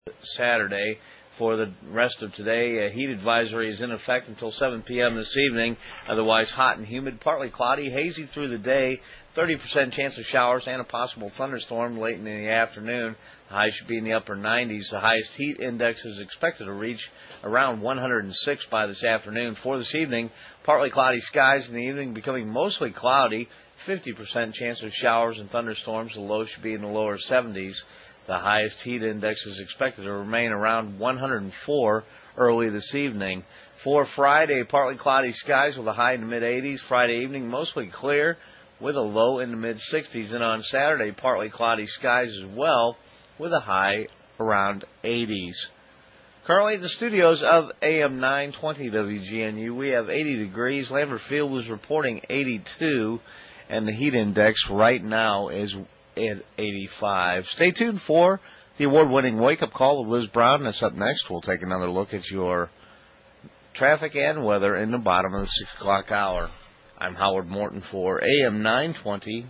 Saturday. For the rest of today, a heat advisory is in effect until 7 p.m. this evening. Otherwise, hot and humid, partly cloudy, hazy through the day, 30% chance of showers and a possible thunderstorm late in the afternoon. The high should be in the upper 90s. The highest heat index is expected to reach around 106 by this afternoon. For this evening, partly cloudy skies in the evening becoming mostly cloudy, 50% chance of showers and thunderstorms. The low should be in the lower 70s. The highest heat index is expected to remain around 104 early this evening. For Friday, partly cloudy skies with a high in the mid-80s. Friday evening, mostly clear with a low in the mid-60s. And on Saturday, partly cloudy skies as well with a high around 80s. Currently at the studios of AM 920 WGNU, we have 80 degrees. Lambert Field is reporting 82, and the heat index right now is at 85. Stay tuned for the award-winning Wake-Up Call with Liz Brown. That's up next. We'll take another look at your traffic and weather in the bottom of the 6 o'clock hour. I'm Howard Morton for AM 920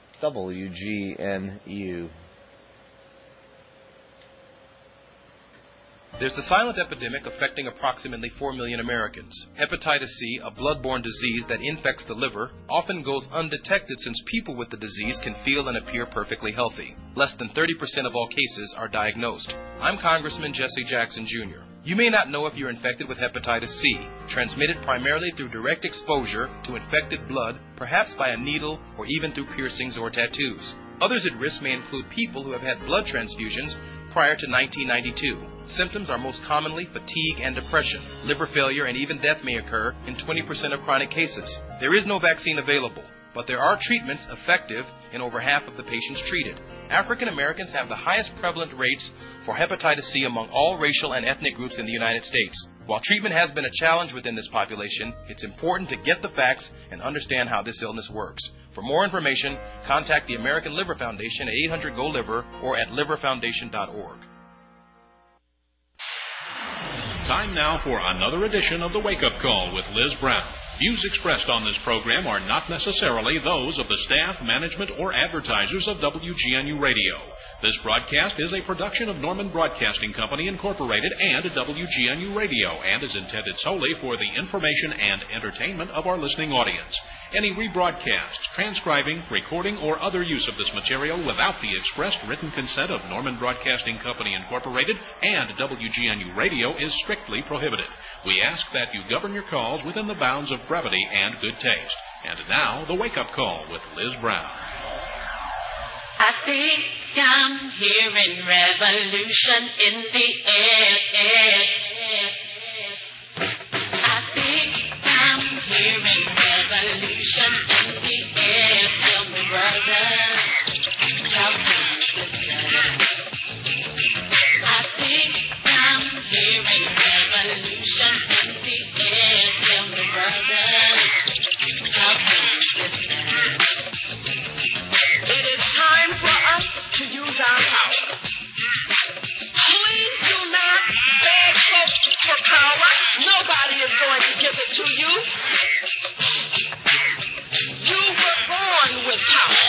WGNU. There's a silent epidemic affecting approximately 4 million Americans. Hepatitis C, a blood-borne disease that infects the liver, often goes undetected since people with the disease can feel and appear perfectly healthy. Less than 30% of all cases are diagnosed. I'm Congressman Jesse Jackson, Jr. You may not know if you're infected with hepatitis C, transmitted primarily through direct exposure to infected blood, perhaps by a needle or even through piercings or tattoos. Others at risk may include people who have had blood transfusions prior to 1992. Symptoms are most commonly fatigue and depression. Liver failure and even death may occur in 20% of chronic cases. There is no vaccine available, but there are treatments effective in over half of the patients treated. African Americans have the highest prevalent rates for hepatitis C among all racial and ethnic groups in the United States. While treatment has been a challenge within this population, it's important to get the facts and understand how this illness works. For more information, contact the American Liver Foundation at 800-GO-LIVER or at liverfoundation.org. Time now for another edition of the Wake Up Call with Liz Brown. Views expressed on this program are not necessarily those of the staff, management, or advertisers of WGNU Radio. This broadcast is a production of Norman Broadcasting Company, Incorporated, and WGNU Radio, and is intended solely for the information and entertainment of our listening audience. Any rebroadcast, transcribing, recording, or other use of this material without the expressed written consent of Norman Broadcasting Company, Incorporated, and WGNU Radio is strictly prohibited. We ask that you govern your calls within the bounds of brevity and good taste. And now, the Wake Up Call with Liz Brown. I think I'm hearing revolution in the air. I think I'm hearing revolution in the air. Tell me, brother, tell me, sister. I think I'm hearing revolution in the air. Tell me, brother, tell me, sister. It is time for us to use our power. Please do not beg folks for power. Nobody is going to give it to you. You were born with power.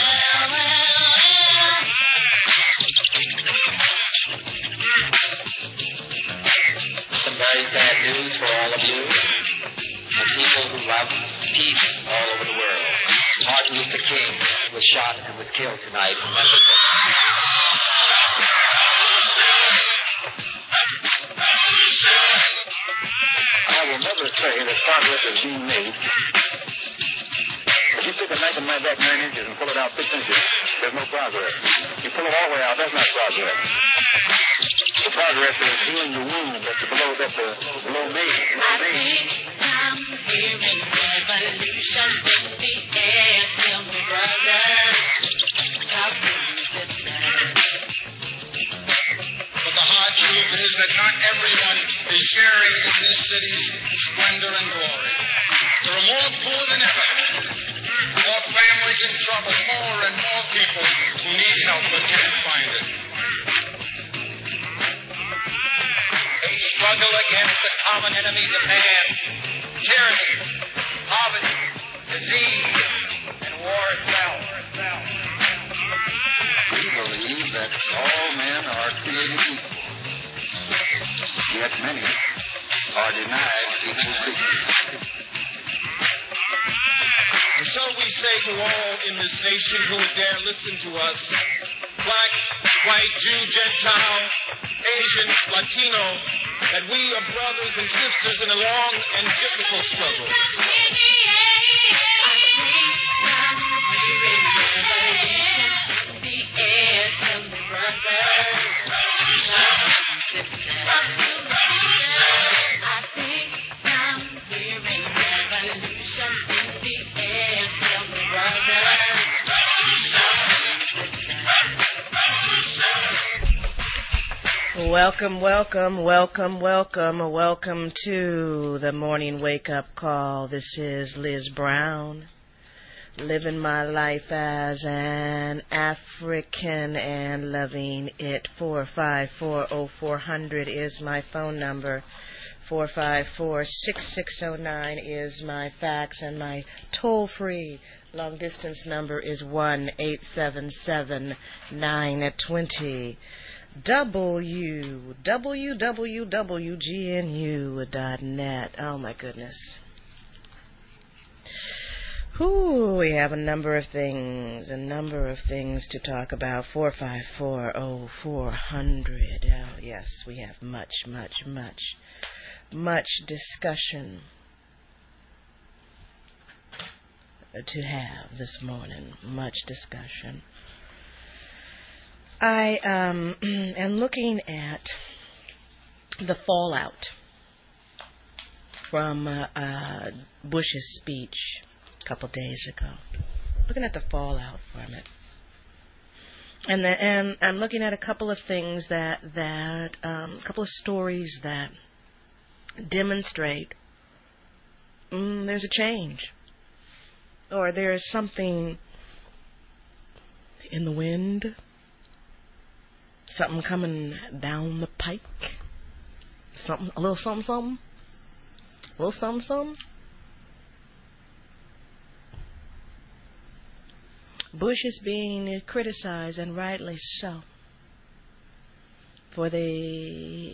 Some very sad news for all of you, the people who love peace all over the world. Martin Luther King was shot and was killed tonight in Memphis. I will never say that progress is being made. If you take a knife and knife back 9 inches and pull it out 6 inches, there's no progress. You pull it all the way out, that's not progress. The progress is healing the wound that's below me. I think I'm hearing revolution in the air. Tell me, brother, tell me, sister. But the hard truth is that not everyone is sharing in this city's splendor and glory. There are more poor than ever, more families in trouble, more and more people who need help but can't find it. They struggle against the common enemies of man: tyranny, poverty, disease, and war itself. We believe that all men are created equal yet many are denied equal treatment. And so we say to all in this nation who would dare listen to us, black, white, Jew, Gentile, Asian, Latino, that we are brothers and sisters in a long and difficult struggle. Welcome to the morning wake-up call. This is Liz Brown, living my life as an African and loving it. 4540400 is my phone number. 454-6609 is my fax, and my toll-free long-distance number is 1-877-920. www.gnu.net. Oh my goodness. We have a number of things to talk about. 4540400. Oh yes, we have much discussion to have this morning. Much discussion. I am looking at the fallout from Bush's speech a couple days ago. Looking at the fallout from it, and I'm looking at a couple of things a couple of stories that demonstrate there's a change, or there's something in the wind. Something coming down the pike. A little something. Bush is being criticized, and rightly so, for the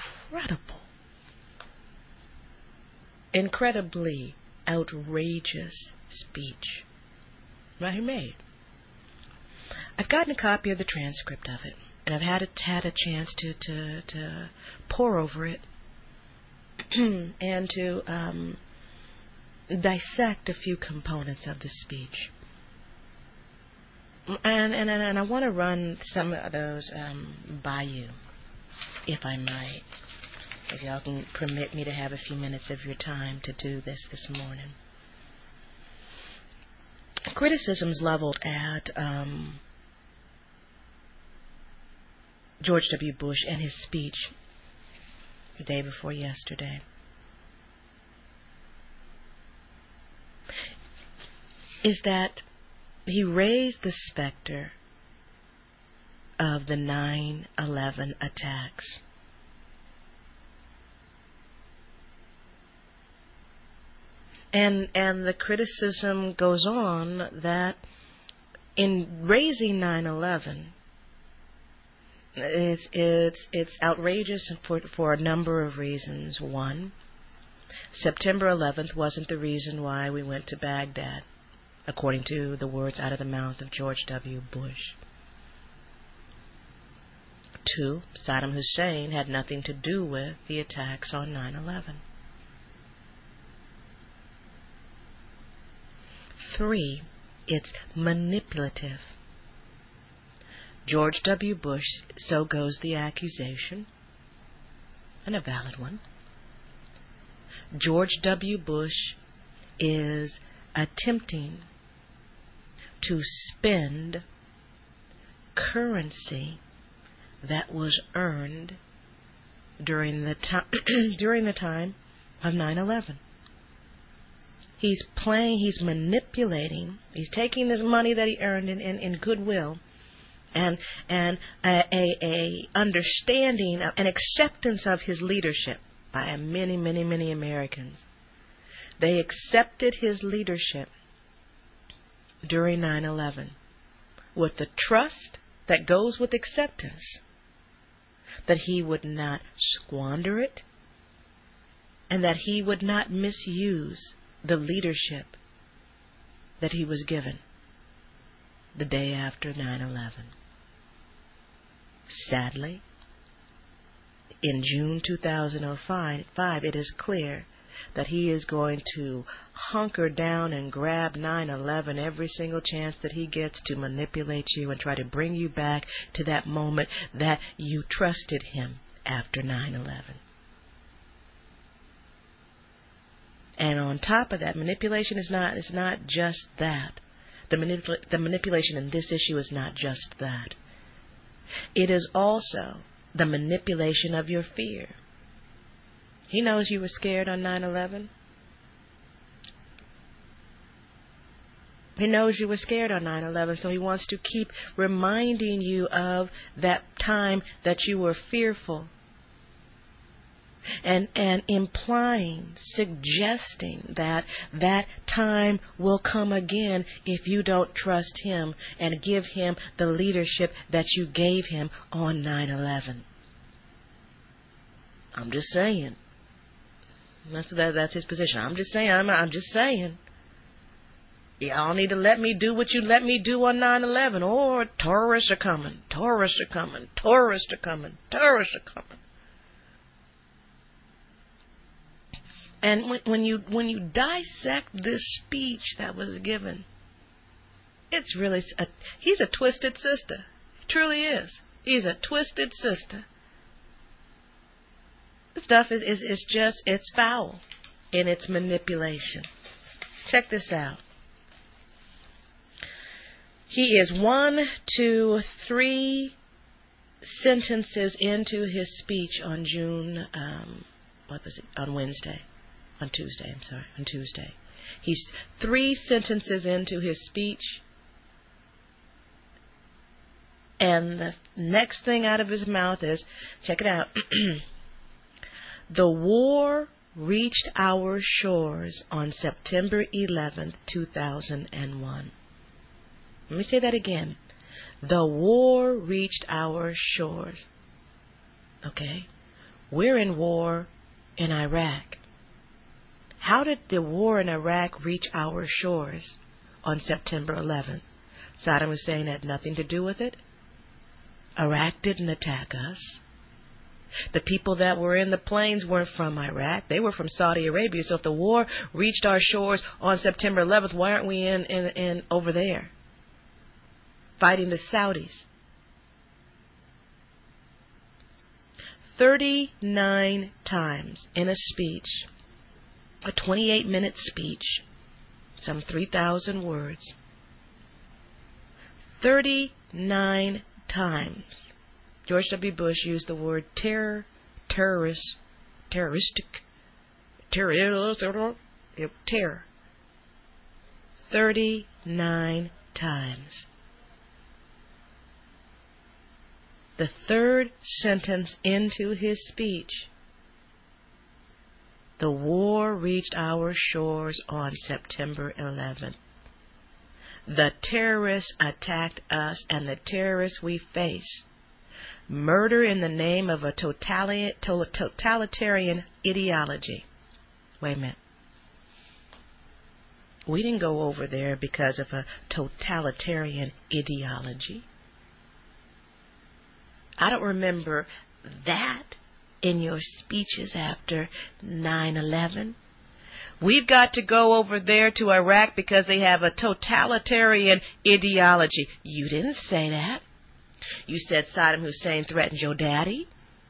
incredibly outrageous speech that he made. I've gotten a copy of the transcript of it, and I've had a chance to pore over it and to dissect a few components of the speech. And I want to run some of those by you, if I might. If y'all can permit me to have a few minutes of your time to do this morning. Criticisms leveled at George W. Bush and his speech the day before yesterday. Is that he raised the specter of the 9/11 attacks. And the criticism goes on that in raising 9/11, it's outrageous for a number of reasons. One, September 11th wasn't the reason why we went to Baghdad, according to the words out of the mouth of George W. Bush. Two, Saddam Hussein had nothing to do with the attacks on 9/11. Three, it's manipulative. George W. Bush, so goes the accusation, and a valid one. George W. Bush is attempting to spend currency that was earned during the time of 9/11. He's manipulating, he's taking this money that he earned in goodwill and a understanding, an acceptance of his leadership by many Americans. They accepted his leadership during 9/11 with the trust that goes with acceptance. that he would not squander it, and that he would not misuse the leadership that he was given the day after 9/11. Sadly, in June 2005, it is clear that he is going to hunker down and grab 9/11 every single chance that he gets to manipulate you and try to bring you back to that moment that you trusted him after 9/11. And on top of that, manipulation is not just that. The manipulation in this issue is not just that. It is also the manipulation of your fear. He knows you were scared on 9/11. He knows you were scared on 9/11, so he wants to keep reminding you of that time that you were fearful. And implying, suggesting that that time will come again if you don't trust him and give him the leadership that you gave him on 9/11. I'm just saying. That's his position. I'm just saying. Y'all need to let me do what you let me do on 9/11. Or terrorists are coming. Terrorists are coming. Terrorists are coming. Terrorists are coming. And when you dissect this speech that was given, it's really he's a twisted sister. He truly is. He's a twisted sister. This stuff is just, it's foul in its manipulation. Check this out. He is 1, 2, 3 sentences into his speech on On Tuesday. He's 3 sentences into his speech, and the next thing out of his mouth is, check it out, the war reached our shores on September 11th, 2001. Let me say that again. The war reached our shores. Okay? We're in war in Iraq. How did the war in Iraq reach our shores on September 11th? Saddam Hussein had nothing to do with it. Iraq didn't attack us. The people that were in the planes weren't from Iraq. They were from Saudi Arabia. So if the war reached our shores on September 11th, why aren't we in over there fighting the Saudis? 39 times in a speech, a 28-minute speech, some 3,000 words, 39 times, George W. Bush used the word terror, terrorist, terroristic, terror. 39 times. The third sentence into his speech, the war reached our shores on September 11th. The terrorists attacked us, and the terrorists we face. Murder in the name of a totalitarian ideology. Wait a minute. We didn't go over there because of a totalitarian ideology. I don't remember that in your speeches after 9/11. We've got to go over there to Iraq because they have a totalitarian ideology. You didn't say that. You said Saddam Hussein threatened your daddy.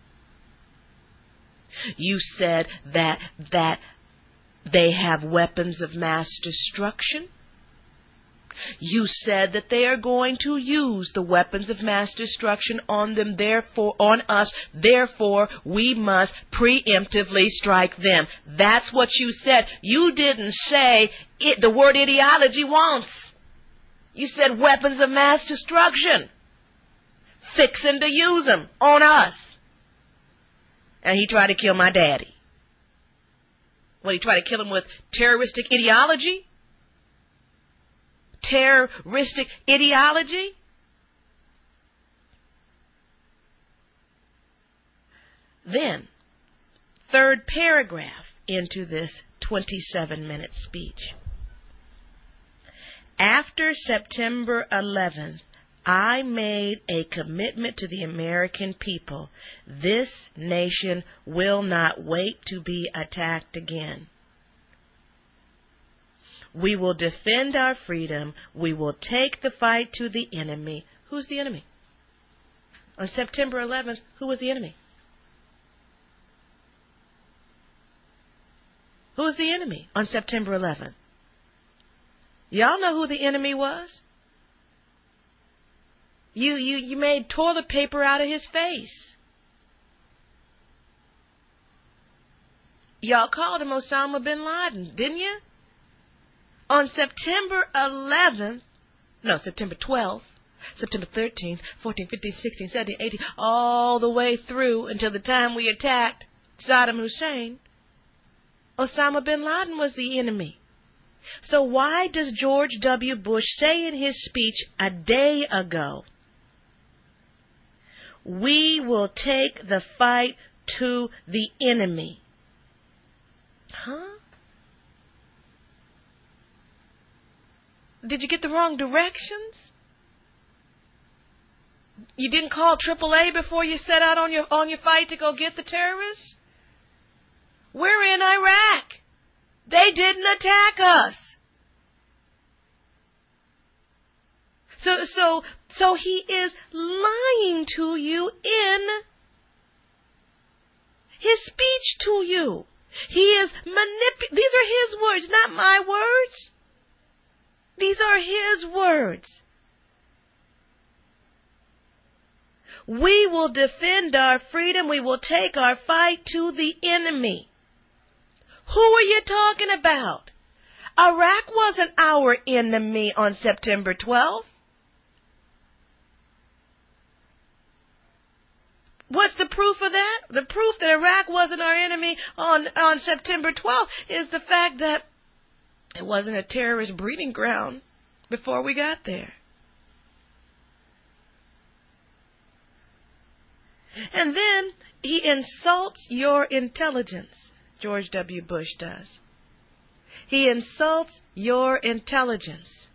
You said that they have weapons of mass destruction. You said that they are going to use the weapons of mass destruction on them, therefore, on us. Therefore, we must preemptively strike them. That's what you said. You didn't say the word ideology once. You said weapons of mass destruction. Fixing to use them on us. And he tried to kill my daddy. Well, he tried to kill him with terroristic ideology? Terroristic ideology? Then, third paragraph into this 27-minute speech. After September 11th, I made a commitment to the American people. This nation will not wait to be attacked again. We will defend our freedom. We will take the fight to the enemy. Who's the enemy? On September 11th, who was the enemy? Who was the enemy on September 11th? Y'all know who the enemy was? You made toilet paper out of his face. Y'all called him Osama bin Laden, didn't you? On September 11th, no, September 12th, September 13th, 14th, 15th, 16th, 17th, 18th, all the way through until the time we attacked Saddam Hussein, Osama bin Laden was the enemy. So why does George W. Bush say in his speech a day ago, we will take the fight to the enemy? Huh? Did you get the wrong directions? You didn't call AAA before you set out on your fight to go get the terrorists? We're in Iraq. They didn't attack us. So he is lying to you in his speech to you. He is these are his words, not my words. These are his words. We will defend our freedom. We will take our fight to the enemy. Who are you talking about? Iraq wasn't our enemy on September 12th. What's the proof of that? The proof that Iraq wasn't our enemy on September 12th is the fact that it wasn't a terrorist breeding ground before we got there. And then he insults your intelligence. George W. Bush does. He insults your intelligence.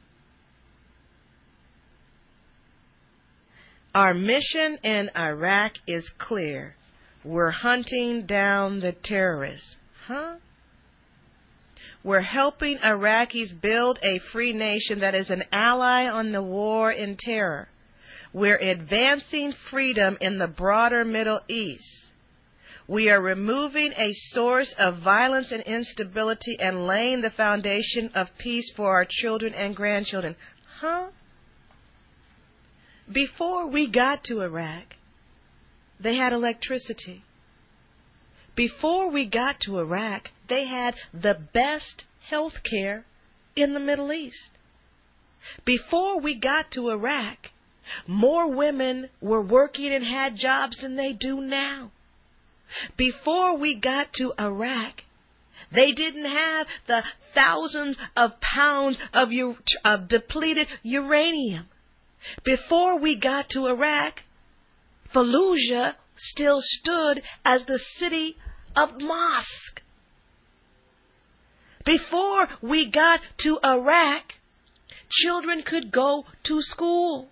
Our mission in Iraq is clear. We're hunting down the terrorists. Huh? We're helping Iraqis build a free nation that is an ally on the war in terror. We're advancing freedom in the broader Middle East. We are removing a source of violence and instability and laying the foundation of peace for our children and grandchildren. Huh? Before we got to Iraq, they had electricity. Before we got to Iraq, they had the best health care in the Middle East. Before we got to Iraq, more women were working and had jobs than they do now. Before we got to Iraq, they didn't have the thousands of pounds of depleted uranium. Before we got to Iraq, Fallujah still stood as the city of mosque. Before we got to Iraq, children could go to school.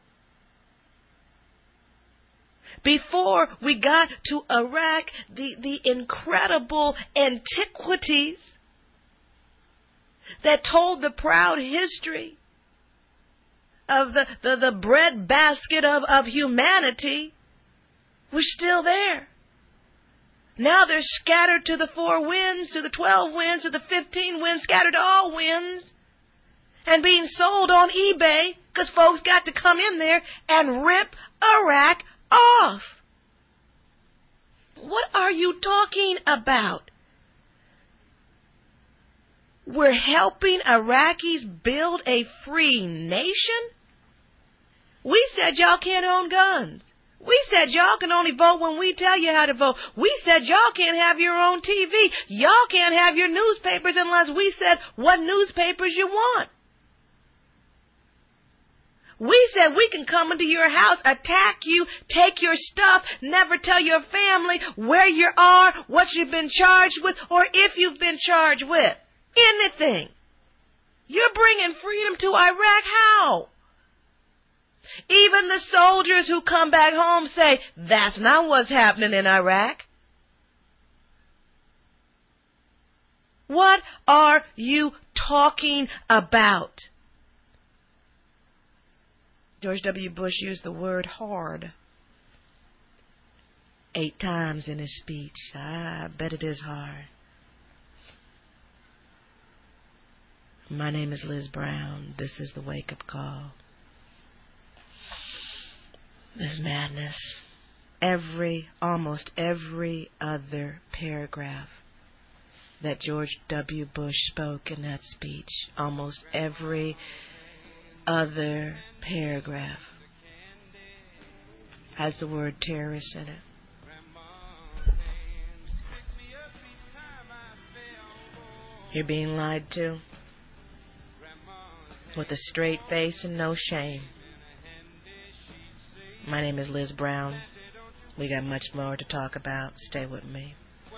Before we got to Iraq, the incredible antiquities that told the proud history of the breadbasket of humanity were still there. Now they're scattered to the 4 winds, to the 12 winds, to the 15 winds, scattered to all winds, and being sold on eBay because folks got to come in there and rip Iraq off. What are you talking about? We're helping Iraqis build a free nation? We said y'all can't own guns. We said y'all can only vote when we tell you how to vote. We said y'all can't have your own TV. Y'all can't have your newspapers unless we said what newspapers you want. We said we can come into your house, attack you, take your stuff, never tell your family where you are, what you've been charged with, or if you've been charged with. Anything. You're bringing freedom to Iraq. How? Even the soldiers who come back home say, that's not what's happening in Iraq. What are you talking about? George W. Bush used the word hard 8 times in his speech. I bet it is hard. My name is Liz Brown. This is the wake-up call. This madness. Almost every other paragraph that George W. Bush spoke in that speech, almost every other paragraph has the word terrorist in it. You're being lied to with a straight face and no shame. My name is Liz Brown. We got much more to talk about. Stay with me.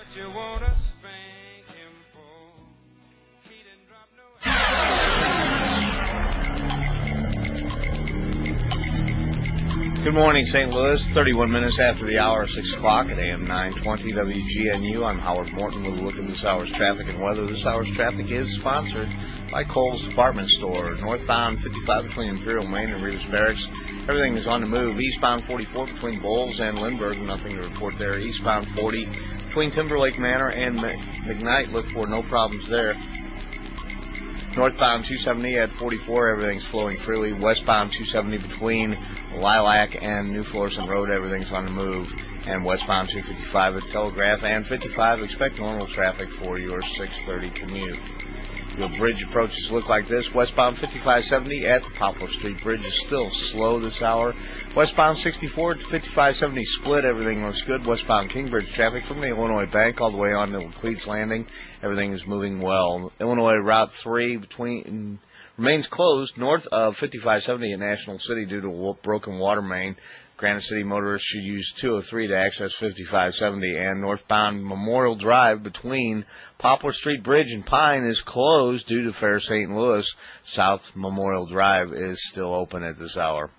Good morning, St. Louis. 31 minutes after the hour of 6 o'clock at AM 920 WGNU. I'm Howard Morton with a look at this hour's traffic and weather. This hour's traffic is sponsored by Kohl's Department Store. Northbound 55 between Imperial Main and Reeves Barracks. Everything is on the move. Eastbound 44 between Bowles and Lindbergh. Nothing to report there. Eastbound 40 between Timberlake Manor and McKnight. Look for no problems there. Northbound 270 at 44, everything's flowing freely. Westbound 270 between Lilac and New Florissant Road, everything's on the move. And westbound 255 at Telegraph and 55, expect normal traffic for your 6:30 commute. Your bridge approaches look like this. Westbound 5570 at the Poplar Street Bridge is still slow this hour. Westbound 64 to 5570 split. Everything looks good. Westbound Kingbridge traffic from the Illinois Bank all the way on to Cleats Landing. Everything is moving well. Illinois Route 3 remains closed north of 5570 in National City due to a broken water main. Granite City motorists should use 203 to access 5570, and northbound Memorial Drive between Poplar Street Bridge and Pine is closed due to Fair St. Louis. South Memorial Drive is still open at this hour.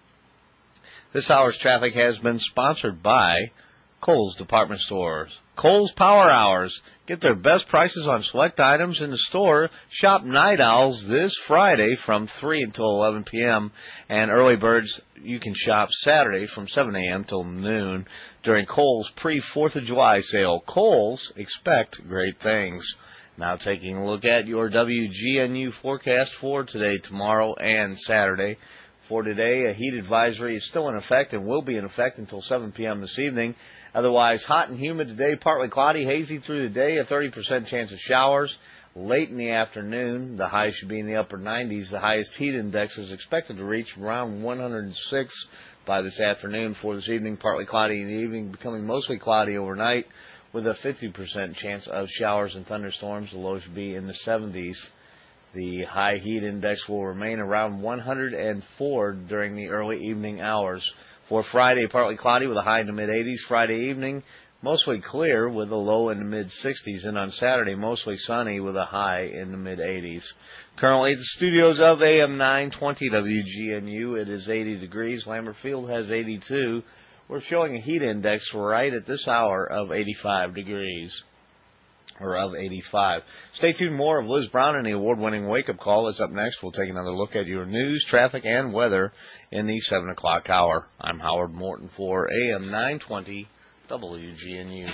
This hour's traffic has been sponsored by Kohl's Department Stores. Kohl's Power Hours. Get their best prices on select items in the store. Shop Night Owls this Friday from 3 until 11 p.m. And early birds, you can shop Saturday from 7 a.m. till noon during Kohl's pre-4th of July sale. Kohl's, expect great things. Now taking a look at your WGNU forecast for today, tomorrow, and Saturday. For today, a heat advisory is still in effect and will be in effect until 7 p.m. this evening. Otherwise, hot and humid today, partly cloudy, hazy through the day, a 30% chance of showers. Late in the afternoon, the high should be in the upper 90s. The highest heat index is expected to reach around 106 by this afternoon. For this evening, partly cloudy in the evening, becoming mostly cloudy overnight with a 50% chance of showers and thunderstorms. The low should be in the 70s. The high heat index will remain around 104 during the early evening hours. For Friday, partly cloudy with a high in the mid-80s. Friday evening, mostly clear with a low in the mid-60s. And on Saturday, mostly sunny with a high in the mid-80s. Currently at the studios of AM 920 WGNU, it is 80 degrees. Lambert Field has 82. We're showing a heat index right at this hour of 85 degrees. Or of 85. Stay tuned. More of Liz Brown and the award-winning Wake-Up Call is up next. We'll take another look at your news, traffic, and weather in the 7 o'clock hour. I'm Howard Morton for AM 920 WGNU.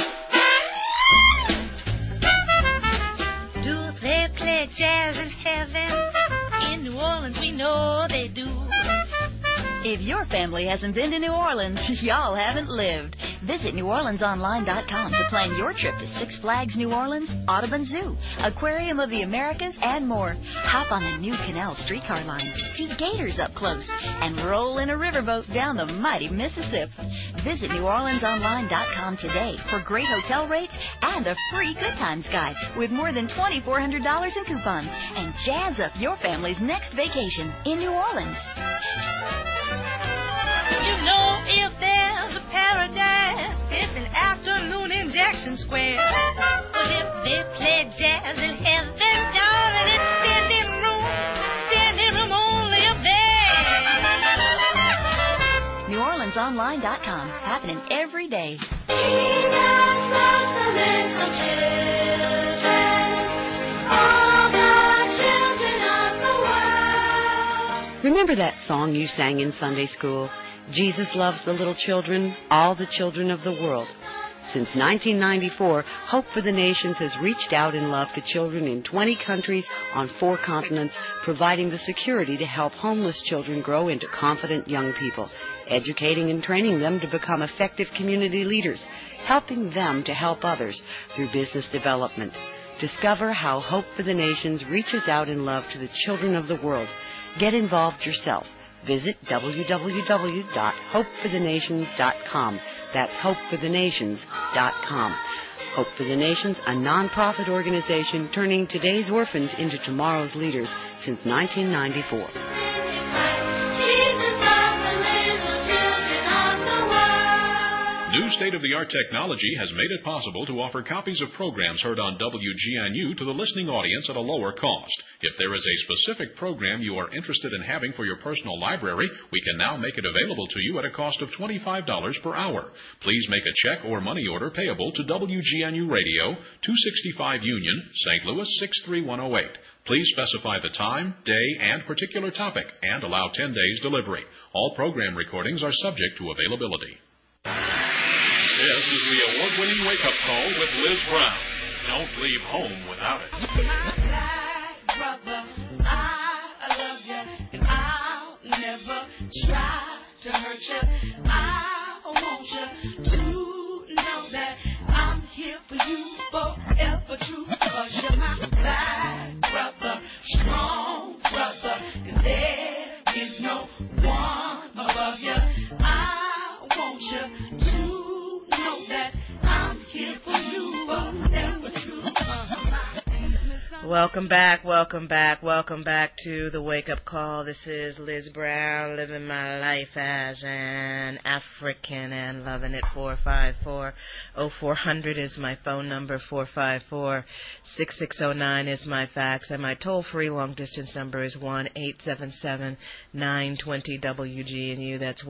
Do they play jazz in heaven? In New Orleans, we know they do. If your family hasn't been to New Orleans, y'all haven't lived. Visit NewOrleansOnline.com to plan your trip to Six Flags New Orleans, Audubon Zoo, Aquarium of the Americas, and more. Hop on the new Canal streetcar line, see gators up close, and roll in a riverboat down the mighty Mississippi. Visit NewOrleansOnline.com today for great hotel rates and a free Good Times guide with more than $2,400 in coupons, and jazz up your family's next vacation in New Orleans. You know, if there's a paradise, it's an afternoon in Jackson Square. But if they play jazz in heaven, darling, it's standing room only up there. NewOrleansOnline.com, happening every day. Remember that song you sang in Sunday school? Jesus loves the little children, all the children of the world. Since 1994, Hope for the Nations has reached out in love to children in 20 countries on 4 continents, providing the security to help homeless children grow into confident young people, educating and training them to become effective community leaders, helping them to help others through business development. Discover how Hope for the Nations reaches out in love to the children of the world. Get involved yourself. Visit www.hopeforthenations.com. That's hopeforthenations.com. Hope for the Nations, a non-profit organization turning today's orphans into tomorrow's leaders since 1994. New state-of-the-art technology has made it possible to offer copies of programs heard on WGNU to the listening audience at a lower cost. If there is a specific program you are interested in having for your personal library, we can now make it available to you at a cost of $25 per hour. Please make a check or money order payable to WGNU Radio, 265 Union, St. Louis 63108. Please specify the time, day, and particular topic, and allow 10 days delivery. All program recordings are subject to availability. This is the award-winning wake-up call with Liz Brown. Don't leave home without it. My black brother, I love you, and I'll never try to hurt you. I want you to know that I'm here for you forever, true, 'cause you're my black brother, strong brother, and there is no one above you. I want you to know that I'm here for you forever, true. Welcome back to the Wake Up Call. This is Liz Brown, living my life as an African and loving it. 454-0400 is my phone number. 454-6609 is my fax, and my toll-free long-distance number is 1-877-920-WGNU. That's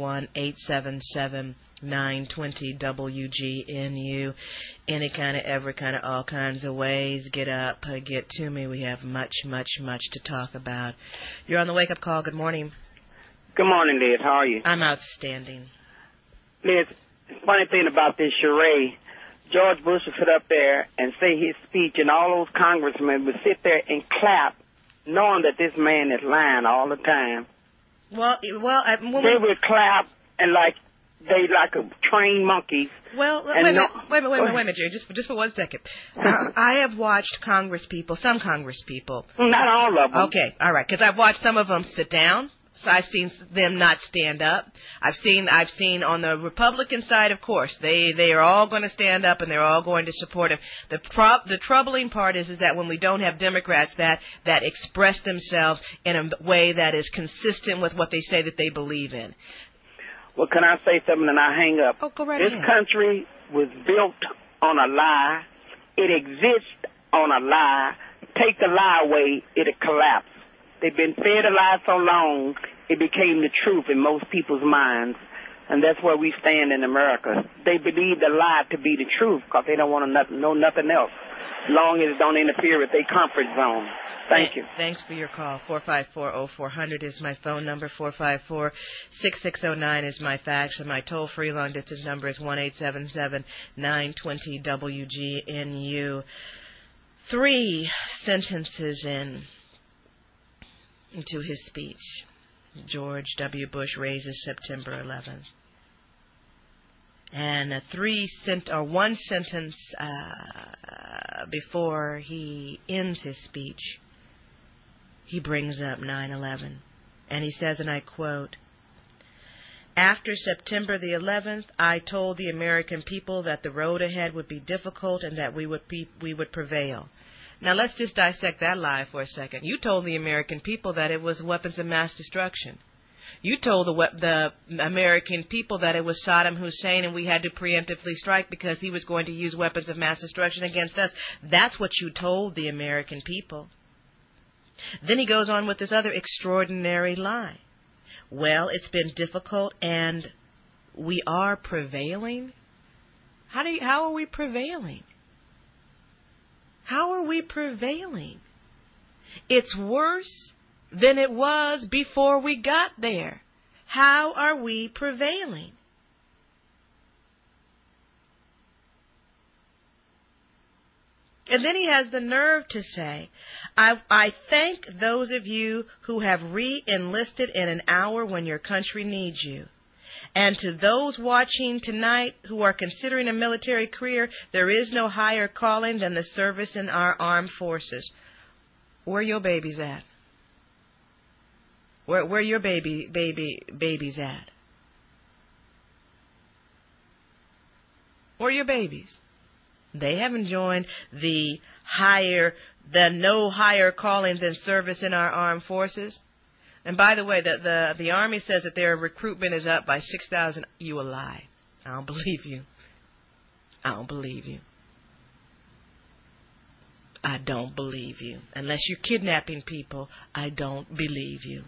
1-877-920 WGNU. Any kind of, every kind of, all kinds of ways. Get up, get to me. We have much to talk about. You're on the Wake Up Call. Good morning. Good morning, Liz. How are you? I'm outstanding. Liz, the funny thing about this charade, George Bush would sit up there and say his speech, and all those congressmen would sit there and clap, knowing that this man is lying all the time. They would clap and like trained monkeys. Well, wait a minute, Jerry, just for 1 second. I have watched some Congress people. Not all of them. Okay, all right, because I've watched some of them sit down. So I've seen them not stand up. I've seen on the Republican side, of course, they are all going to stand up and they're all going to support him. The troubling part is that when we don't have Democrats that express themselves in a way that is consistent with what they say that they believe in. Well, can I say something and I hang up? Oh, go right ahead. This country was built on a lie. It exists on a lie. Take the lie away, it'll collapse. They've been fed a lie so long, it became the truth in most people's minds. And that's where we stand in America. They believe the lie to be the truth because they don't want to know nothing else, long as it don't interfere with their comfort zone. Thank you. Thanks for your call. 454-0400 is my phone number. 454-6609 is my fax, and my toll-free long-distance number is 1-877-920-WGNU. 3 sentences into his speech, George W. Bush raises September 11th. And one sentence before he ends his speech, he brings up 9/11. And he says, and I quote, "After September the 11th, I told the American people that the road ahead would be difficult and that we would prevail." Now let's just dissect that lie for a second. You told the American people that it was weapons of mass destruction. You told the American people that it was Saddam Hussein and we had to preemptively strike because he was going to use weapons of mass destruction against us. That's what you told the American people. Then he goes on with this other extraordinary lie. Well, it's been difficult and we are prevailing. How are we prevailing? How are we prevailing? It's worse than it was before we got there. How are we prevailing? And then he has the nerve to say, I thank those of you who have re-enlisted in an hour when your country needs you. And to those watching tonight who are considering a military career, there is no higher calling than the service in our armed forces. Where are your babies at? Where are your babies at? Where are your babies? They haven't joined the no higher calling than service in our armed forces. And by the way, the Army says that their recruitment is up by 6,000. You a lie. I don't believe you. I don't believe you. I don't believe you. Unless you're kidnapping people, I don't believe you.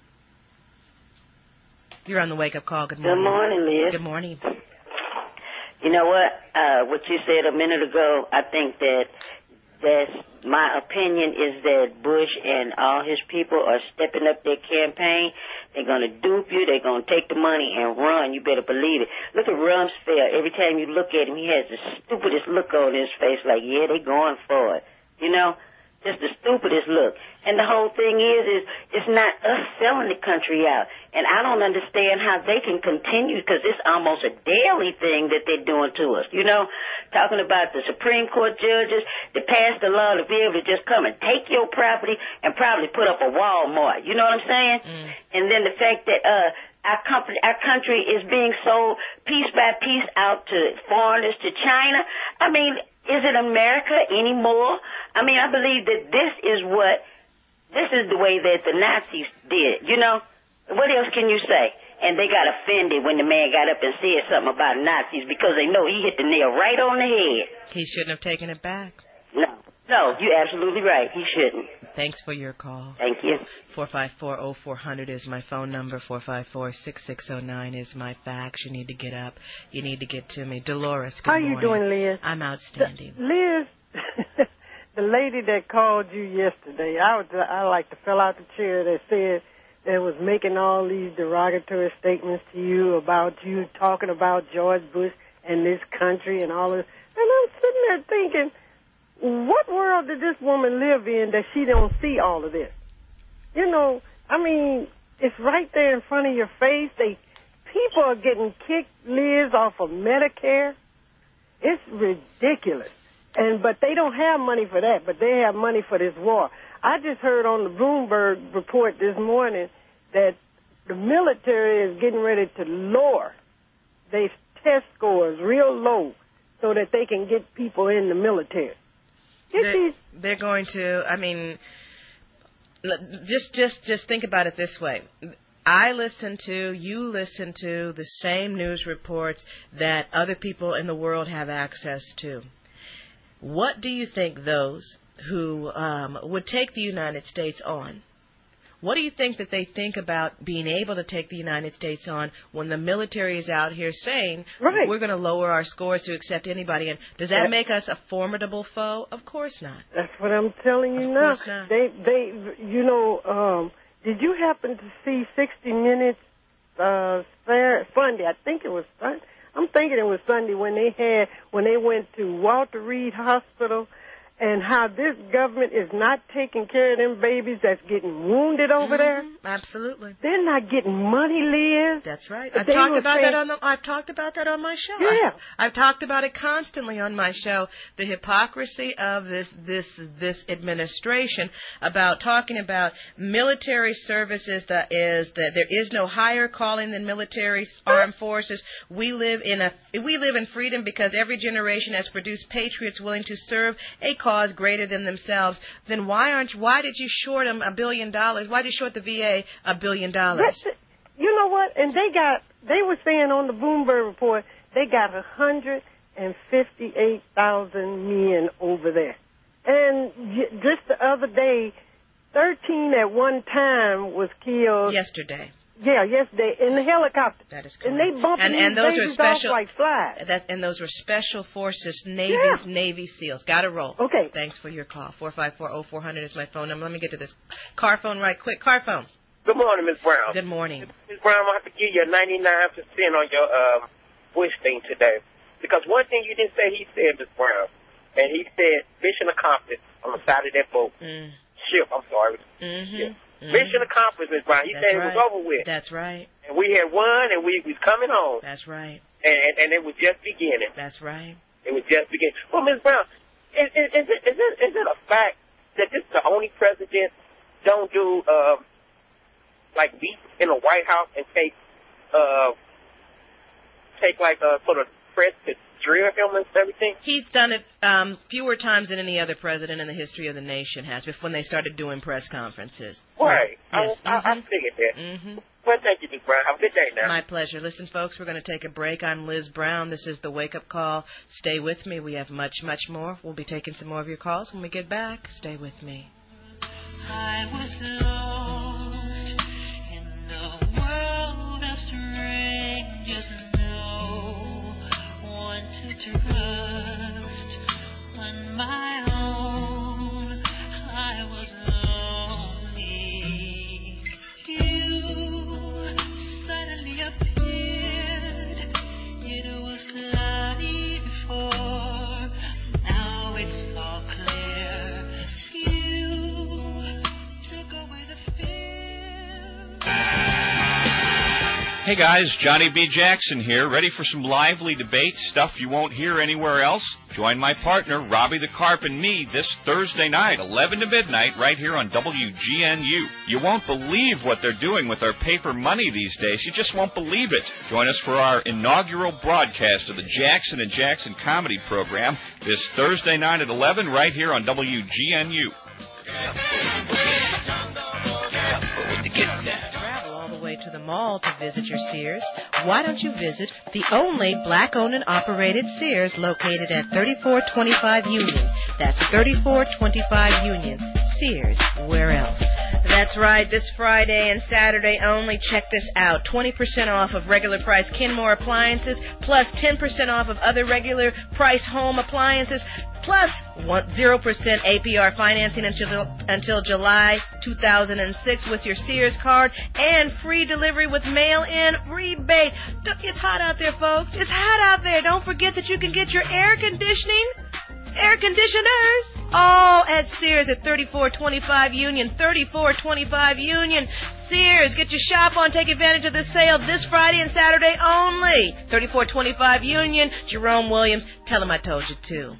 You're on the wake-up call. Good morning. Good morning, Liz. Good morning. You know what you said a minute ago, I think that's my opinion is that Bush and all his people are stepping up their campaign. They're going to dupe you. They're going to take the money and run. You better believe it. Look at Rumsfeld. Every time you look at him, he has the stupidest look on his face like, yeah, they're going for it. You know? Just the stupidest look. And the whole thing is it's not us selling the country out. And I don't understand how they can continue because it's almost a daily thing that they're doing to us. You know, talking about the Supreme Court judges that passed the law to be able to just come and take your property and probably put up a Walmart. You know what I'm saying? And then the fact that our country is being sold piece by piece out to foreigners, to China. I mean, is it America anymore? I mean, I believe that this is the way that the Nazis did, you know? What else can you say? And they got offended when the man got up and said something about Nazis because they know he hit the nail right on the head. He shouldn't have taken it back. No, you're absolutely right. He shouldn't. Thanks for your call. Thank you. 454-0400 is my phone number. 454-6609 is my fax. You need to get up. You need to get to me. Dolores, good morning. How you doing, Liz? I'm outstanding. Liz, the lady that called you yesterday, I like to fell out the chair that said that was making all these derogatory statements to you about you talking about George Bush and this country and all this. And I'm sitting there thinking, what world did this woman live in that she don't see all of this? You know, I mean, it's right there in front of your face. People are getting kicked, Liz, off of Medicare. It's ridiculous. But they don't have money for that, but they have money for this war. I just heard on the Bloomberg report this morning that the military is getting ready to lower their test scores real low so that they can get people in the military. They're going to, I mean, just think about it this way. You listen to the same news reports that other people in the world have access to. What do you think those who would take the United States on, what do you think that they think about being able to take the United States on when the military is out here saying, right, we're going to lower our scores to accept anybody? And does that make us a formidable foe? Of course not. That's what I'm telling you now. Of course not. Did you happen to see 60 Minutes Sunday? I think it was Sunday. I'm thinking it was Sunday when they went to Walter Reed Hospital and how this government is not taking care of them babies that's getting wounded over there. Absolutely. They're not getting money, Liz. That's right. I've talked about that on my show. Yeah. I've talked about it constantly on my show. The hypocrisy of this administration about talking about military services that there is no higher calling than military armed forces. We live in freedom because every generation has produced patriots willing to serve a cause greater than themselves. Then why did you short them $1 billion? Why did you short the VA $1 billion? You know what? And they were saying on the Bloomberg report they got 158,000 men over there. And just the other day, 13 at one time was killed. Yesterday. Yeah, yesterday in the helicopter. That is correct. And they bumping these babies off like flies. And those were Special Forces, Navy SEALs. Got to roll. Okay. Thanks for your call. 454-0400 is my phone number. Let me get to this car phone right quick. Car phone. Good morning, Ms. Brown. Good morning. Ms. Brown, I have to give you a 99% on your Bush thing today. Because one thing you didn't say, he said, Ms. Brown, and he said mission accomplished on the side of that boat. Ship, I'm sorry. Ship. Mission accomplished, Ms. Brown. He said it was over with. That's right. And we had won, and we was coming home. That's right. And it was just beginning. That's right. It was just beginning. Well, Ms. Brown, is it a fact that this is the only president don't do like be in the White House and take like sort of press to drill him and everything? He's done it fewer times than any other president in the history of the nation has, when they started doing press conferences. Right. Yes. I figured that. Well, thank you, Ms. Brown. Have a good day now. My pleasure. Listen, folks, we're going to take a break. I'm Liz Brown. This is the Wake Up Call. Stay with me. We have much, much more. We'll be taking some more of your calls when we get back. Stay with me. I was lost in the world of strangers. To trust on my own, I was lonely. You suddenly appeared. It was cloudy before, now it's all clear. You took away the fear. Hey guys, Johnny B. Jackson here, ready for some lively debate, stuff you won't hear anywhere else? Join my partner, Robbie the Carp, and me this Thursday night, 11 to midnight, right here on WGNU. You won't believe what they're doing with our paper money these days. You just won't believe it. Join us for our inaugural broadcast of the Jackson and Jackson comedy program this Thursday night at 11, right here on WGNU. To the mall to visit your Sears, why don't you visit the only black-owned and operated Sears located at 3425 Union? That's 3425 Union. Sears, where else? That's right, this Friday and Saturday only. Check this out. 20% off of regular price Kenmore appliances, plus 10% off of other regular price home appliances, plus 0% APR financing until July 2006 with your Sears card, and free delivery with mail-in rebate. It's hot out there, folks. It's hot out there. Don't forget that you can get your air conditioners all at Sears at 3425 Union. 3425 Union. Sears, get your shop on. Take advantage of this sale this Friday and Saturday only. 3425 Union. Jerome Williams, tell him I told you to.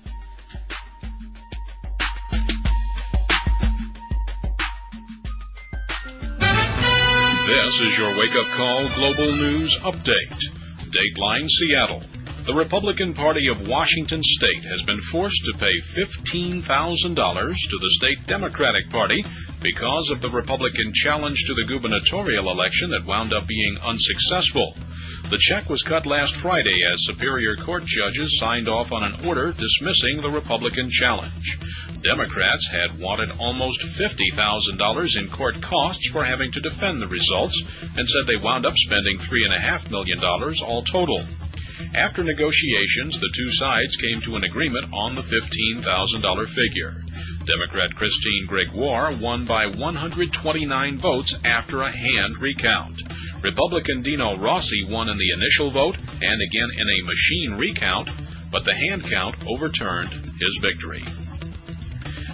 This is your wake-up call global news update. Dateline Seattle. The Republican Party of Washington State has been forced to pay $15,000 to the state Democratic Party because of the Republican challenge to the gubernatorial election that wound up being unsuccessful. The check was cut last Friday as Superior Court judges signed off on an order dismissing the Republican challenge. Democrats had wanted almost $50,000 in court costs for having to defend the results and said they wound up spending $3.5 million all total. After negotiations, the two sides came to an agreement on the $15,000 figure. Democrat Christine Gregoire won by 129 votes after a hand recount. Republican Dino Rossi won in the initial vote and again in a machine recount, but the hand count overturned his victory.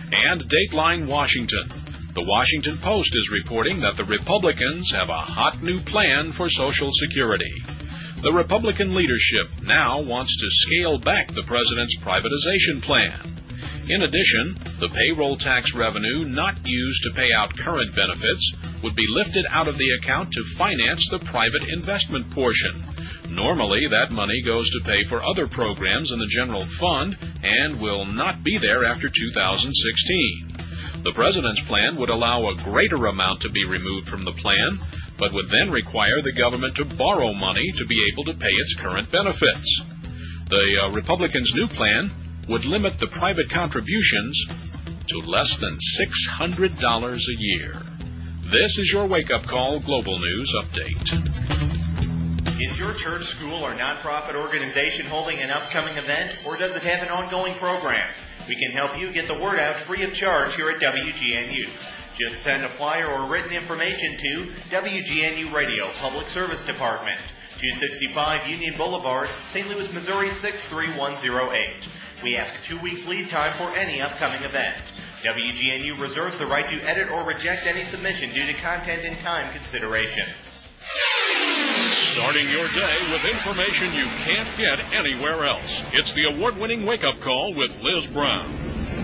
And Dateline Washington. The Washington Post is reporting that the Republicans have a hot new plan for Social Security. The Republican leadership now wants to scale back the president's privatization plan. In addition, the payroll tax revenue not used to pay out current benefits would be lifted out of the account to finance the private investment portion. Normally, that money goes to pay for other programs in the general fund and will not be there after 2016. The president's plan would allow a greater amount to be removed from the plan, but would then require the government to borrow money to be able to pay its current benefits. The Republicans' new plan would limit the private contributions to less than $600 a year. This is your Wake-Up Call Global News Update. Is your church, school, or nonprofit organization holding an upcoming event, or does it have an ongoing program? We can help you get the word out free of charge here at WGNU. Just send a flyer or written information to WGNU Radio Public Service Department, 265 Union Boulevard, St. Louis, Missouri 63108. We ask 2 weeks lead time for any upcoming event. WGNU reserves the right to edit or reject any submission due to content and time considerations. Starting your day with information you can't get anywhere else. It's the award-winning Wake-Up Call with Liz Brown.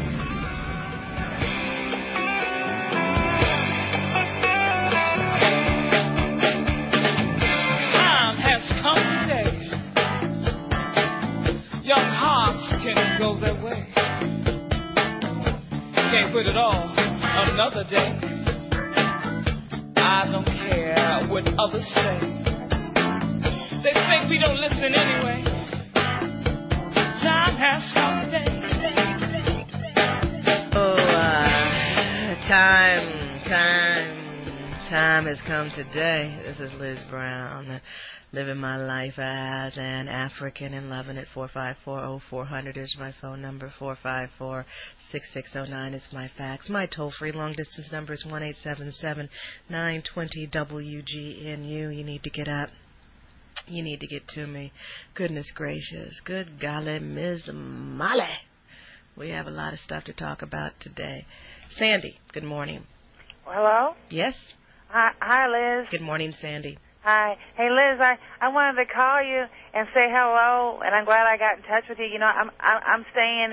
Time has come today. Young hearts can go their way. Can't quit it all another day. I don't care what others say. They think we don't listen anyway. Time has come today. Oh, time has come today. This is Liz Brown, living my life as an African and loving it. 454-0400 is my phone number. 454-6609 is my fax. My toll-free long-distance number is 1-877-920-WGNU. You need to get up. You need to get to me. Goodness gracious. Good golly, Ms. Molly. We have a lot of stuff to talk about today. Sandy, good morning. Hello? Yes? Hi, Liz. Good morning, Sandy. Hi. Hey, Liz, I wanted to call you and say hello, and I'm glad I got in touch with you. You know, I'm staying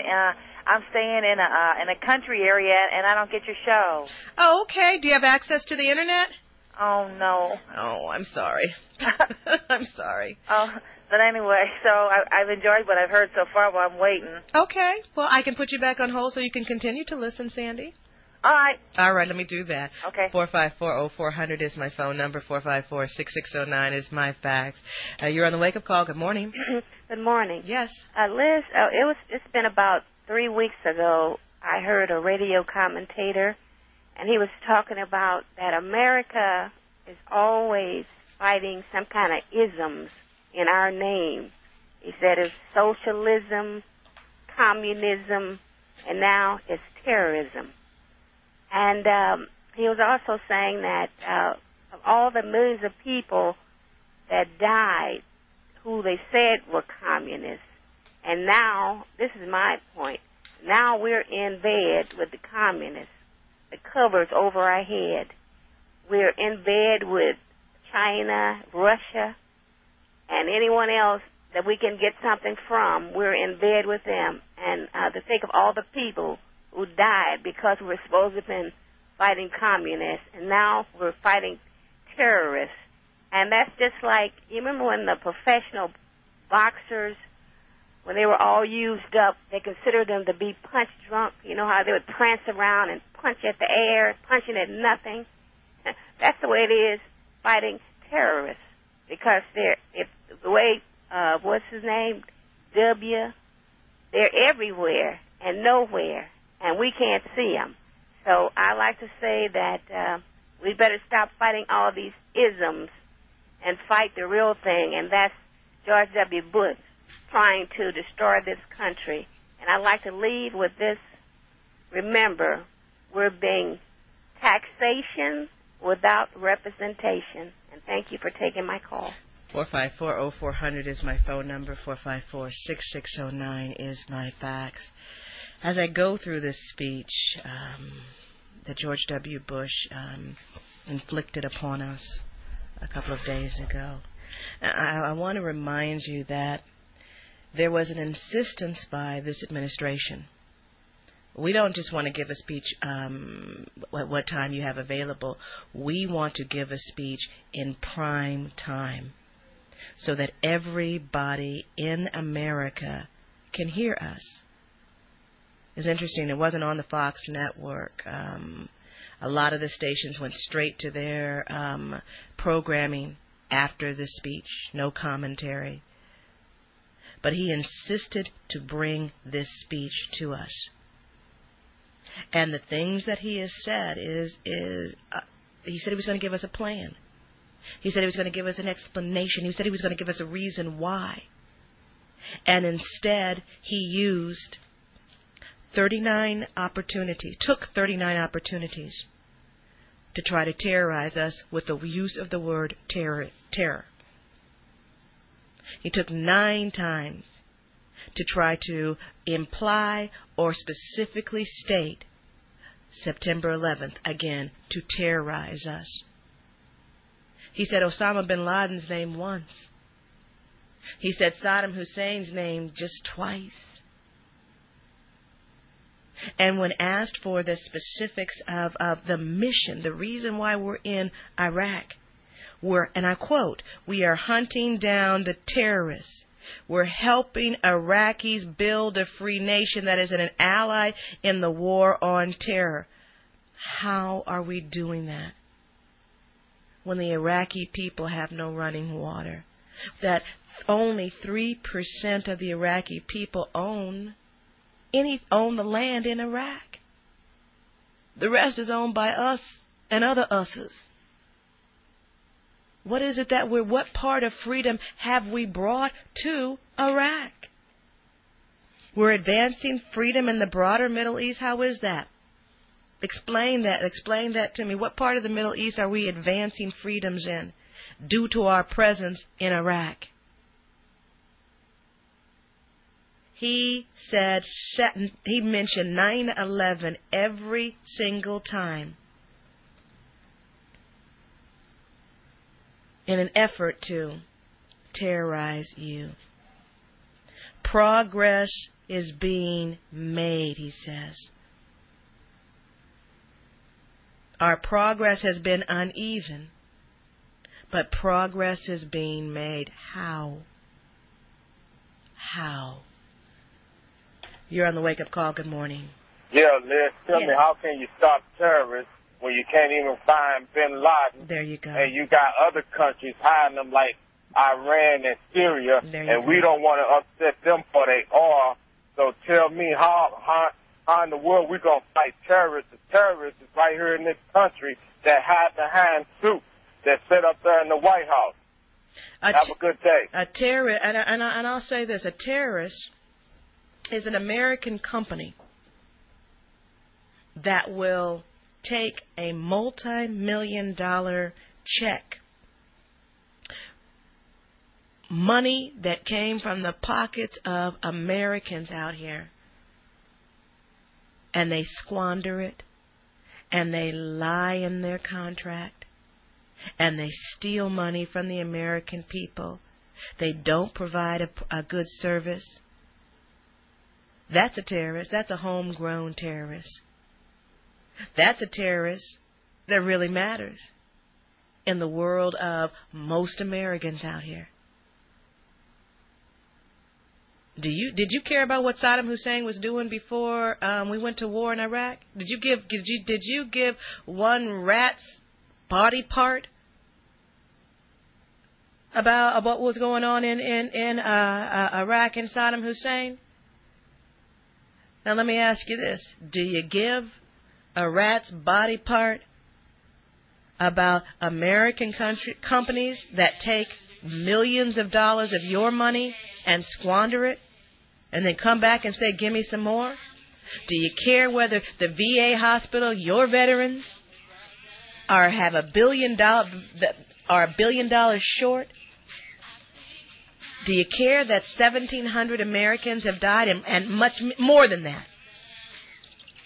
in a country area, and I don't get your show. Oh, okay. Do you have access to the internet? Oh, no. Oh, I'm sorry. I'm sorry. Oh, but anyway, so I've enjoyed what I've heard so far while I'm waiting. Okay. Well, I can put you back on hold so you can continue to listen, Sandy. All right. All right, let me do that. Okay. 454-0400 is my phone number. 454-6609 is my fax. You're on the Wake-Up Call. Good morning. Good morning. Yes. Liz, it's been about 3 weeks ago I heard a radio commentator, and he was talking about that America is always fighting some kind of isms in our name. He said it's socialism, communism, and now it's terrorism. And he was also saying that of all the millions of people that died who they said were communists, and now, this is my point, now we're in bed with the communists. The covers over our head. We're in bed with China, Russia, and anyone else that we can get something from. We're in bed with them. And to think of all the people who died because we were supposed to have been fighting communists, and now we're fighting terrorists. And that's just like, you remember when the professional boxers, when they were all used up, they considered them to be punch drunk. You know how they would prance around and punch at the air, punching at nothing? That's the way it is fighting terrorists, because the way, what's his name, they're everywhere and nowhere, and we can't see them. So I like to say that we better stop fighting all these isms and fight the real thing, and that's George W. Bush trying to destroy this country. And I'd like to leave with this. Remember, we're being taxation without representation. And thank you for taking my call. 454-0400 is my phone number. 454-6609 is my fax. As I go through this speech that George W. Bush inflicted upon us a couple of days ago, I want to remind you that there was an insistence by this administration. We don't just want to give a speech what time you have available. We want to give a speech in prime time so that everybody in America can hear us. It's interesting. It wasn't on the Fox network. A lot of the stations went straight to their programming after the speech, no commentary. But he insisted to bring this speech to us. And the things that he has said is he said he was going to give us a plan. He said he was going to give us an explanation. He said he was going to give us a reason why. And instead, he used 39 opportunities, took 39 opportunities to try to terrorize us with the use of the word terror. He took 9 times to try to imply or specifically state September 11th, again, to terrorize us. He said Osama bin Laden's name once. He said Saddam Hussein's name just twice. And when asked for the specifics of the mission, the reason why we're in Iraq, and I quote, we are hunting down the terrorists. We're helping Iraqis build a free nation that is an ally in the war on terror. How are we doing that when the Iraqi people have no running water? That only 3% of the Iraqi people own the land in Iraq. The rest is owned by us and other us's. What is it what part of freedom have we brought to Iraq? We're advancing freedom in the broader Middle East. How is that? Explain that. Explain that to me. What part of the Middle East are we advancing freedoms in due to our presence in Iraq? He mentioned 9/11 every single time in an effort to terrorize you. Progress is being made, he says. Our progress has been uneven, but progress is being made. How? How? You're on the wake-up call. Good morning. Yeah, Liz, tell me, how can you stop terrorists when you can't even find bin Laden? There you go. And you got other countries hiding them like Iran and Syria, and we don't want to upset them for they are. So tell me, how in the world we going to fight terrorists? The terrorists is right here in this country that hide behind suits that sit up there in the White House. Have a good day. A terrorist, and I'll say this, a terrorist is an American company that will take a multi-million-dollar check, money that came from the pockets of Americans out here, and they squander it, and they lie in their contract, and they steal money from the American people. They don't provide a good service. That's a terrorist. That's a homegrown terrorist. That's a terrorist that really matters in the world of most Americans out here. Did you care about what Saddam Hussein was doing before we went to war in Iraq? Did you give one rat's body part about what was going on in Iraq and Saddam Hussein? Now let me ask you this: do you give a rat's body part about American companies that take millions of dollars of your money and squander it, and then come back and say, "Give me some more"? Do you care whether the VA hospital, your veterans, are $1 billion short? Do you care that 1,700 Americans have died and much more than that?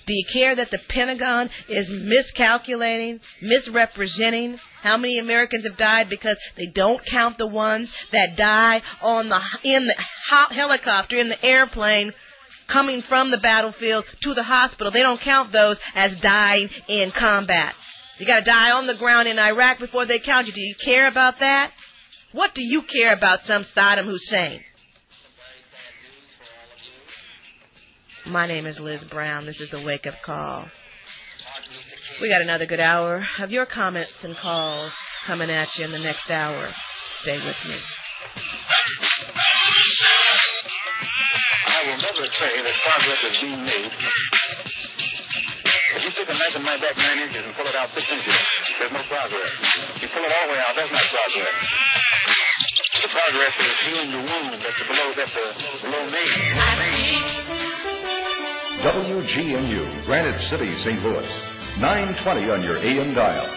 Do you care that the Pentagon is miscalculating, misrepresenting how many Americans have died because they don't count the ones that die in the helicopter, in the airplane, coming from the battlefield to the hospital? They don't count those as dying in combat. You got to die on the ground in Iraq before they count you. Do you care about that? What do you care about some Saddam Hussein? My name is Liz Brown. This is the Wake Up Call. We got another good hour of your comments and calls coming at you in the next hour. Stay with me. I will never say that progress is being made. If you take a knife and knife back 9 inches and pull it out 6 inches, there's no progress. You pull it all the way out, that's not progress. The progress is healing the wound that's below me. WGNU, Granite City, St. Louis. 920 on your AM dial.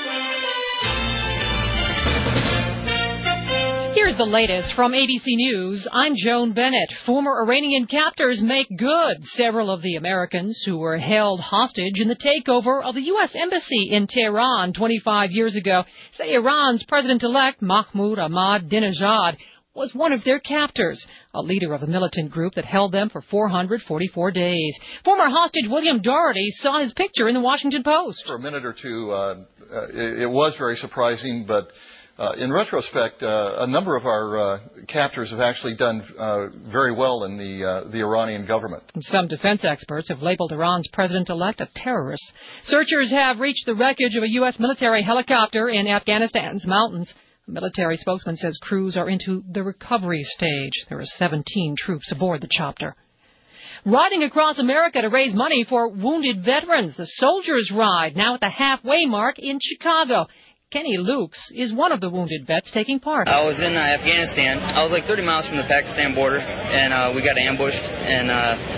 Here's the latest from ABC News. I'm Joan Bennett. Former Iranian captors make good. Several of the Americans who were held hostage in the takeover of the U.S. Embassy in Tehran 25 years ago say Iran's president-elect Mahmoud Ahmadinejad was one of their captors, a leader of a militant group that held them for 444 days. Former hostage William Doherty saw his picture in the Washington Post. For a minute or two, it was very surprising, but in retrospect, a number of our captors have actually done very well in the Iranian government. Some defense experts have labeled Iran's president-elect a terrorist. Searchers have reached the wreckage of a U.S. military helicopter in Afghanistan's mountains. A military spokesman says crews are into the recovery stage. There are 17 troops aboard the chopper. Riding across America to raise money for wounded veterans. The Soldiers Ride, now at the halfway mark in Chicago. Kenny Lukes is one of the wounded vets taking part. I was in Afghanistan. I was like 30 miles from the Pakistan border, and we got ambushed, and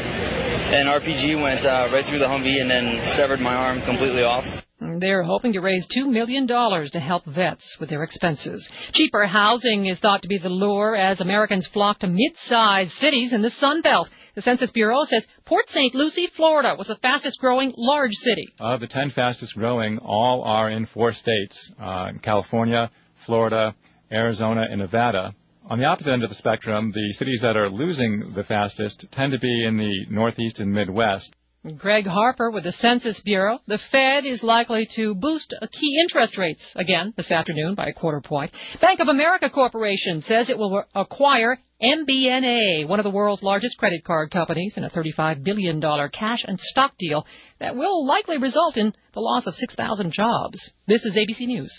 an RPG went right through the Humvee and then severed my arm completely off. They're hoping to raise $2 million to help vets with their expenses. Cheaper housing is thought to be the lure as Americans flock to mid-sized cities in the Sun Belt. The Census Bureau says Port St. Lucie, Florida, was the fastest-growing large city. Of the 10 fastest-growing, all are in 4 states, California, Florida, Arizona, and Nevada. On the opposite end of the spectrum, the cities that are losing the fastest tend to be in the Northeast and Midwest. Greg Harper with the Census Bureau. The Fed is likely to boost key interest rates again this afternoon by a quarter point. Bank of America Corporation says it will acquire MBNA, one of the world's largest credit card companies, in a $35 billion cash and stock deal that will likely result in the loss of 6,000 jobs. This is ABC News.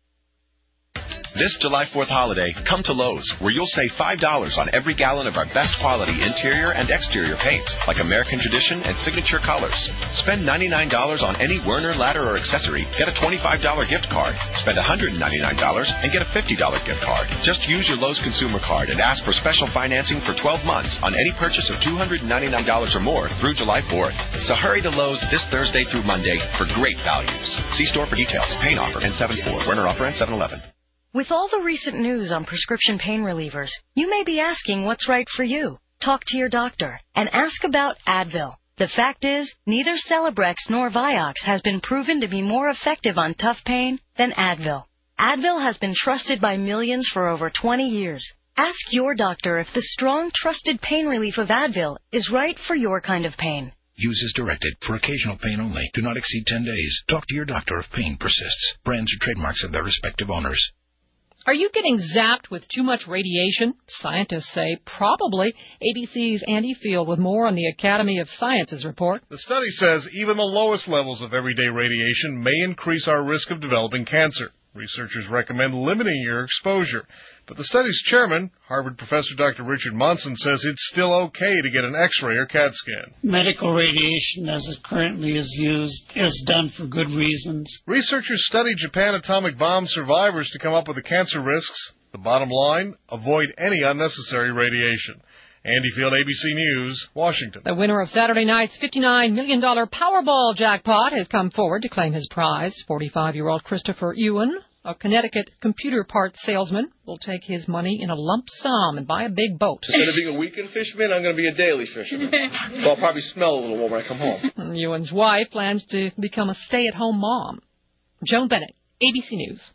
This July 4th holiday, come to Lowe's, where you'll save $5 on every gallon of our best quality interior and exterior paints, like American Tradition and Signature Colors. Spend $99 on any Werner ladder or accessory, get a $25 gift card. Spend $199 and get a $50 gift card. Just use your Lowe's consumer card and ask for special financing for 12 months on any purchase of $299 or more through July 4th. So hurry to Lowe's this Thursday through Monday for great values. See store for details. Pain offer N74. Werner offer N711. With all the recent news on prescription pain relievers, you may be asking what's right for you. Talk to your doctor and ask about Advil. The fact is, neither Celebrex nor Vioxx has been proven to be more effective on tough pain than Advil. Advil has been trusted by millions for over 20 years. Ask your doctor if the strong, trusted pain relief of Advil is right for your kind of pain. Use as directed. For occasional pain only. Do not exceed 10 days. Talk to your doctor if pain persists. Brands or trademarks of their respective owners. Are you getting zapped with too much radiation? Scientists say probably. ABC's Andy Field with more on the Academy of Sciences report. The study says even the lowest levels of everyday radiation may increase our risk of developing cancer. Researchers recommend limiting your exposure. But the study's chairman, Harvard professor Dr. Richard Monson, says it's still okay to get an X-ray or CAT scan. Medical radiation, as it currently is used, is done for good reasons. Researchers studied Japan atomic bomb survivors to come up with the cancer risks. The bottom line, avoid any unnecessary radiation. Andy Field, ABC News, Washington. The winner of Saturday night's $59 million Powerball jackpot has come forward to claim his prize. 45-year-old Christopher Ewan A Connecticut computer parts salesman will take his money in a lump sum and buy a big boat. Instead of being a weekend fisherman, I'm going to be a daily fisherman. So I'll probably smell a little more when I come home. And Ewan's wife plans to become a stay-at-home mom. Joan Bennett, ABC News.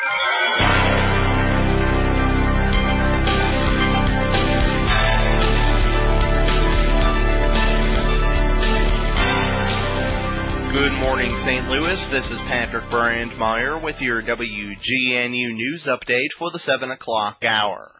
Good morning, St. Louis. This is Patrick Brandmeier with your WGNU News Update for the 7 o'clock hour.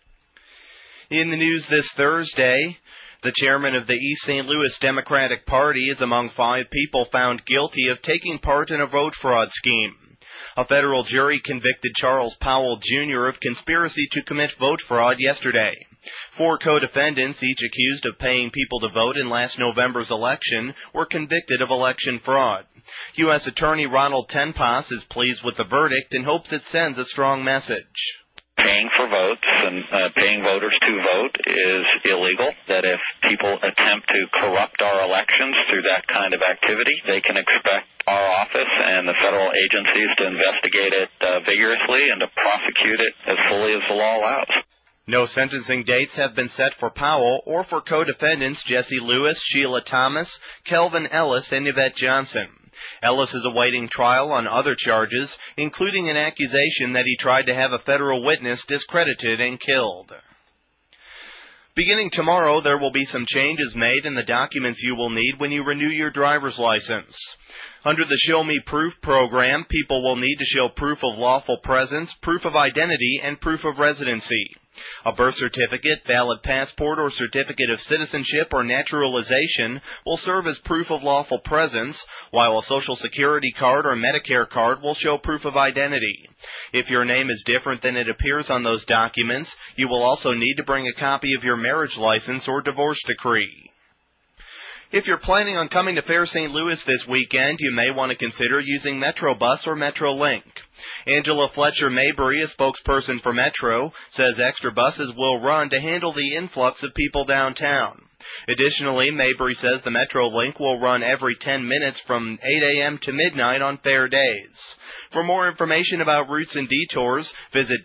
In the news this Thursday, the chairman of the East St. Louis Democratic Party is among 5 people found guilty of taking part in a vote fraud scheme. A federal jury convicted Charles Powell, Jr. of conspiracy to commit vote fraud yesterday. 4 co-defendants, each accused of paying people to vote in last November's election, were convicted of election fraud. U.S. Attorney Ronald Tenpas is pleased with the verdict and hopes it sends a strong message. Paying for votes and paying voters to vote is illegal, that if people attempt to corrupt our elections through that kind of activity, they can expect our office and the federal agencies to investigate it vigorously and to prosecute it as fully as the law allows. No sentencing dates have been set for Powell or for co-defendants Jesse Lewis, Sheila Thomas, Kelvin Ellis, and Yvette Johnson. Ellis is awaiting trial on other charges, including an accusation that he tried to have a federal witness discredited and killed. Beginning tomorrow, there will be some changes made in the documents you will need when you renew your driver's license. Under the Show Me Proof program, people will need to show proof of lawful presence, proof of identity, and proof of residency. A birth certificate, valid passport, or certificate of citizenship or naturalization will serve as proof of lawful presence, while a Social Security card or Medicare card will show proof of identity. If your name is different than it appears on those documents, you will also need to bring a copy of your marriage license or divorce decree. If you're planning on coming to Fair St. Louis this weekend, you may want to consider using Metrobus or Metrolink. Angela Fletcher Mabry, a spokesperson for Metro, says extra buses will run to handle the influx of people downtown. Additionally, Mabry says the Metrolink will run every 10 minutes from 8 a.m. to midnight on fair days. For more information about routes and detours, visit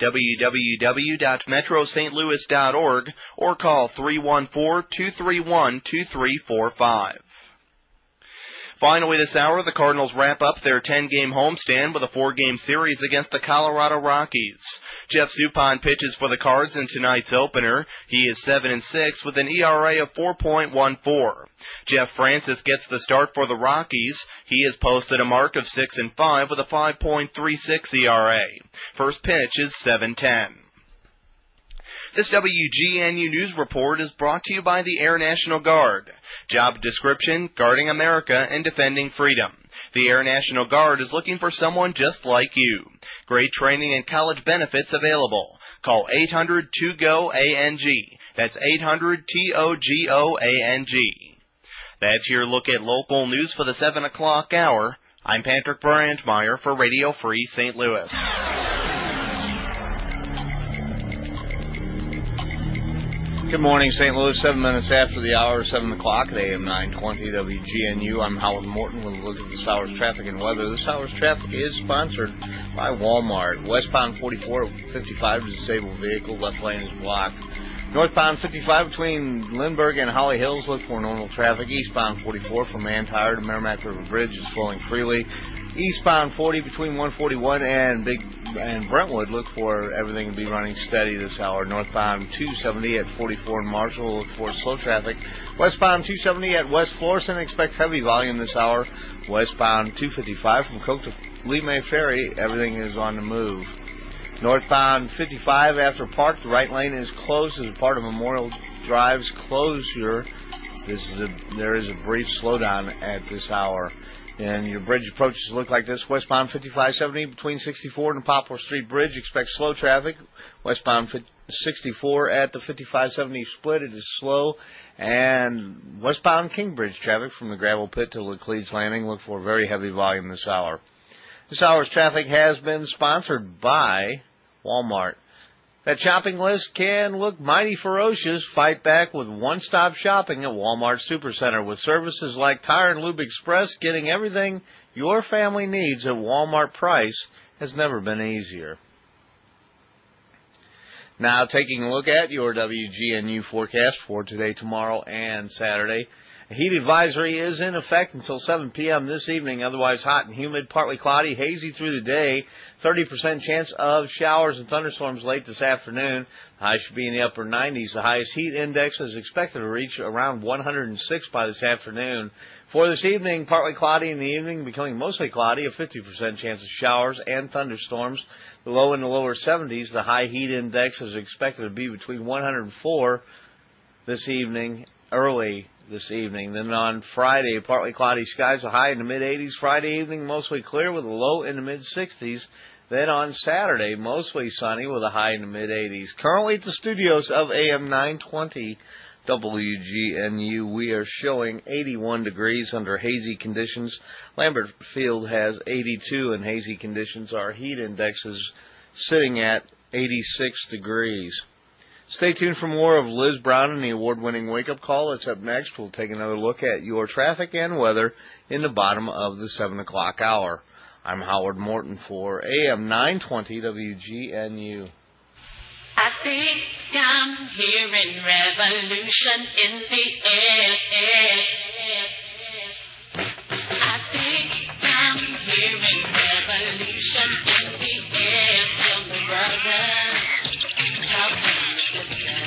www.metrostlouis.org or call 314-231-2345. Finally this hour, the Cardinals wrap up their 10-game homestand with a 4-game series against the Colorado Rockies. Jeff Suppan pitches for the Cards in tonight's opener. He is 7-6 with an ERA of 4.14. Jeff Francis gets the start for the Rockies. He has posted a mark of 6-5 with a 5.36 ERA. First pitch is 7:10. This WGNU News Report is brought to you by the Air National Guard. Job description, guarding America and defending freedom. The Air National Guard is looking for someone just like you. Great training and college benefits available. Call 800-2GO-ANG. That's 800-TOGOANG. That's your look at local news for the 7 o'clock hour. I'm Patrick Brandmeier for Radio Free St. Louis. Good morning, St. Louis. 7 minutes after the hour, 7 o'clock at AM 920 WGNU. I'm Howard Morton with a look at this hour's traffic and weather. This hour's traffic is sponsored by Walmart. Westbound 44 55, disabled vehicle, left lane is blocked. Northbound 55 between Lindbergh and Holly Hills, look for normal traffic. Eastbound 44 from Antire to Merrimack River Bridge is flowing freely. Eastbound 40 between 141 and Brentwood, look for everything to be running steady this hour. Northbound 270 at 44 in Marshall, look for slow traffic. Westbound 270 at West Florissant, expect heavy volume this hour. Westbound 255 from Coke to Lee May Ferry, everything is on the move. Northbound 55 after Park, the right lane is closed as a part of Memorial Drive's closure. There is a brief slowdown at this hour. And your bridge approaches look like this. Westbound 5570 between 64 and the Poplar Street Bridge. Expect slow traffic. Westbound 64 at the 5570 split. It is slow. And westbound Kingbridge traffic from the Gravel Pit to Laclede's Landing. Look for very heavy volume this hour. This hour's traffic has been sponsored by Walmart. That shopping list can look mighty ferocious. Fight back with one-stop shopping at Walmart Supercenter with services like Tire and Lube Express, getting everything your family needs at Walmart price has never been easier. Now, taking a look at your WGNU forecast for today, tomorrow, and Saturday. A heat advisory is in effect until 7 p.m. this evening. Otherwise hot and humid, partly cloudy, hazy through the day. 30% chance of showers and thunderstorms late this afternoon. The high should be in the upper 90s. The highest heat index is expected to reach around 106 by this afternoon. For this evening, partly cloudy in the evening, becoming mostly cloudy. A 50% chance of showers and thunderstorms. The low in the lower 70s. The high heat index is expected to be between 104 this evening, early this evening. Then on Friday, partly cloudy skies, a high in the mid-80s. Friday evening, mostly clear with a low in the mid-60s. Then on Saturday, mostly sunny with a high in the mid-80s. Currently at the studios of AM 920 WGNU, we are showing 81 degrees under hazy conditions. Lambert Field has 82 in hazy conditions. Our heat index is sitting at 86 degrees. Stay tuned for more of Liz Brown and the award-winning wake-up call. That's up next. We'll take another look at your traffic and weather in the bottom of the 7 o'clock hour. I'm Howard Morton for AM 920 WGNU. I think I'm hearing revolution in the air. I think I'm hearing revolution in the air. Tell me, brother, how can you listen?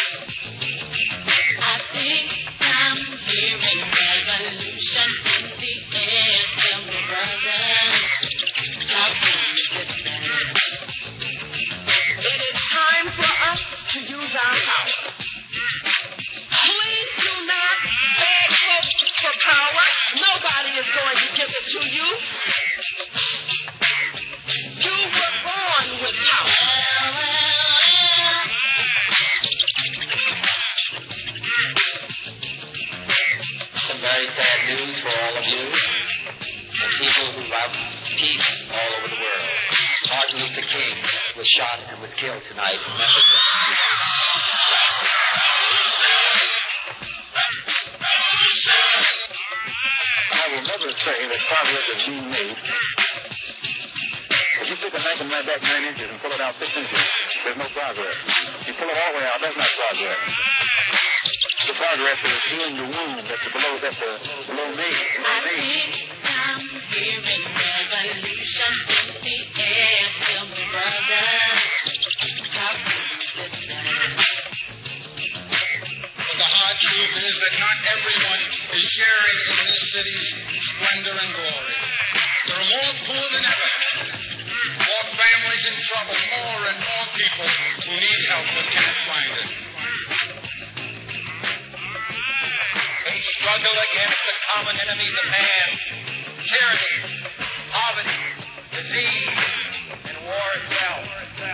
I think I'm hearing revolution in the air. Tell me, brother, how can you listen? It is time for us to use our power. Please do not beg for power. Nobody is going to give it to you. You were born with power. Some very sad news for all of you and people who love peace all over the world. Martin Luther King was shot and was killed tonight in Memphis. I will never say that progress is being made. If you take a knife and knife back 9 inches and pull it out 6 inches, there's no progress. You pull it all the way out, that's not progress. The progress is healing the wound that's below me. I think I'm hearing revolution in the air. Tell me, brother, how can you listen? But the hard truth is that not everyone is sharing in this city's splendor and glory. There are more poor than ever, more families in trouble, more and more people who need help but can't find it. We struggle against the common enemies of man: tyranny, poverty, disease, and war itself.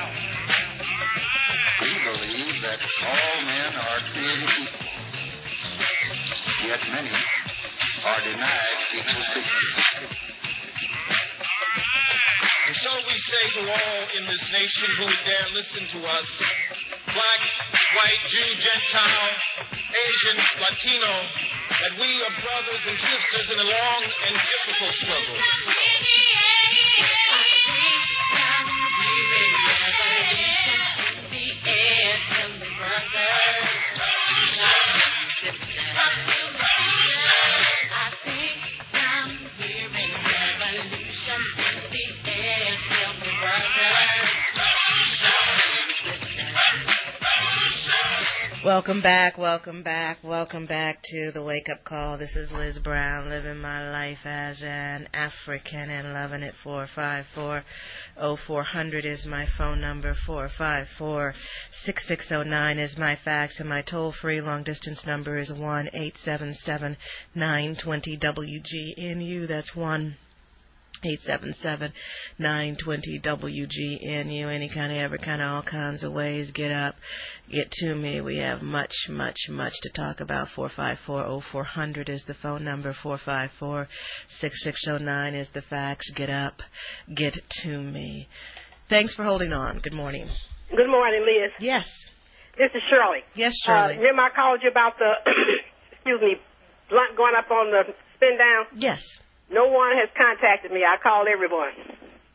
We believe that all men are created equal, yet many are denied equal treatment. And so we say to all in this nation who would dare listen to us, black, white, Jew, Gentile, Asian, Latino, that we are brothers and sisters in a long and difficult struggle. Welcome back to the Wake Up Call. This is Liz Brown, living my life as an African and loving it. 454-0400 is my phone number. 454-6609 is my fax, and my toll-free long-distance number is 1-877-920-WGNU. That's 1-877-920-WGNU. Any kind of, every kind of, all kinds of ways. Get up, get to me. We have much to talk about. 454-0400 is the phone number. 454-6609 is the fax. Get up, get to me. Thanks for holding on. Good morning. Good morning, Liz. Yes. This is Shirley. Yes, Shirley. Remember I called you about the, blunt going up on the spin down? Yes. No one has contacted me. I called everyone.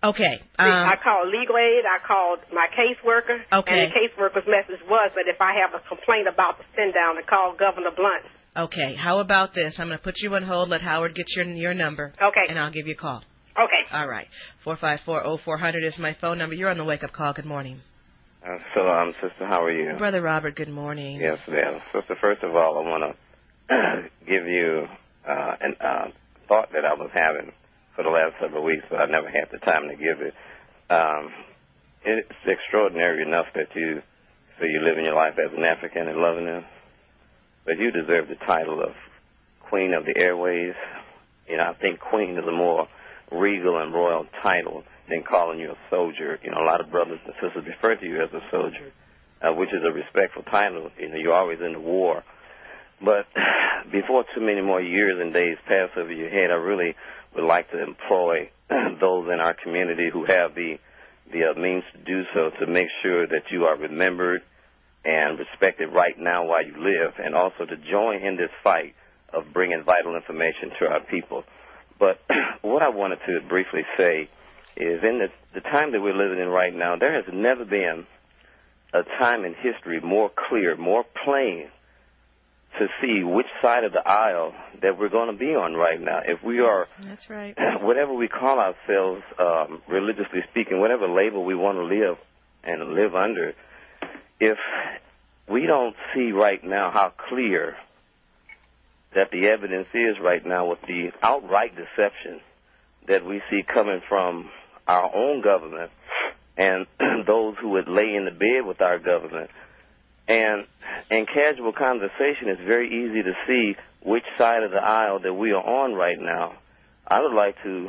Okay. I called legal aid. I called my caseworker. Okay. And the caseworker's message was that if I have a complaint about the send down, to call Governor Blunt. Okay. How about this? I'm going to put you on hold. Let Howard get your number. Okay. And I'll give you a call. Okay. All right. 454-0400 is my phone number. You're on the wake-up call. Good morning. Salam, sister. How are you? Brother Robert, good morning. Yes, ma'am. Sister, first of all, I want to give you a thought that I was having for the last several weeks, but I never had the time to give it. It's extraordinary enough that you say you're living your life as an African and loving them, but you deserve the title of Queen of the Airways. You know, I think Queen is a more regal and royal title than calling you a soldier. You know, a lot of brothers and sisters refer to you as a soldier, which is a respectful title. You know, you're always in the war. But before too many more years and days pass over your head, I really would like to employ those in our community who have the means to do so to make sure that you are remembered and respected right now while you live, and also to join in this fight of bringing vital information to our people. But what I wanted to briefly say is in the time that we're living in right now, there has never been a time in history more clear, more plain to see which side of the aisle that we're going to be on right now. If we are, that's right, whatever we call ourselves, religiously speaking, whatever label we want to live and live under, if we don't see right now how clear that the evidence is right now with the outright deception that we see coming from our own government and those who would lay in the bed with our government, and in casual conversation, it's very easy to see which side of the aisle that we are on right now. I would like to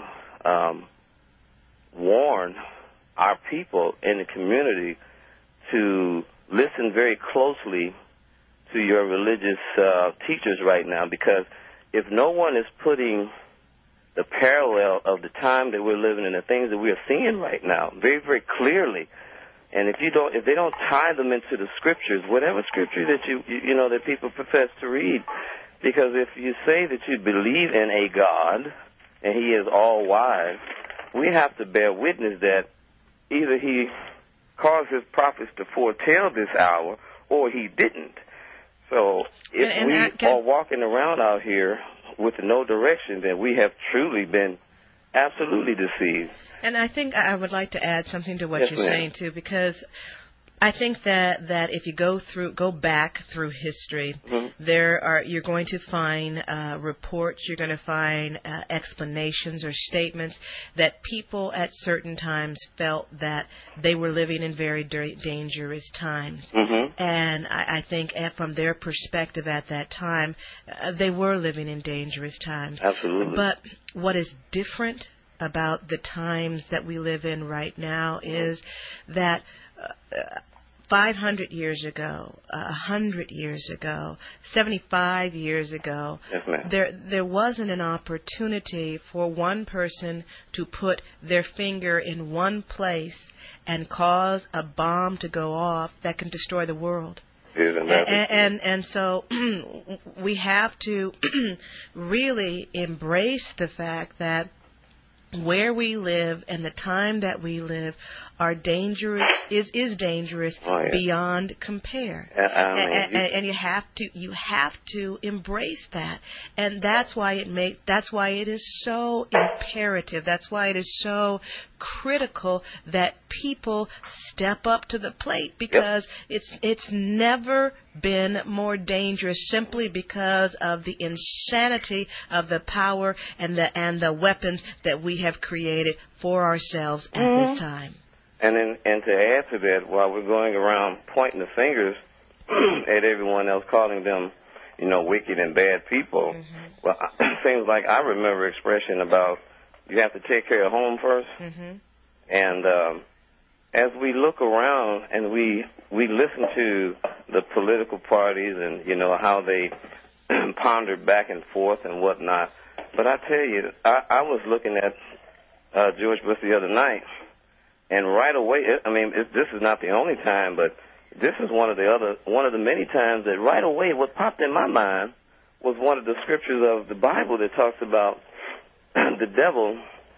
warn our people in the community to listen very closely to your religious teachers right now, because if no one is putting the parallel of the time that we're living in, the things that we are seeing right now very, very clearly, and if they don't tie them into the scriptures, whatever scripture that you know that people profess to read, because if you say that you believe in a God and He is all wise, we have to bear witness that either He caused His prophets to foretell this hour, or He didn't. So if we are walking around out here with no direction, then we have truly been absolutely deceived. And I think I would like to add something to what Yes, you're ma'am. saying too, because I think that if you go back through history, you're going to find reports, you're going to find explanations or statements that people at certain times felt that they were living in very dangerous times. And I think from their perspective at that time, they were living in dangerous times. Absolutely. But what is different about the times that we live in right now is that 500 years ago, 100 years ago, 75 years ago, there wasn't an opportunity for one person to put their finger in one place and cause a bomb to go off that can destroy the world. And so we have to really embrace the fact that where we live and the time that we live are dangerous, is dangerous beyond compare. And you have to embrace that. And that's why it is so imperative. That's why it is so critical that people step up to the plate, because it's never been more dangerous, simply because of the insanity of the power and the weapons that we have created for ourselves at this time. And to add to that, while we're going around pointing the fingers at everyone else, calling them, wicked and bad people, well, it seems like I remember expression about you have to take care of home first. And as we look around and we listen to the political parties and, how they ponder back and forth and whatnot, but I tell you, I was looking at George Bush the other night, and right away, this is not the only time, but this is one of the many times that right away what popped in my mind was one of the scriptures of the Bible that talks about the devil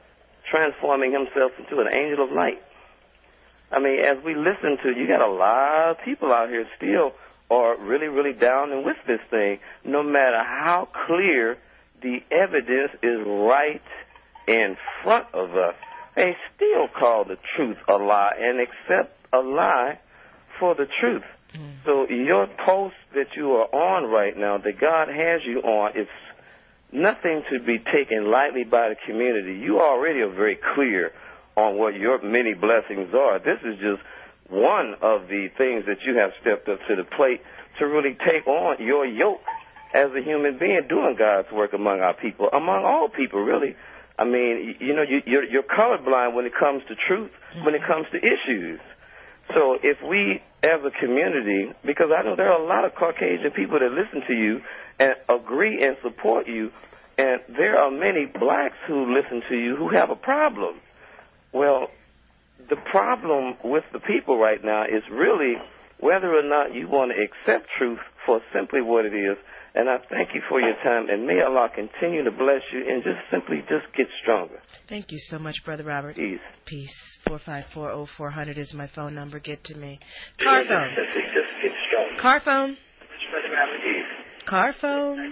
transforming himself into an angel of light. I mean, as we listen to, you got a lot of people out here still are really, really down and with this thing, no matter how clear the evidence is right in front of us. They still call the truth a lie and accept a lie for the truth. So your post that you are on right now, that God has you on, it's nothing to be taken lightly by the community. You already are very clear on what your many blessings are. This is just one of the things that you have stepped up to the plate to really take on your yoke as a human being doing God's work among our people, among all people, really. I mean, you know, you're colorblind when it comes to truth, when it comes to issues. So if we, as a community, because I know there are a lot of Caucasian people that listen to you and agree and support you, and there are many blacks who listen to you who have a problem. Well, the problem with the people right now is really whether or not you want to accept truth for simply what it is. And I thank you for your time, and may Allah continue to bless you and just simply just get stronger. Thank you so much, Brother Robert. Peace. Peace. 454-0400 is my phone number. Get to me. Car phone. Car phone. Car phone.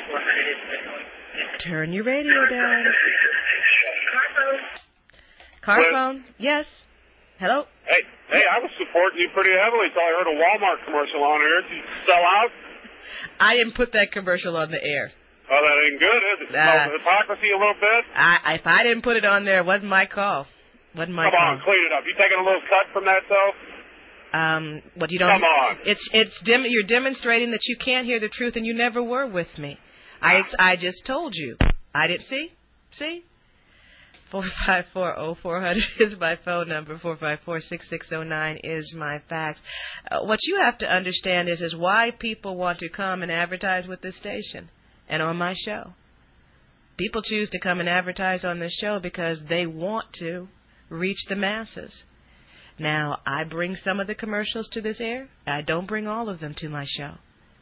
Turn your radio down. Car phone. Yes. Hello. Hey, I was supporting you pretty heavily until I heard a Walmart commercial on here. Did you sell out? I didn't put that commercial on the air. Oh, that ain't good, is it? Hypocrisy a little bit? If I didn't put it on there, it wasn't my call. Wasn't my call. Come on, clean it up. You taking a little cut from that, though? What you don't? Come on. You're demonstrating that you can't hear the truth, and you never were with me. I just told you. I didn't see. 454-0400 is my phone number. 454-6609 is my fax. What you have to understand is why people want to come and advertise with this station and on my show. People choose to come and advertise on this show because they want to reach the masses. Now, I bring some of the commercials to this air. I don't bring all of them to my show.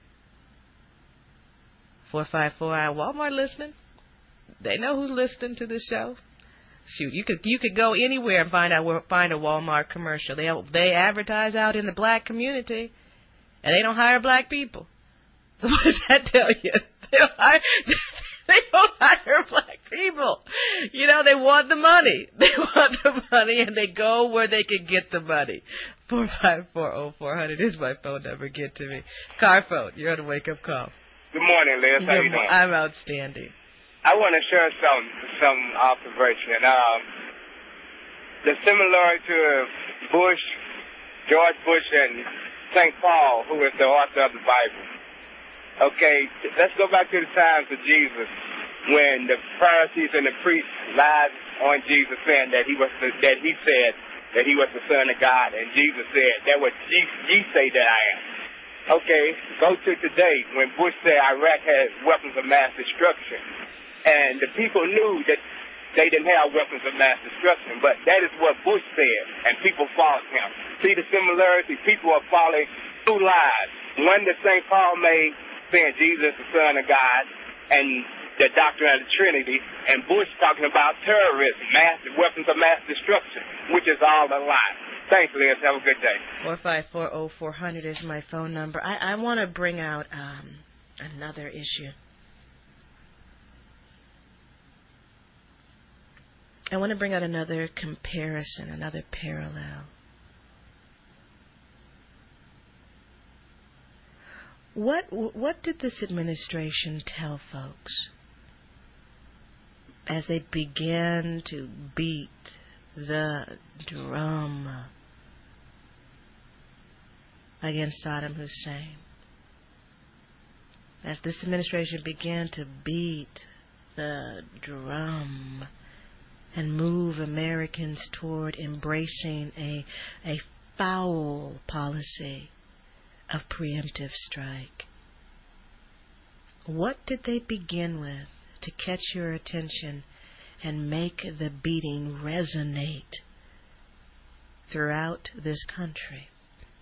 454, Walmart listening. They know who's listening to this show. Shoot, you could go anywhere and find a Walmart commercial. They advertise out in the black community, and they don't hire black people. So what does that tell you? They don't hire black people. You know, they want the money. They want the money, and they go where they can get the money. 454-0400 is my phone number. Get to me. Car phone. You're on a wake-up call. Good morning, Liz. How you doing? I'm outstanding. I want to share some observation. The similarity to George Bush, and St. Paul, who is the author of the Bible. Okay, let's go back to the times of Jesus, when the Pharisees and the priests lied on Jesus, saying that he said that he was the Son of God, and Jesus said, "That what ye say that I am." Okay, go to today, when Bush said Iraq has weapons of mass destruction. And the people knew that they didn't have weapons of mass destruction, but that is what Bush said, and people followed him. See the similarity? People are following two lies. One that St. Paul made, saying Jesus is the Son of God, and the doctrine of the Trinity, and Bush talking about terrorism, weapons of mass destruction, which is all a lie. Thanks, Liz. Have a good day. 454-0400 is my phone number. I want to bring out another issue. I want to bring out another comparison, another parallel. What did this administration tell folks as they began to beat the drum against Saddam Hussein? As this administration began to beat the drum and move Americans toward embracing a foul policy of preemptive strike. What did they begin with to catch your attention and make the beating resonate throughout this country?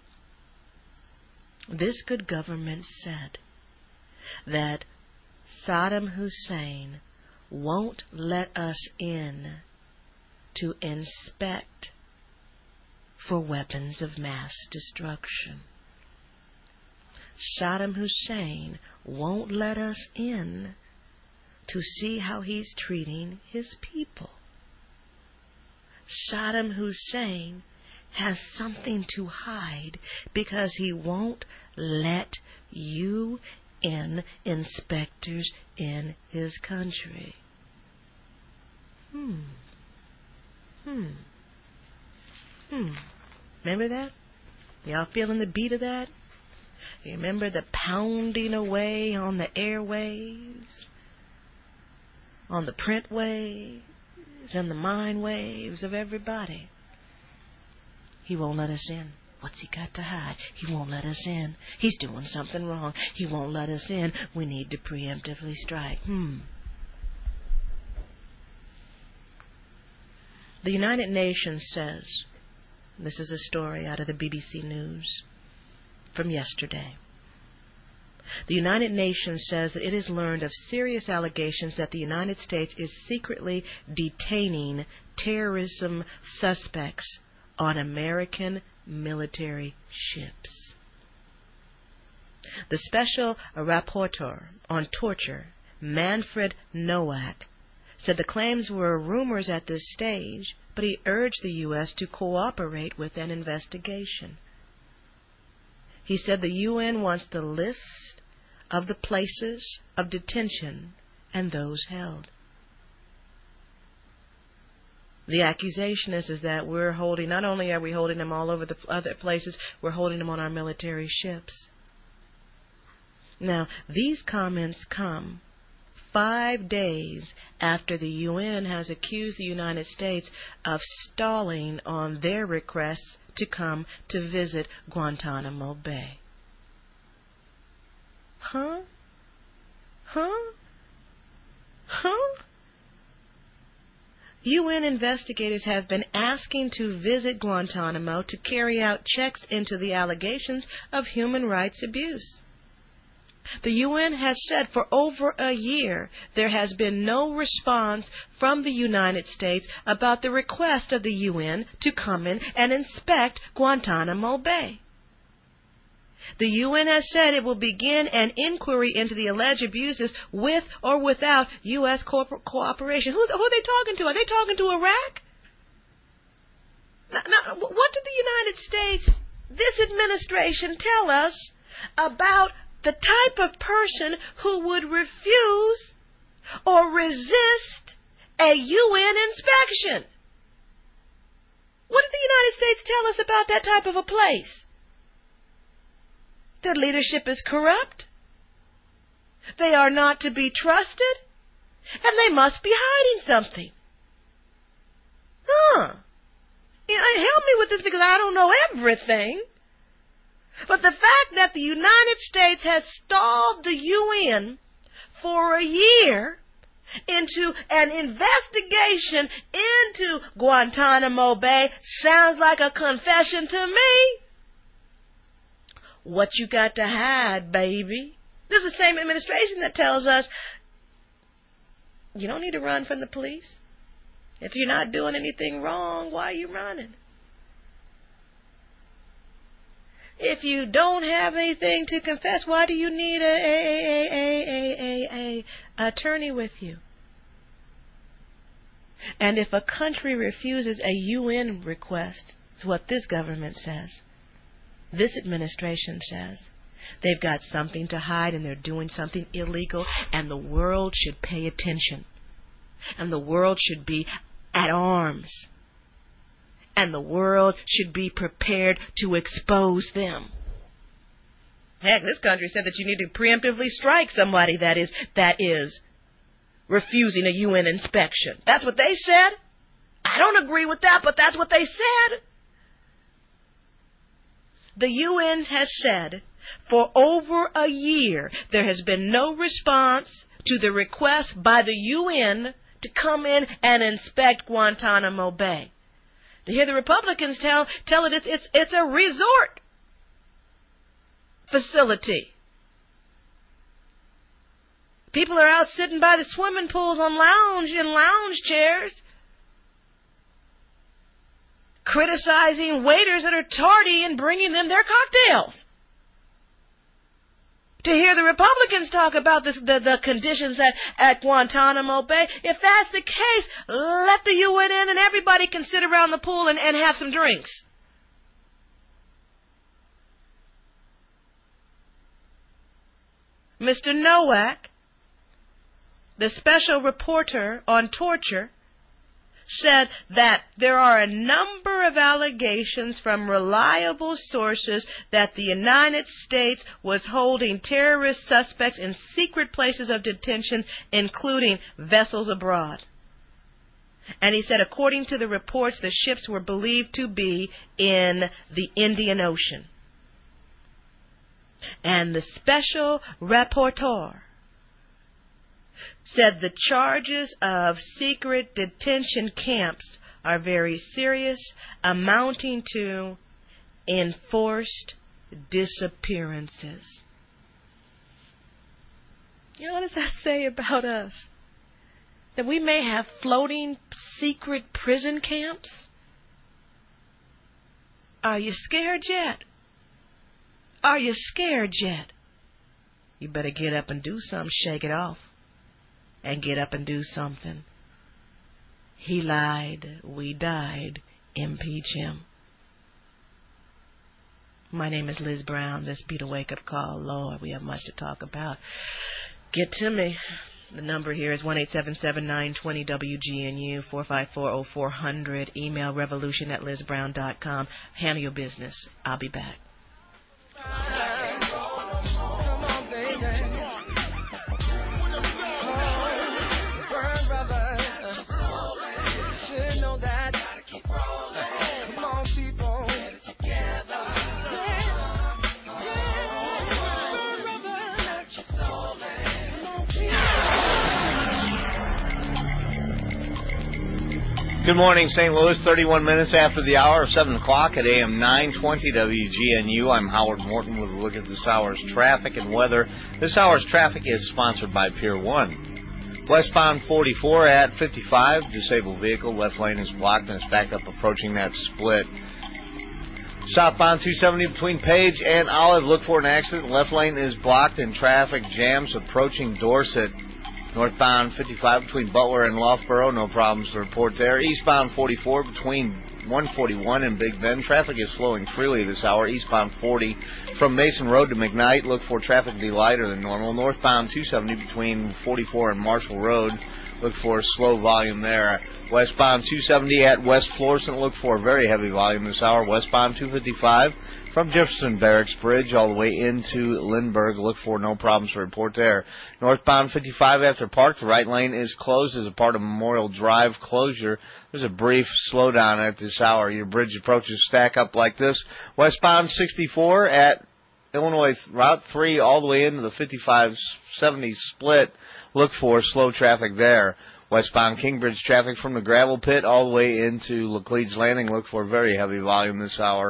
This good government said that Saddam Hussein won't let us in to inspect for weapons of mass destruction. Saddam Hussein won't let us in to see how he's treating his people. Saddam Hussein has something to hide because he won't let UN inspectors in his country. Remember that? Y'all feeling the beat of that? You remember the pounding away on the airwaves, on the print waves, and the mind waves of everybody? He won't let us in. What's he got to hide? He won't let us in. He's doing something wrong. He won't let us in. We need to preemptively strike. The United Nations says, this is a story out of the BBC News from yesterday. The United Nations says that it has learned of serious allegations that the United States is secretly detaining terrorism suspects on American military ships. The Special Rapporteur on Torture, Manfred Nowak, said the claims were rumors at this stage, but he urged the U.S. to cooperate with an investigation. He said the UN wants the list of the places of detention and those held. The accusation is that we're holding, not only are we holding them all over the other places, we're holding them on our military ships. Now, these comments come 5 days after the UN has accused the United States of stalling on their requests to come to visit Guantanamo Bay. Huh? UN investigators have been asking to visit Guantanamo to carry out checks into the allegations of human rights abuse. The UN has said for over a year there has been no response from the United States about the request of the UN to come in and inspect Guantanamo Bay. The UN has said it will begin an inquiry into the alleged abuses with or without U.S. cooperation. Who are they talking to? Are they talking to Iraq? Now, what did the United States, this administration, tell us about the type of person who would refuse or resist a UN inspection? What did the United States tell us about that type of a place? Their leadership is corrupt. They are not to be trusted. And they must be hiding something. Help me with this because I don't know everything. But the fact that the United States has stalled the UN for a year into an investigation into Guantanamo Bay sounds like a confession to me. What you got to hide, baby? This is the same administration that tells us you don't need to run from the police. If you're not doing anything wrong, why are you running? If you don't have anything to confess, why do you need a attorney with you? And if a country refuses a UN request, it's what this government says. This administration says they've got something to hide and they're doing something illegal, and the world should pay attention. And the world should be at arms. And the world should be prepared to expose them. Heck, this country said that you need to preemptively strike somebody that is refusing a UN inspection. That's what they said. I don't agree with that, but that's what they said. The UN has said for over a year there has been no response to the request by the UN to come in and inspect Guantanamo Bay. To hear the Republicans tell it it's a resort facility. People are out sitting by the swimming pools in lounge chairs. criticizing waiters that are tardy in bringing them their cocktails. To hear the Republicans talk about the conditions at Guantanamo Bay, if that's the case, let the UN in and everybody can sit around the pool and have some drinks. Mr. Nowak, the special reporter on torture, said that there are a number of allegations from reliable sources that the United States was holding terrorist suspects in secret places of detention, including vessels abroad. And he said, according to the reports, the ships were believed to be in the Indian Ocean. And the special rapporteur said the charges of secret detention camps are very serious, amounting to enforced disappearances. You know, what does that say about us? That we may have floating secret prison camps? Are you scared yet? Are you scared yet? You better get up and do something, shake it off. And get up and do something. He lied, we died, impeach him. My name is Liz Brown. This be the wake-up call. Lord, we have much to talk about. Get to me. The number here is 1-877-920-WGNU, 454-0400. Email revolution@lizbrown.com. Handle your business. I'll be back. Good morning, St. Louis. 31 minutes after the hour of 7 o'clock at AM 920 WGNU. I'm Howard Morton with a look at this hour's traffic and weather. This hour's traffic is sponsored by Pier 1. Westbound 44 at 55, disabled vehicle. Left lane is blocked and it's backed up approaching that split. Southbound 270 between Page and Olive. Look for an accident. Left lane is blocked and traffic jams approaching Dorset. Northbound 55 between Butler and Loughborough, no problems to report there. Eastbound 44 between 141 and Big Bend. Traffic is flowing freely this hour. Eastbound 40 from Mason Road to McKnight. Look for traffic to be lighter than normal. Northbound 270 between 44 and Marshall Road. Look for slow volume there. Westbound 270 at West Florissant. Look for very heavy volume this hour. Westbound 255 from Jefferson Barracks Bridge all the way into Lindbergh. Look for no problems to report there. Northbound 55 after Park. The right lane is closed as a part of Memorial Drive closure. There's a brief slowdown at this hour. Your bridge approaches stack up like this. Westbound 64 at Illinois Route 3 all the way into the 55-70 split. Look for slow traffic there. Westbound Kingbridge traffic from the gravel pit all the way into Laclede's Landing. Look for very heavy volume this hour.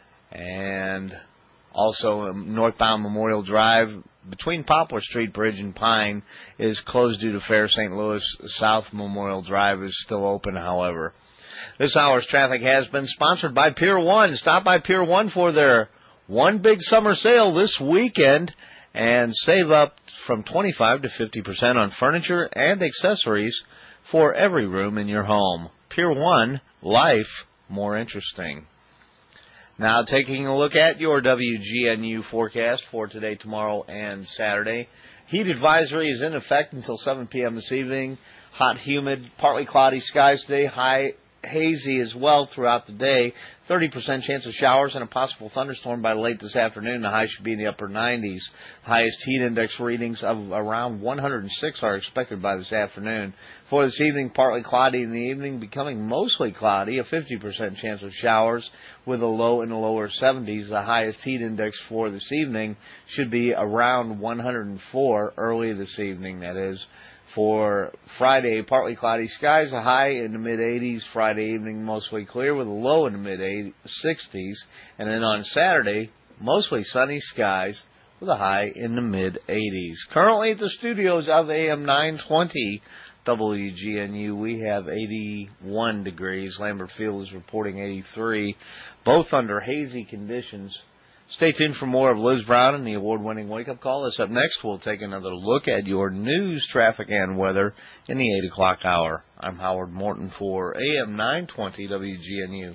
And also northbound Memorial Drive between Poplar Street Bridge and Pine is closed due to Fair St. Louis. South Memorial Drive is still open, however. This hour's traffic has been sponsored by Pier 1. Stop by Pier 1 for their one big summer sale this weekend and save up from 25 to 50% on furniture and accessories for every room in your home. Pier 1, life more interesting. Now taking a look at your WGNU forecast for today, tomorrow, and Saturday. Heat advisory is in effect until 7 p.m. this evening. Hot, humid, partly cloudy skies today. High, hazy as well throughout the day. 30% chance of showers and a possible thunderstorm by late this afternoon. The high should be in the upper 90s. Highest heat index readings of around 106 are expected by this afternoon. For this evening, partly cloudy in the evening, becoming mostly cloudy. A 50% chance of showers with a low in the lower 70s. The highest heat index for this evening should be around 104 early this evening, that is. For Friday, partly cloudy skies, a high in the mid-80s. Friday evening, mostly clear with a low in the mid-60s. And then on Saturday, mostly sunny skies with a high in the mid-80s. Currently at the studios of AM 920 WGNU. We have 81 degrees. Lambert Field is reporting 83, both under hazy conditions. Stay tuned for more of Liz Brown and the award-winning Wake Up Call. This up next, we'll take another look at your news, traffic, and weather in the 8 o'clock hour. I'm Howard Morton for AM 920 WGNU.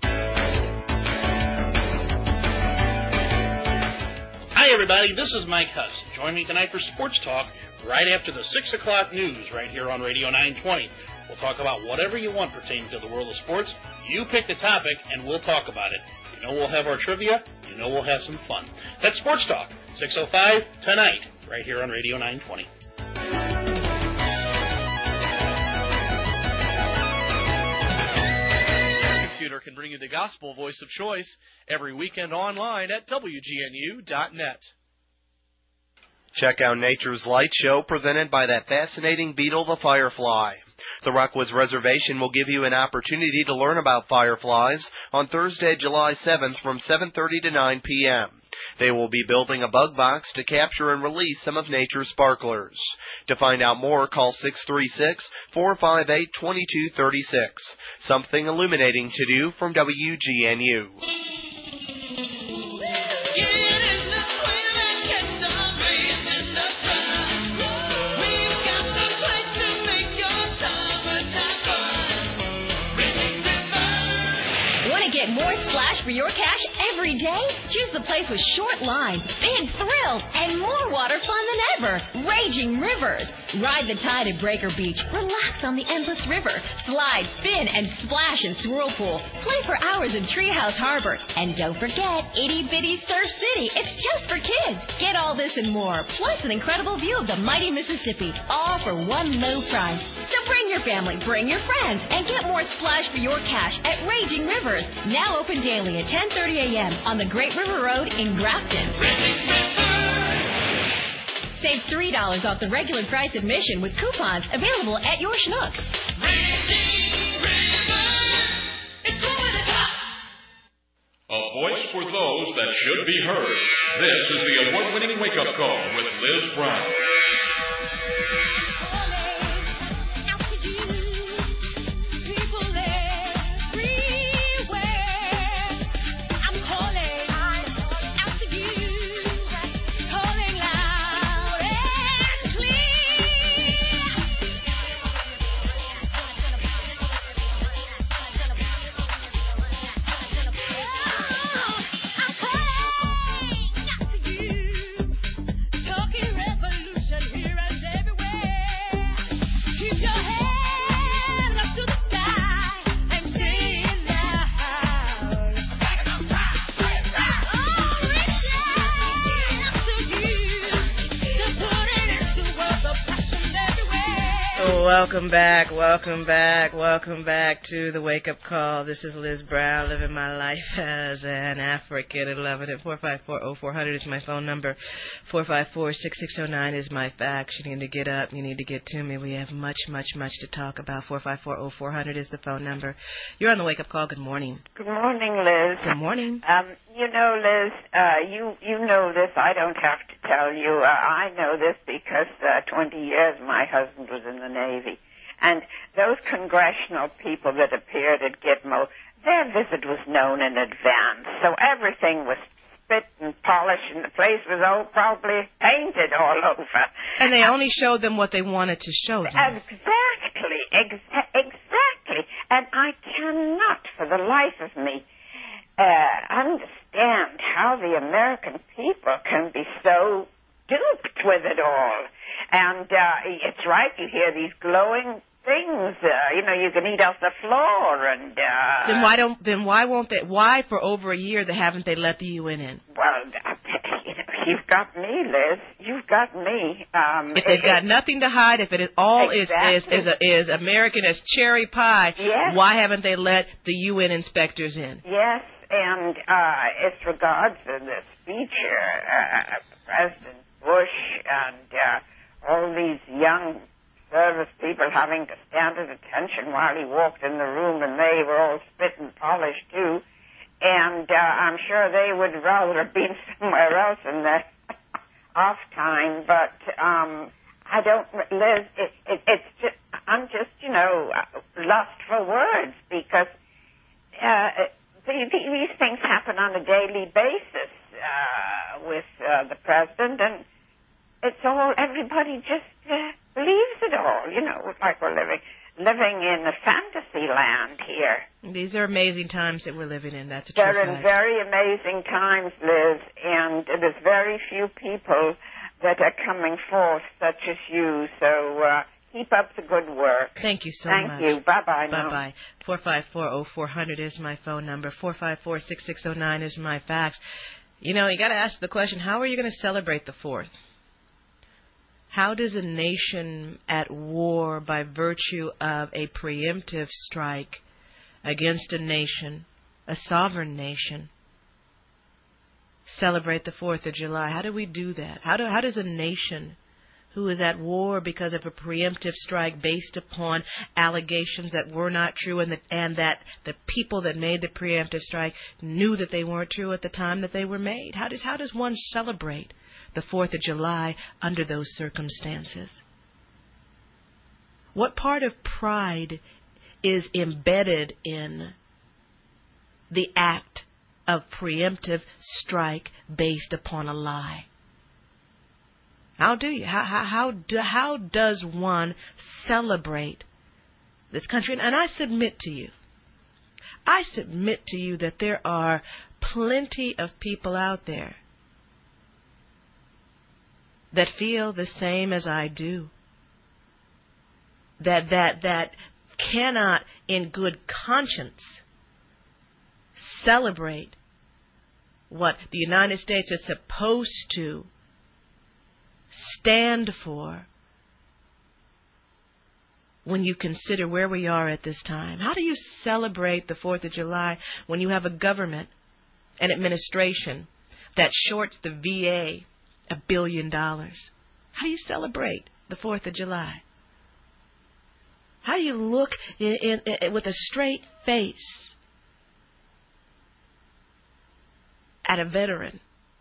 Hi, everybody. This is Mike Huss. Join me tonight for Sports Talk right after the 6 o'clock news right here on Radio 920. We'll talk about whatever you want pertaining to the world of sports. You pick the topic, and we'll talk about it. You know we'll have our trivia. You know we'll have some fun. That's Sports Talk, 6:05 tonight, right here on Radio 920. Computer can bring you the gospel voice of choice every weekend online at WGNU.net. Check out Nature's Light Show presented by that fascinating beetle, the firefly. The Rockwoods Reservation will give you an opportunity to learn about fireflies on Thursday, July 7th from 7:30 to 9 p.m. They will be building a bug box to capture and release some of nature's sparklers. To find out more, call 636-458-2236. Something illuminating to do from WGNU. Get more splash for your cash every day? Choose the place with short lines, big thrills, and more water fun than ever. Raging Rivers. Ride the tide at Breaker Beach. Relax on the endless river. Slide, spin, and splash in Swirl Pool. Play for hours in Treehouse Harbor. And don't forget, Itty Bitty Surf City. It's just for kids. Get all this and more, plus an incredible view of the mighty Mississippi, all for one low price. So bring your family, bring your friends, and get more splash for your cash at Raging Rivers. Now open daily at 10:30 a.m. on the Great River Road in Grafton. Save $3 off the regular price admission with coupons available at your Schnuck. A voice for those that should be heard. This is the award-winning wake-up call with Liz Brown. Welcome back to the Wake Up Call. This is Liz Brown, living my life as an African and loving it. 454-0400 is my phone number. 454-6609 is my fax. You need to get up. You need to get to me. We have much to talk about. 454-0400 is the phone number. You're on the Wake Up Call. Good morning. Good morning, Liz. Good morning. You know, Liz, you know this. I don't have to tell you. I know this because 20 years my husband was in the Navy. And those congressional people that appeared at Gitmo, their visit was known in advance. So everything was spit and polished, and the place was probably painted all over. And they only showed them what they wanted to show them. Exactly. And I cannot, for the life of me, understand how the American people can be so duped with it all. And it's right, you hear these glowing things, you can eat off the floor, and why for over a year haven't they let the UN in? Well, you've got me, Liz. You've got me. If they've got nothing to hide, if it is all is American as cherry pie, yes. Why haven't they let the UN inspectors in? Yes, and it's regards to the speech President Bush and all these young service people having to stand at attention while he walked in the room, and they were all spit and polished too. And I'm sure they would rather have been somewhere else in their off time. But I don't, Liz, it's just, I'm just, lost for words because these things happen on a daily basis with the president, and it's all, everybody just believes it all, it's like we're living in a fantasy land here. These are amazing times that we're living in. That's a They're true in fact. very amazing times, Liz, and there's very few people that are coming forth such as you. So keep up the good work. Thank you so much. Thank you. Bye-bye now. Bye-bye. 454-0400 is my phone number. 454-6609 is my fax. You got to ask the question, how are you going to celebrate the 4th? How does a nation at war by virtue of a preemptive strike against a nation, a sovereign nation, celebrate the 4th of July? How do we do that? How does a nation who is at war because of a preemptive strike based upon allegations that were not true and that the people that made the preemptive strike knew that they weren't true at the time that they were made? How does one celebrate the 4th of July under those circumstances? What part of pride is embedded in the act of preemptive strike based upon a lie? How do you? How does one celebrate this country? And I submit to you that there are plenty of people out there that feel the same as I do, that cannot in good conscience celebrate what the United States is supposed to stand for when you consider where we are at this time. How do you celebrate the 4th of July when you have a government, an administration that shorts the VA $1 billion? How do you celebrate the 4th of July? How do you look with a straight face at a veteran,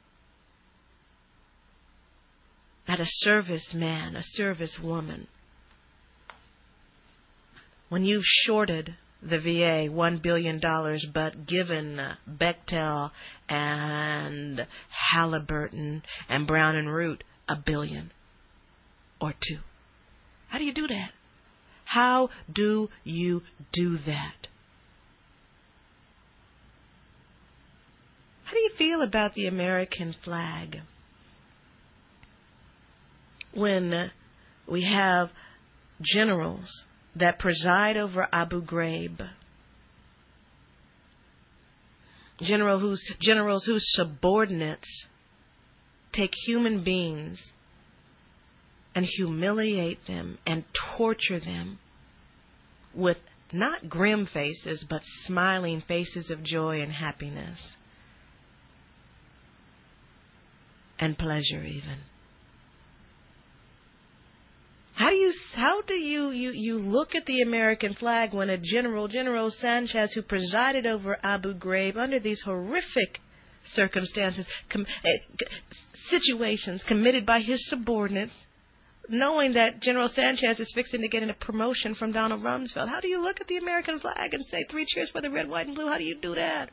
at a serviceman, a servicewoman, when you've shorted the VA $1 billion, but given Bechtel and Halliburton and Brown and Root $1 billion or $2 billion? How do you do that? How do you do that? How do you feel about the American flag when we have generals that preside over Abu Ghraib, generals whose subordinates take human beings and humiliate them and torture them with not grim faces but smiling faces of joy and happiness and pleasure even? How do you look at the American flag when a General Sanchez, who presided over Abu Ghraib under these horrific circumstances, situations committed by his subordinates, knowing that General Sanchez is fixing to get a promotion from Donald Rumsfeld? How do you look at the American flag and say 3 cheers for the red, white, and blue? How do you do that?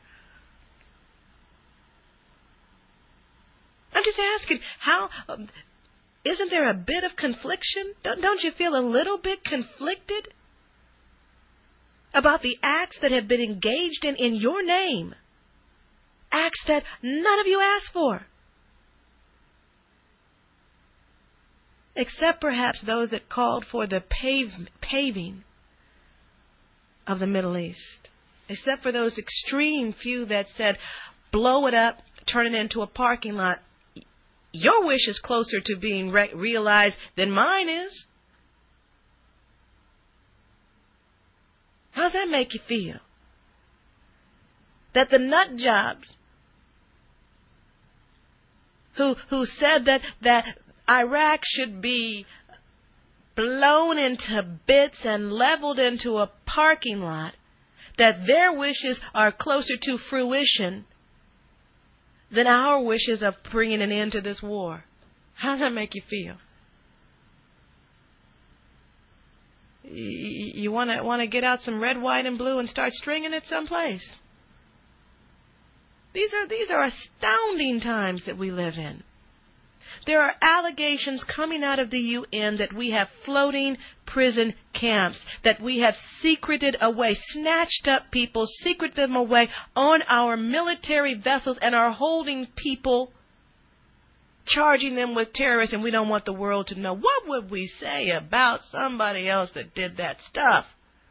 I'm just asking, how... Isn't there a bit of confliction? Don't you feel a little bit conflicted about the acts that have been engaged in your name? Acts that none of you asked for. Except perhaps those that called for the paving of the Middle East. Except for those extreme few that said, blow it up, turn it into a parking lot. Your wish is closer to being realized than mine is. How does that make you feel? That the nut jobs who said that Iraq should be blown into bits and leveled into a parking lot, that their wishes are closer to fruition than our wishes of bringing an end to this war. How does that make you feel? You want to get out some red, white, and blue and start stringing it someplace. These are astounding times that we live in. There are allegations coming out of the UN that we have floating prison camps, that we have secreted away, snatched up people, secreted them away on our military vessels and are holding people, charging them with terrorists, and we don't want the world to know. What would we say about somebody else that did that stuff?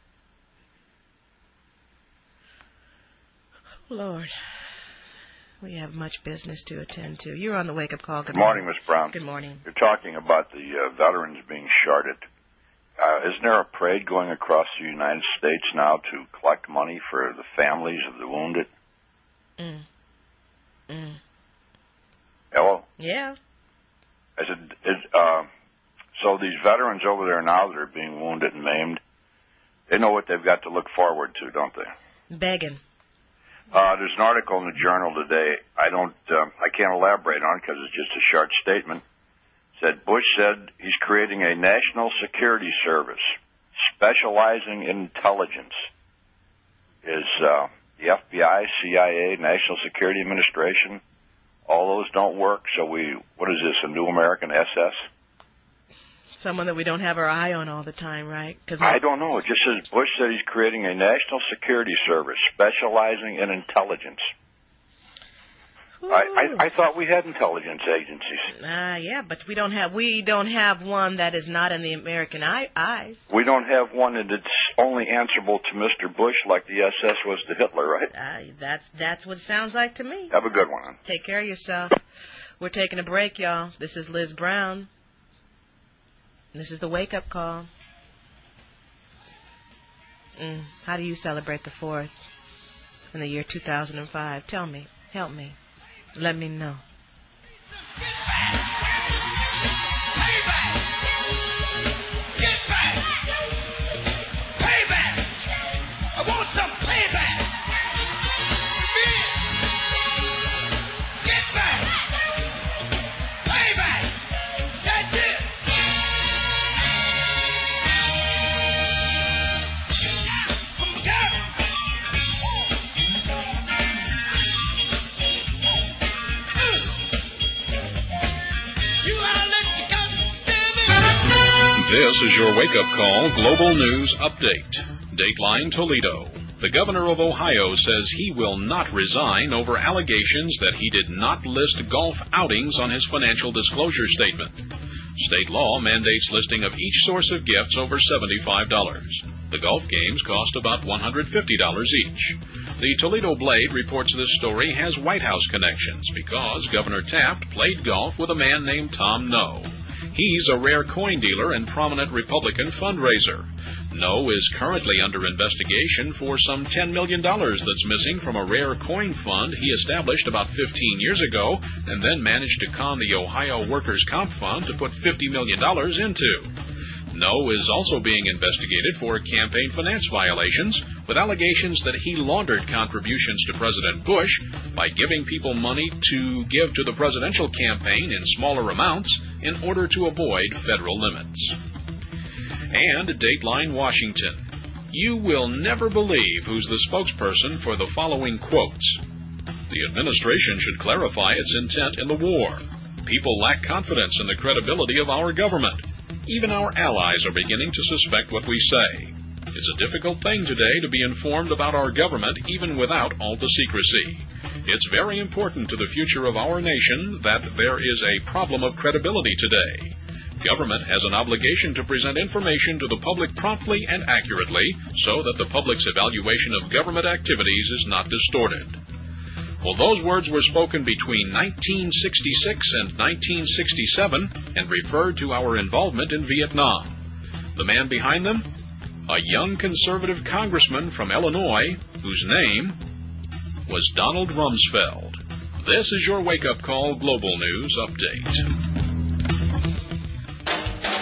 Lord, we have much business to attend to. You're on the wake-up call. Good morning, Ms. Brown. Good morning. You're talking about the veterans being shorted. Isn't there a parade going across the United States now to collect money for the families of the wounded? Hello? Yeah. So these veterans over there now that are being wounded and maimed, they know what they've got to look forward to, don't they? Begging. There's an article in the Journal today. I can't elaborate on it because it's just a short statement. Said Bush said he's creating a national security service specializing in intelligence. Is the FBI, CIA, National Security Administration, all those don't work. So what is this, a new American SS? Someone that we don't have our eye on all the time, right? I don't know. It just says Bush said he's creating a national security service specializing in intelligence. I thought we had intelligence agencies. Yeah, but we don't have one that is not in the American eyes. We don't have one that's only answerable to Mr. Bush like the SS was to Hitler, right? That's what it sounds like to me. Have a good one. Take care of yourself. We're taking a break, y'all. This is Liz Brown. This is the wake-up call. How do you celebrate the 4th in the year 2005? Tell me. Help me. Let me know. Get back! Payback! I want some payback! Get back! Payback! That's it! This is your wake-up call Global News Update. Dateline Toledo. The governor of Ohio says he will not resign over allegations that he did not list golf outings on his financial disclosure statement. State law mandates listing of each source of gifts over $75. The golf games cost about $150 each. The Toledo Blade reports this story has White House connections because Governor Taft played golf with a man named Tom Noe. He's a rare coin dealer and prominent Republican fundraiser. Noe is currently under investigation for some $10 million that's missing from a rare coin fund he established about 15 years ago and then managed to con the Ohio Workers' Comp Fund to put $50 million into. Noe is also being investigated for campaign finance violations with allegations that he laundered contributions to President Bush by giving people money to give to the presidential campaign in smaller amounts in order to avoid federal limits. And Dateline Washington. You will never believe who's the spokesperson for the following quotes. The administration should clarify its intent in the war. People lack confidence in the credibility of our government. Even our allies are beginning to suspect what we say. It's a difficult thing today to be informed about our government even without all the secrecy. It's very important to the future of our nation that there is a problem of credibility today. Government has an obligation to present information to the public promptly and accurately so that the public's evaluation of government activities is not distorted. Well, those words were spoken between 1966 and 1967 and referred to our involvement in Vietnam. The man behind them? A young conservative congressman from Illinois whose name was Donald Rumsfeld. This is your wake-up call Global News Update.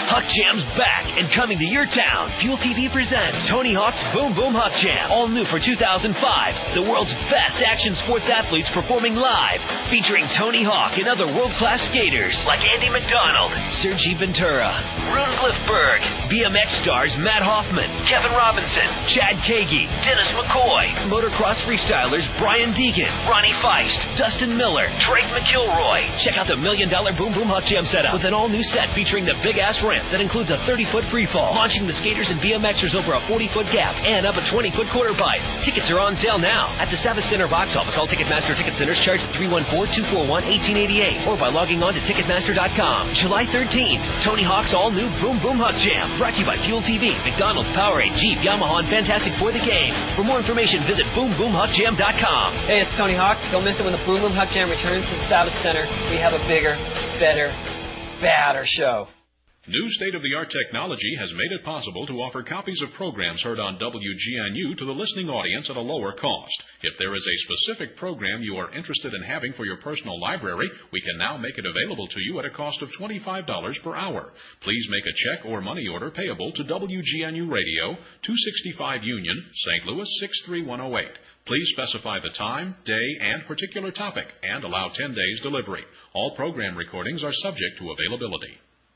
Huck Jam's back and coming to your town. Fuel TV presents Tony Hawk's Boom Boom Huck Jam. All new for 2005. The world's best action sports athletes performing live. Featuring Tony Hawk and other world-class skaters like Andy McDonald, Sergi Ventura, Rune Cliffberg, BMX stars Matt Hoffman, Kevin Robinson, Chad Kagi, Dennis McCoy, motocross freestylers Brian Deegan, Ronnie Feist, Dustin Miller, Drake McIlroy. Check out the $1 million Boom Boom Huck Jam setup with an all-new set featuring the big-ass ramp that includes a 30-foot freefall, launching the skaters and BMXers over a 40-foot gap and up a 20-foot quarter pipe. Tickets are on sale now at the Savas Center box office. All Ticketmaster ticket centers charge at 314-241-1888 or by logging on to Ticketmaster.com. July 13th, Tony Hawk's all-new Boom Boom Huck Jam. Brought to you by Fuel TV, McDonald's, Powerade, Jeep, Yamaha, and Fantastic for the Game. For more information, visit BoomBoomHuckJam.com. Hey, it's Tony Hawk. Don't miss it when the Boom Boom Huck Jam returns to the Savas Center. We have a bigger, better, badder show. New state-of-the-art technology has made it possible to offer copies of programs heard on WGNU to the listening audience at a lower cost. If there is a specific program you are interested in having for your personal library, we can now make it available to you at a cost of $25 per hour. Please make a check or money order payable to WGNU Radio, 265 Union, St. Louis 63108. Please specify the time, day, and particular topic, and allow 10 days delivery. All program recordings are subject to availability.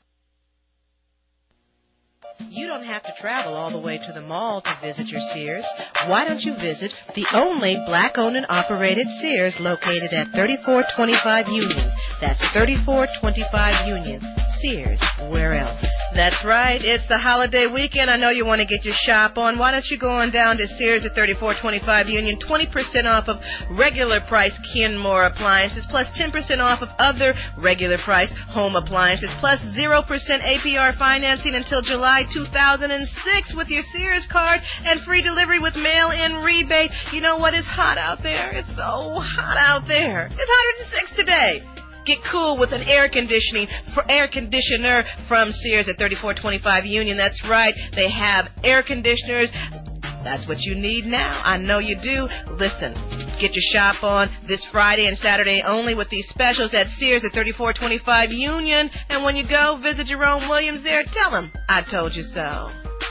You don't have to travel all the way to the mall to visit your Sears. Why don't you visit the only black-owned and operated Sears located at 3425 Union? That's 3425 Union. Sears, where else? That's right. It's the holiday weekend. I know you want to get your shop on. Why don't you go on down to Sears at 3425 Union? 20% off of regular price Kenmore appliances, plus 10% off of other regular price home appliances, plus 0% APR financing until July 2006 with your Sears card and free delivery with mail-in rebate. You know what? It's hot out there. It's so hot out there. It's 106 today. Get cool with an air conditioner from Sears at 3425 Union. That's right. They have air conditioners. That's what you need now. I know you do. Listen, get your shop on this Friday and Saturday only with these specials at Sears at 3425 Union. And when you go, visit Jerome Williams there. Tell him I told you so.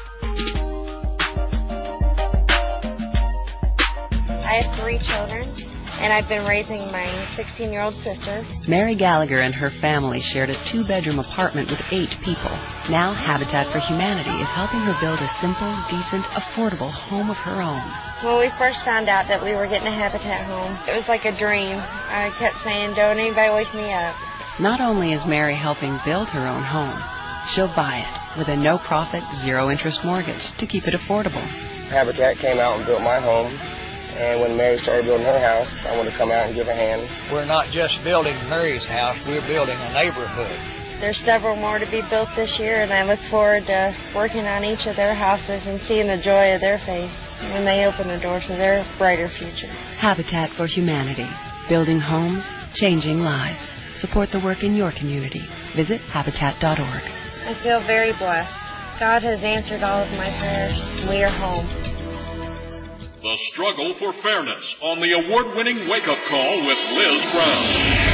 I have 3 children, and I've been raising my 16-year-old sister. Mary Gallagher and her family shared a 2-bedroom apartment with 8 people. Now Habitat for Humanity is helping her build a simple, decent, affordable home of her own. When we first found out that we were getting a Habitat home, it was like a dream. I kept saying, don't anybody wake me up. Not only is Mary helping build her own home, she'll buy it with a no-profit, zero-interest mortgage to keep it affordable. Habitat came out and built my home. And when Mary started building her house, I wanted to come out and give a hand. We're not just building Mary's house, we're building a neighborhood. There's several more to be built this year, and I look forward to working on each of their houses and seeing the joy of their face when they open the door for their brighter future. Habitat for Humanity. Building homes, changing lives. Support the work in your community. Visit Habitat.org. I feel very blessed. God has answered all of my prayers. We are home. The Struggle for Fairness on the award-winning Wake Up Call with Liz Brown.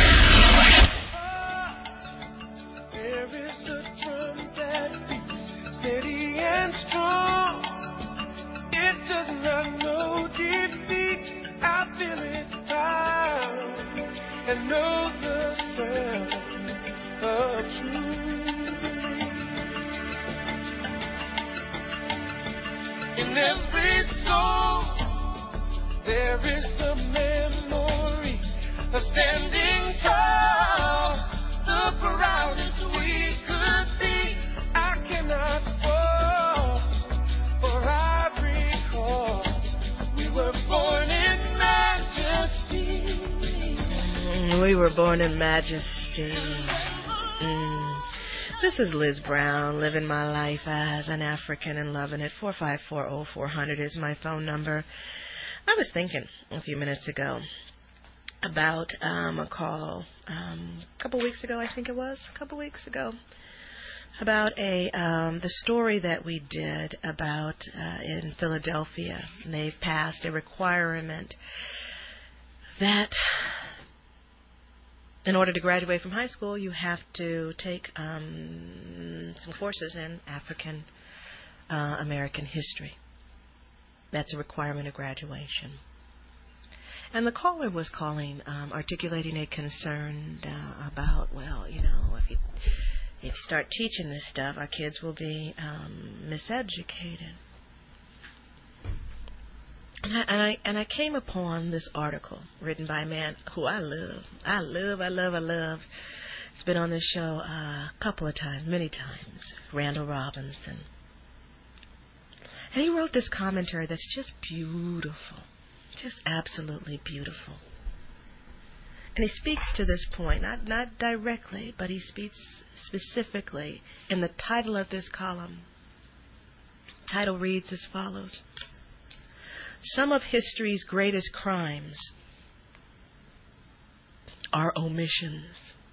There is a drum that beats steady and strong. It does not know defeat. I feel it proud and know the sound of truth. In every song there is a memory of standing tall, the proudest we could be. I cannot fall, for I recall we were born in majesty. We were born in majesty. This is Liz Brown, living my life as an African and loving it. 4540400 is my phone number. I was thinking a few minutes ago about a call a couple weeks ago, about the story that we did about in Philadelphia. And they've passed a requirement that in order to graduate from high school, you have to take some courses in African American history. That's a requirement of graduation. And the caller was calling, articulating a concern about, well, you know, if you start teaching this stuff, our kids will be miseducated. And I came upon this article written by a man who I love. He's been on this show a couple of times, many times, Randall Robinson. And he wrote this commentary that's just beautiful, just absolutely beautiful. And he speaks to this point, not directly, but he speaks specifically in the title of this column. The title reads as follows: Some of history's greatest crimes are omissions.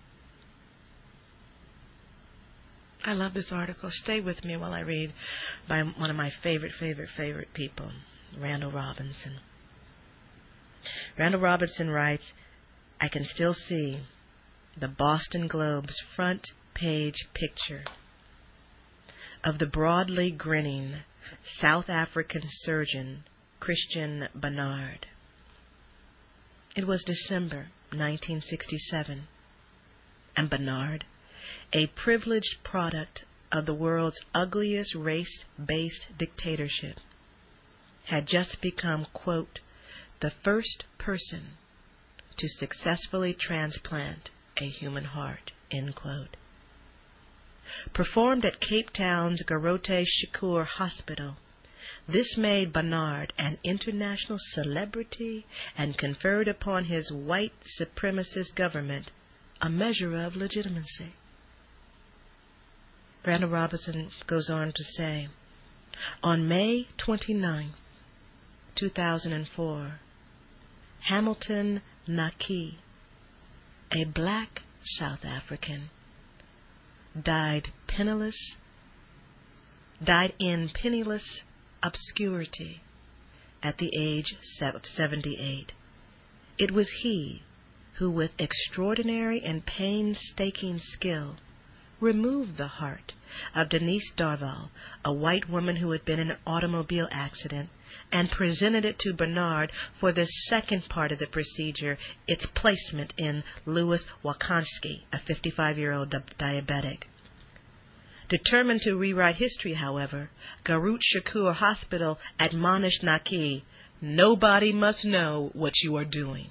I love this article. Stay with me while I read by one of my favorite people, Randall Robinson. Randall Robinson writes, I can still see the Boston Globe's front page picture of the broadly grinning South African surgeon Christiaan Barnard. It was December 1967, and Barnard, a privileged product of the world's ugliest race-based dictatorship, had just become, quote, the first person to successfully transplant a human heart, end quote. Performed at Cape Town's Garote Shakur Hospital, this made Barnard an international celebrity and conferred upon his white supremacist government a measure of legitimacy. Randall Robinson goes on to say, on May 29, 2004, Hamilton Naki, a black South African, died in penniless obscurity at the age of 78. It was he who, with extraordinary and painstaking skill, removed the heart of Denise Darvall, a white woman who had been in an automobile accident, and presented it to Barnard for the second part of the procedure, its placement in Louis Wakonski, a 55-year-old diabetic. Determined to rewrite history, however, Garote Shakur Hospital admonished Naki, nobody must know what you are doing.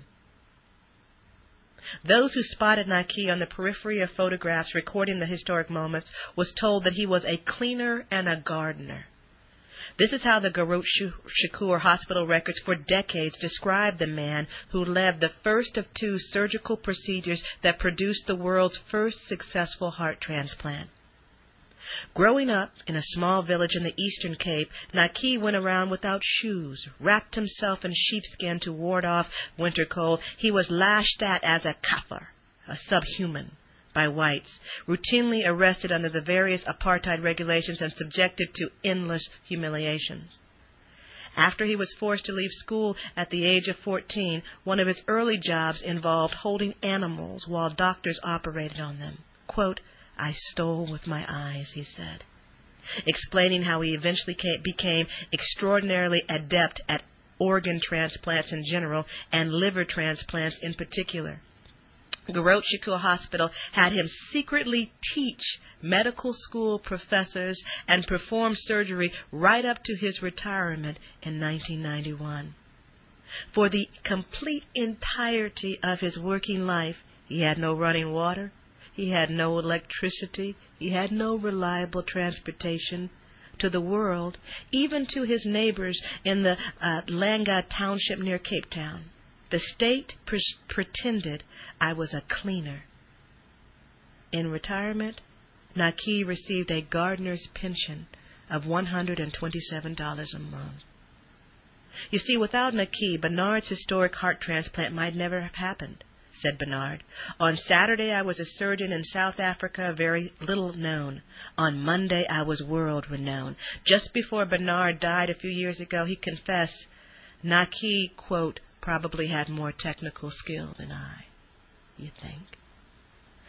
Those who spotted Naki on the periphery of photographs recording the historic moments was told that he was a cleaner and a gardener. This is how the Garote Shakur Hospital records for decades described the man who led the first of two surgical procedures that produced the world's first successful heart transplant. Growing up in a small village in the Eastern Cape, Naki went around without shoes, wrapped himself in sheepskin to ward off winter cold. He was lashed at as a kafir, a subhuman, by whites, routinely arrested under the various apartheid regulations and subjected to endless humiliations. After he was forced to leave school at the age of 14, one of his early jobs involved holding animals while doctors operated on them. Quote, I stole with my eyes, he said, explaining how he eventually became extraordinarily adept at organ transplants in general and liver transplants in particular. Garote Shakur Hospital had him secretly teach medical school professors and perform surgery right up to his retirement in 1991. For the complete entirety of his working life, he had no running water, he had no electricity, he had no reliable transportation to the world, even to his neighbors in the Langa township near Cape Town. The state pretended I was a cleaner. In retirement, Naki received a gardener's pension of $127 a month. You see, without Naki, Barnard's historic heart transplant might never have happened, said Barnard. On Saturday, I was a surgeon in South Africa, very little known. On Monday, I was world renowned. Just before Barnard died a few years ago, he confessed, Naki, quote, probably had more technical skill than I. You think?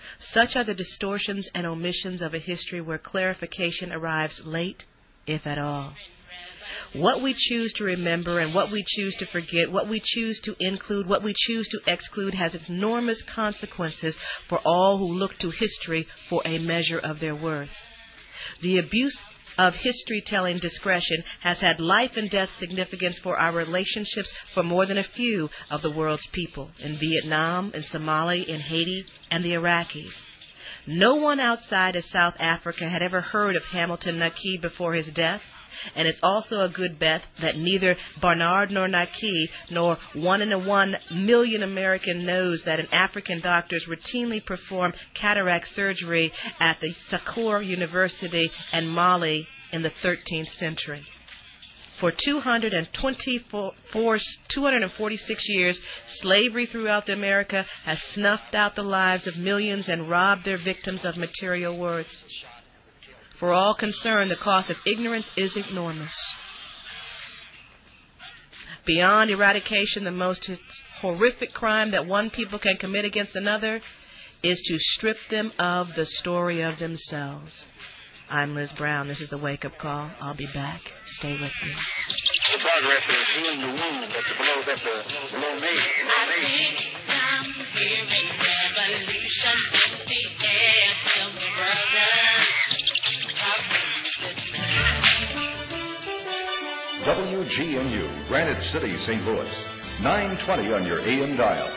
Such are the distortions and omissions of a history where clarification arrives late, if at all. What we choose to remember and what we choose to forget, what we choose to include, what we choose to exclude has enormous consequences for all who look to history for a measure of their worth. The abuse of history-telling discretion has had life and death significance for our relationships for more than a few of the world's people, in Vietnam, in Somalia, in Haiti, and the Iraqis. No one outside of South Africa had ever heard of Hamilton Naquet before his death, and it's also a good bet that neither Barnard nor Naquet nor 1 in 1 million American knows that an African doctors routinely perform cataract surgery at the Sakur University in Mali in the 13th century. For 246 years, slavery throughout America has snuffed out the lives of millions and robbed their victims of material worth. For all concerned, the cost of ignorance is enormous. Beyond eradication, the most horrific crime that one people can commit against another is to strip them of the story of themselves. I'm Liz Brown. This is the Wake Up Call. I'll be back. Stay with me. The progress is healing the wound that's below me. I think I'm hearing revolution in the air. Tell me, brother. WGNU, Granite City, St. Louis. 920 on your AM dial.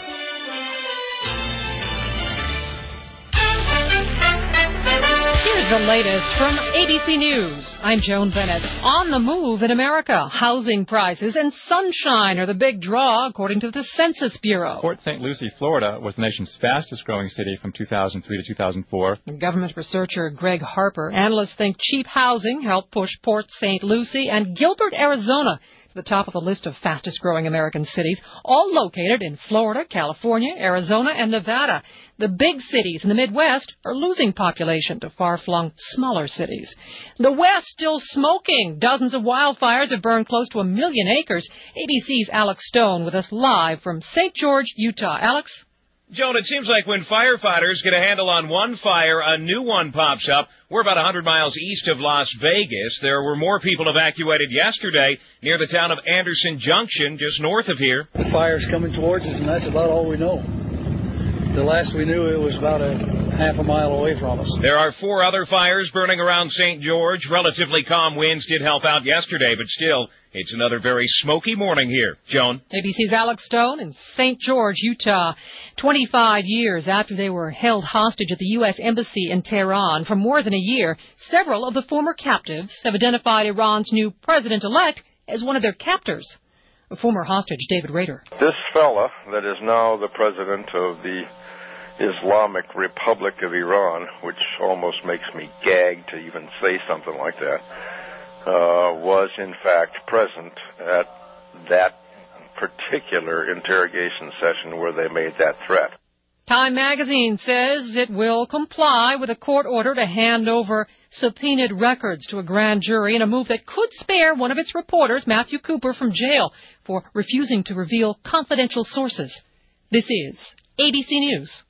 Here's the latest from ABC News. I'm Joan Bennett. On the move in America, housing prices and sunshine are the big draw, according to the Census Bureau. Port St. Lucie, Florida, was the nation's fastest-growing city from 2003 to 2004. Government researcher Greg Harper. Analysts think cheap housing helped push Port St. Lucie and Gilbert, Arizona, to the top of the list of fastest-growing American cities, all located in Florida, California, Arizona, and Nevada. The big cities in the Midwest are losing population to far-flung, smaller cities. The West still smoking. Dozens of wildfires have burned close to 1 million acres. ABC's Alex Stone with us live from St. George, Utah. Alex? Joan, it seems like when firefighters get a handle on one fire, a new one pops up. We're about 100 miles east of Las Vegas. There were more people evacuated yesterday near the town of Anderson Junction, just north of here. The fire's coming towards us, and that's about all we know. The last we knew, it was about a half a mile away from us. There are 4 other fires burning around St. George. Relatively calm winds did help out yesterday, but still, it's another very smoky morning here. Joan? ABC's Alex Stone in St. George, Utah. 25 years after they were held hostage at the U.S. Embassy in Tehran for more than a year, several of the former captives have identified Iran's new president-elect as one of their captors. A former hostage, David Rader. This fella that is now the president of the Islamic Republic of Iran, which almost makes me gag to even say something like that, was in fact present at that particular interrogation session where they made that threat. Time magazine says it will comply with a court order to hand over subpoenaed records to a grand jury in a move that could spare one of its reporters, Matthew Cooper, from jail for refusing to reveal confidential sources. This is ABC News.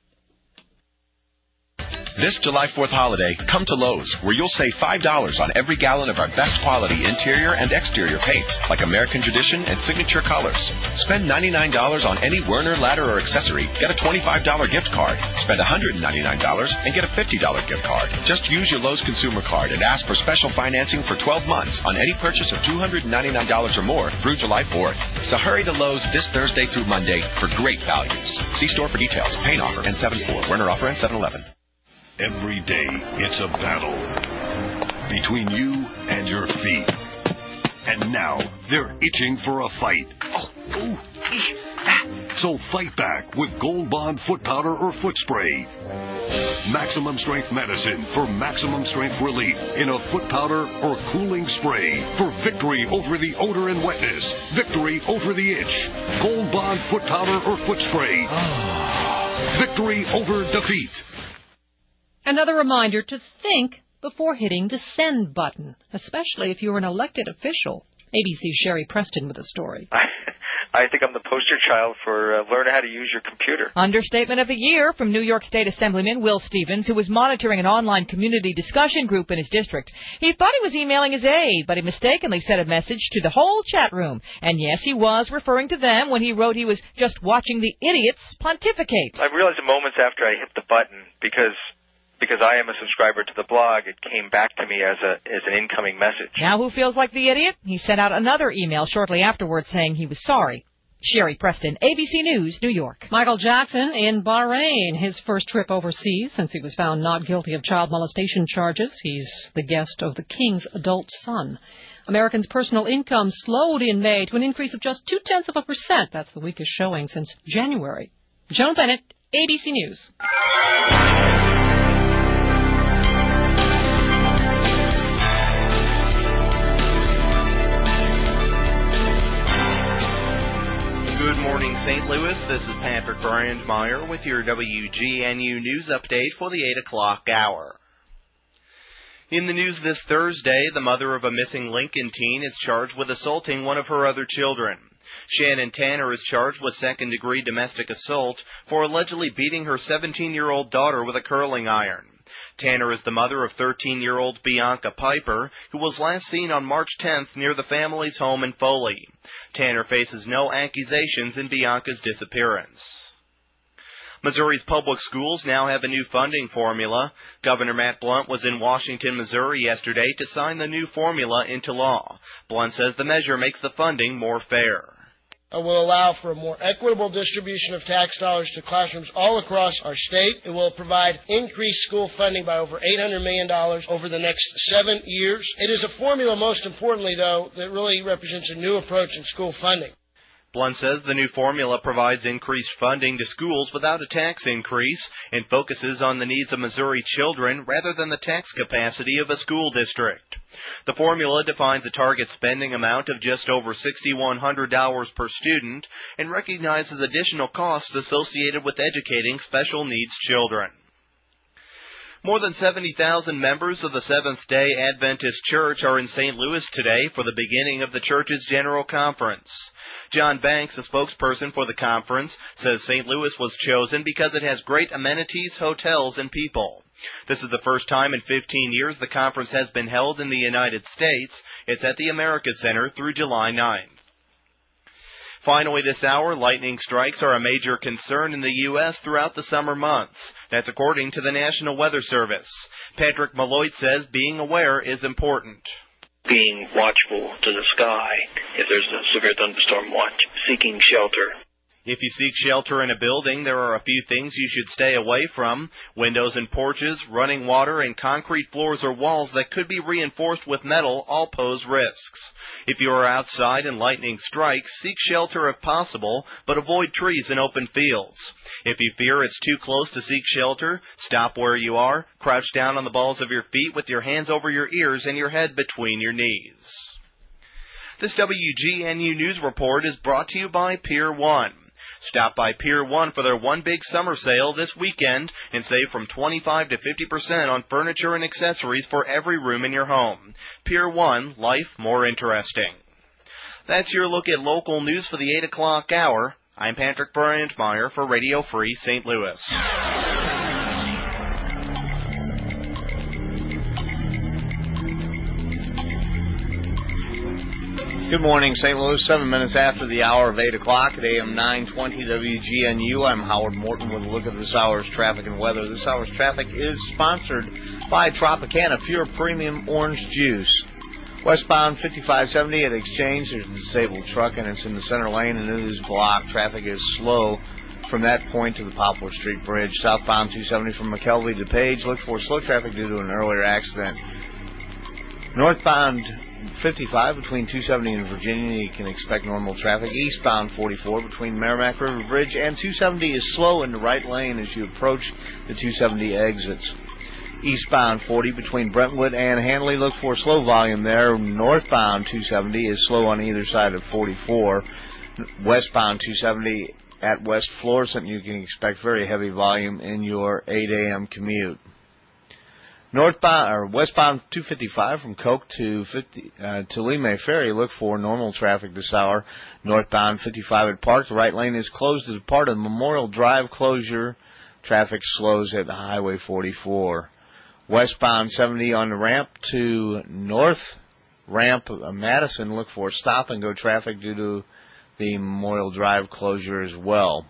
This July 4th holiday, come to Lowe's, where you'll save $5 on every gallon of our best quality interior and exterior paints, like American Tradition and Signature Colors. Spend $99 on any Werner ladder or accessory, get a $25 gift card. Spend $199 and get a $50 gift card. Just use your Lowe's consumer card and ask for special financing for 12 months on any purchase of $299 or more through July 4th. So hurry to Lowe's this Thursday through Monday for great values. See store for details. Paint offer N74, Werner offer N711. Every day, it's a battle between you and your feet. And now, they're itching for a fight. So fight back with Gold Bond foot powder or foot spray. Maximum strength medicine for maximum strength relief in a foot powder or cooling spray for victory over the odor and wetness. Victory over the itch. Gold Bond foot powder or foot spray. Victory over defeat. Another reminder to think before hitting the send button, especially if you're an elected official. ABC's Sherry Preston with a story. I think I'm the poster child for learning how to use your computer. Understatement of the year from New York State Assemblyman Will Stevens, who was monitoring an online community discussion group in his district. He thought he was emailing his aide, but he mistakenly sent a message to the whole chat room. And yes, he was referring to them when he wrote he was just watching the idiots pontificate. I realized moments after I hit the button, because I am a subscriber to the blog, it came back to me as an incoming message. Now who feels like the idiot? He sent out another email shortly afterwards saying he was sorry. Sherry Preston, ABC News, New York. Michael Jackson in Bahrain, his first trip overseas since he was found not guilty of child molestation charges. He's the guest of the king's adult son. Americans' personal income slowed in May to an increase of just 0.2%. That's the weakest showing since January. Joan Bennett, ABC News. Good morning, St. Louis. This is Patrick Brandmeier with your WGNU News Update for the 8 o'clock hour. In the news this Thursday, the mother of a missing Lincoln teen is charged with assaulting one of her other children. Shannon Tanner is charged with second-degree domestic assault for allegedly beating her 17-year-old daughter with a curling iron. Tanner is the mother of 13-year-old Bianca Piper, who was last seen on March 10th near the family's home in Foley. Tanner faces no accusations in Bianca's disappearance. Missouri's public schools now have a new funding formula. Governor Matt Blunt was in Washington, Missouri yesterday to sign the new formula into law. Blunt says the measure makes the funding more fair. It will allow for a more equitable distribution of tax dollars to classrooms all across our state. It will provide increased school funding by over $800 million over the next 7 years. It is a formula, most importantly, though, that really represents a new approach in school funding. Blunt says the new formula provides increased funding to schools without a tax increase and focuses on the needs of Missouri children rather than the tax capacity of a school district. The formula defines a target spending amount of just over $6,100 per student and recognizes additional costs associated with educating special needs children. More than 70,000 members of the Seventh-day Adventist Church are in St. Louis today for the beginning of the church's General Conference. John Banks, a spokesperson for the conference, says St. Louis was chosen because it has great amenities, hotels, and people. This is the first time in 15 years the conference has been held in the United States. It's at the America Center through July 9th. Finally this hour, lightning strikes are a major concern in the U.S. throughout the summer months. That's according to the National Weather Service. Patrick Malloy says being aware is important. Being watchful to the sky if there's a severe thunderstorm watch, seeking shelter. If you seek shelter in a building, there are a few things you should stay away from. Windows and porches, running water, and concrete floors or walls that could be reinforced with metal all pose risks. If you are outside and lightning strikes, seek shelter if possible, but avoid trees and open fields. If you fear it's too close to seek shelter, stop where you are, crouch down on the balls of your feet with your hands over your ears and your head between your knees. This WGNU News Report is brought to you by Pier 1. Stop by Pier 1 for their One Big Summer Sale this weekend and save from 25 to 50% on furniture and accessories for every room in your home. Pier 1, life more interesting. That's your look at local news for the 8 o'clock hour. I'm Patrick Brandmeier for Radio Free St. Louis. Good morning, St. Louis. 7 minutes after the hour of 8 o'clock at AM 920 WGNU. I'm Howard Morton with a look at this hour's traffic and weather. This hour's traffic is sponsored by Tropicana Pure Premium Orange Juice. Westbound 5570 at Exchange, there's a disabled truck and it's in the center lane and it is blocked. Traffic is slow from that point to the Poplar Street Bridge. Southbound 270 from McKelvey to Page, look for slow traffic due to an earlier accident. Northbound 55 between 270 and Virginia, you can expect normal traffic. Eastbound 44 between Merrimack River Bridge and 270 is slow in the right lane as you approach the 270 exits. Eastbound 40 between Brentwood and Hanley, look for slow volume there. Northbound 270 is slow on either side of 44. Westbound 270 at West Florissant, you can expect very heavy volume in your 8 a.m. commute. Northbound or westbound 255 from Coke to Lime Ferry, look for normal traffic this hour. Northbound 55 at Park, the right lane is closed as part of Memorial Drive closure. Traffic slows at Highway 44. Westbound 70 on the ramp to North Ramp Madison, look for stop-and-go traffic due to the Memorial Drive closure as well.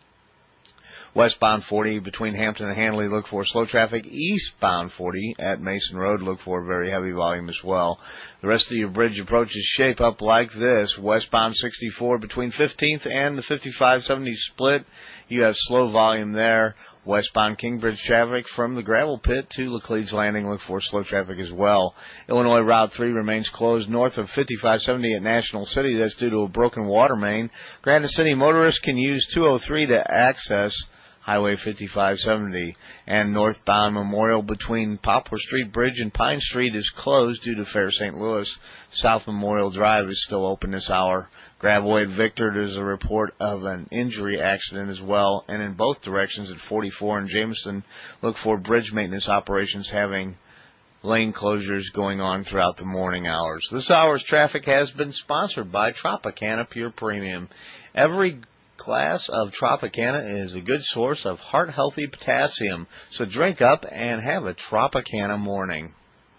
Westbound 40 between Hampton and Hanley, look for slow traffic. Eastbound 40 at Mason Road, look for very heavy volume as well. The rest of your bridge approaches shape up like this. Westbound 64 between 15th and the 55-70 split, you have slow volume there. Westbound Kingbridge traffic from the gravel pit to Laclede's Landing, look for slow traffic as well. Illinois Route 3 remains closed north of 5570 at National City. That's due to a broken water main. Granite City motorists can use 203 to access Highway 5570. And northbound Memorial between Poplar Street Bridge and Pine Street is closed due to Fair St. Louis. South Memorial Drive is still open this hour. Gravway at Victor, there's a report of an injury accident as well. And in both directions at 44 and Jameson, look for bridge maintenance operations having lane closures going on throughout the morning hours. This hour's traffic has been sponsored by Tropicana Pure Premium. Every glass of Tropicana is a good source of heart-healthy potassium. So drink up and have a Tropicana morning.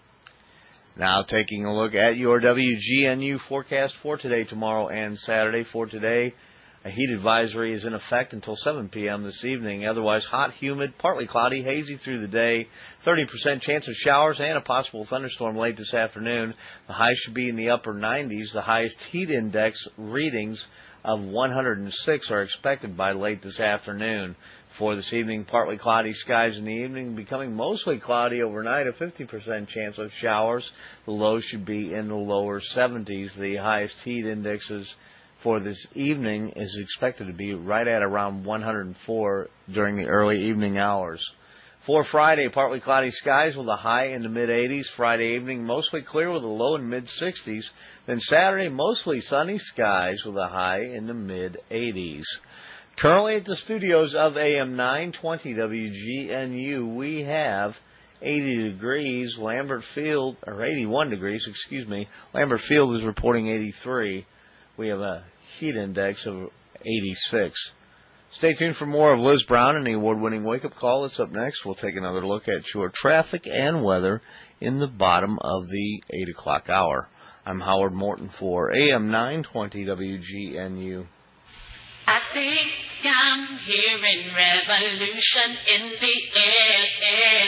Now taking a look at your WGNU forecast for today, tomorrow, and Saturday. For today, a heat advisory is in effect until 7 p.m. this evening. Otherwise, hot, humid, partly cloudy, hazy through the day. 30% chance of showers and a possible thunderstorm late this afternoon. The high should be in the upper 90s. The highest heat index readings of 106 are expected by late this afternoon. For this evening, partly cloudy skies in the evening, becoming mostly cloudy overnight, a 50% chance of showers. The low should be in the lower 70s. The highest heat indexes for this evening is expected to be right at around 104 during the early evening hours. For Friday, partly cloudy skies with a high in the mid-80s. Friday evening, mostly clear with a low in mid-60s. Then Saturday, mostly sunny skies with a high in the mid-80s. Currently at the studios of AM 920 WGNU, we have 80 degrees. Lambert Field, or 81 degrees, excuse me. Lambert Field is reporting 83. We have a heat index of 86. Stay tuned for more of Liz Brown and the award-winning wake-up call. That's up next. We'll take another look at your traffic and weather in the bottom of the 8 o'clock hour. I'm Howard Morton for AM 920 WGNU. I think I'm hearing revolution in the air.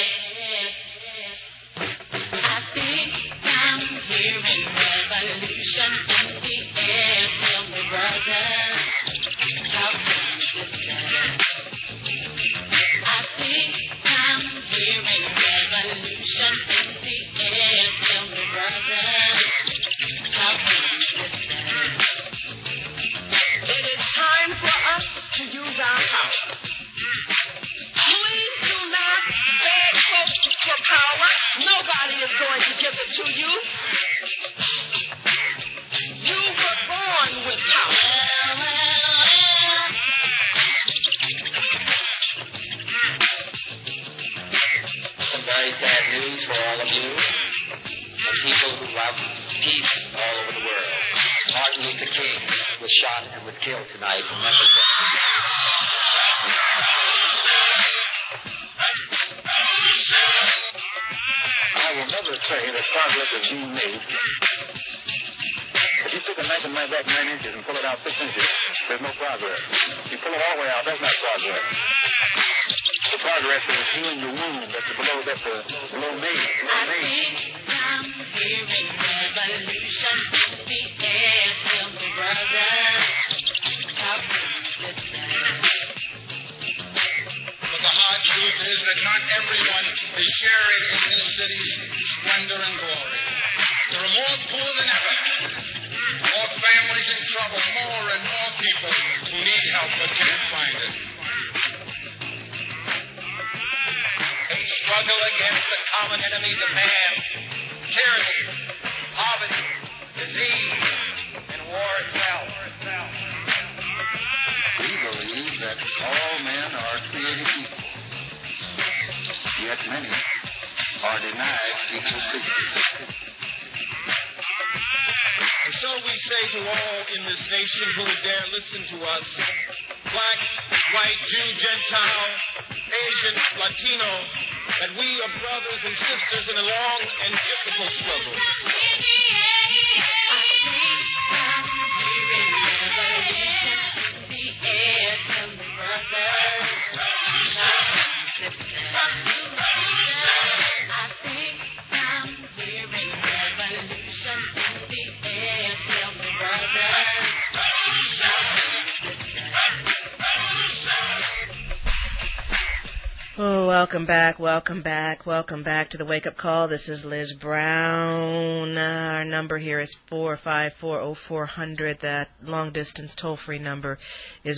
I think I'm hearing revolution in the air. Tell me, brother, talk to me, sister. I think I'm hearing revolution in the air. Tell me, brother, talk to me, sister. It is time for us to use our power. Please do not beg folks for power. Nobody is going to give it to you. You were born with power. Some very sad news for all of you and people who love peace all over the world. Martin Luther King was shot and was killed tonight in Memphis. I will never say that progress is being made. If you take a knife and knife back 9 inches and pull it out 6 inches, there's no progress. If you pull it all the way out, that's not progress. The progress is healing the wound that's below me. I think I'm hearing revolution in the air. Tell me, brother, talk to me, sister. But the hard truth is that not everyone is sharing in this city's splendor and glory. There are more poor than ever, more families in trouble, more and more people who need help but can't find it. A struggle against the common enemies of man, tyranny, poverty, disease, and war itself. We believe that all men are created equal. Yet many or denied equal treatment. And so we say to all in this nation who would dare listen to us, black, white, Jew, Gentile, Asian, Latino, that we are brothers and sisters in a long and difficult struggle. Oh, welcome back to the Wake Up Call. This is Liz Brown. Our number here is 454-0400. That long-distance toll-free number is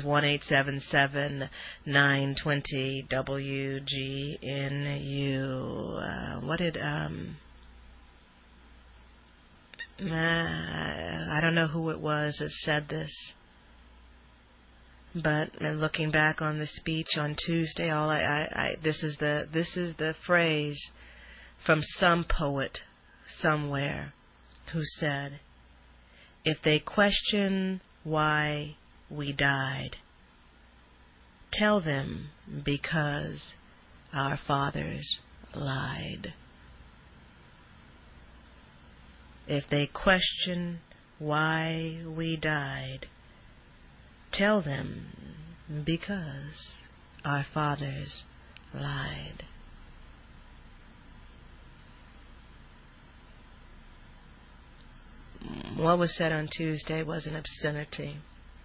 1-877-920-WGNU. I don't know who it was that said this. But looking back on the speech on Tuesday, this is the phrase from some poet somewhere who said, "If they question why we died, tell them because our fathers lied." If they question why we died, tell them because our fathers lied. What was said on Tuesday was an obscenity.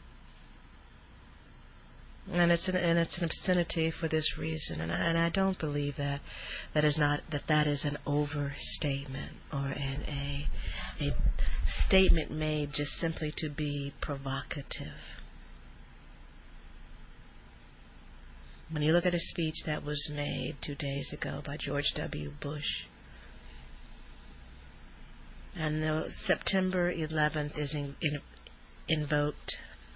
And it's an obscenity for this reason, and I don't believe that is an overstatement or a statement made just simply to be provocative. When you look at a speech that was made 2 days ago by George W. Bush, and the September 11th is invoked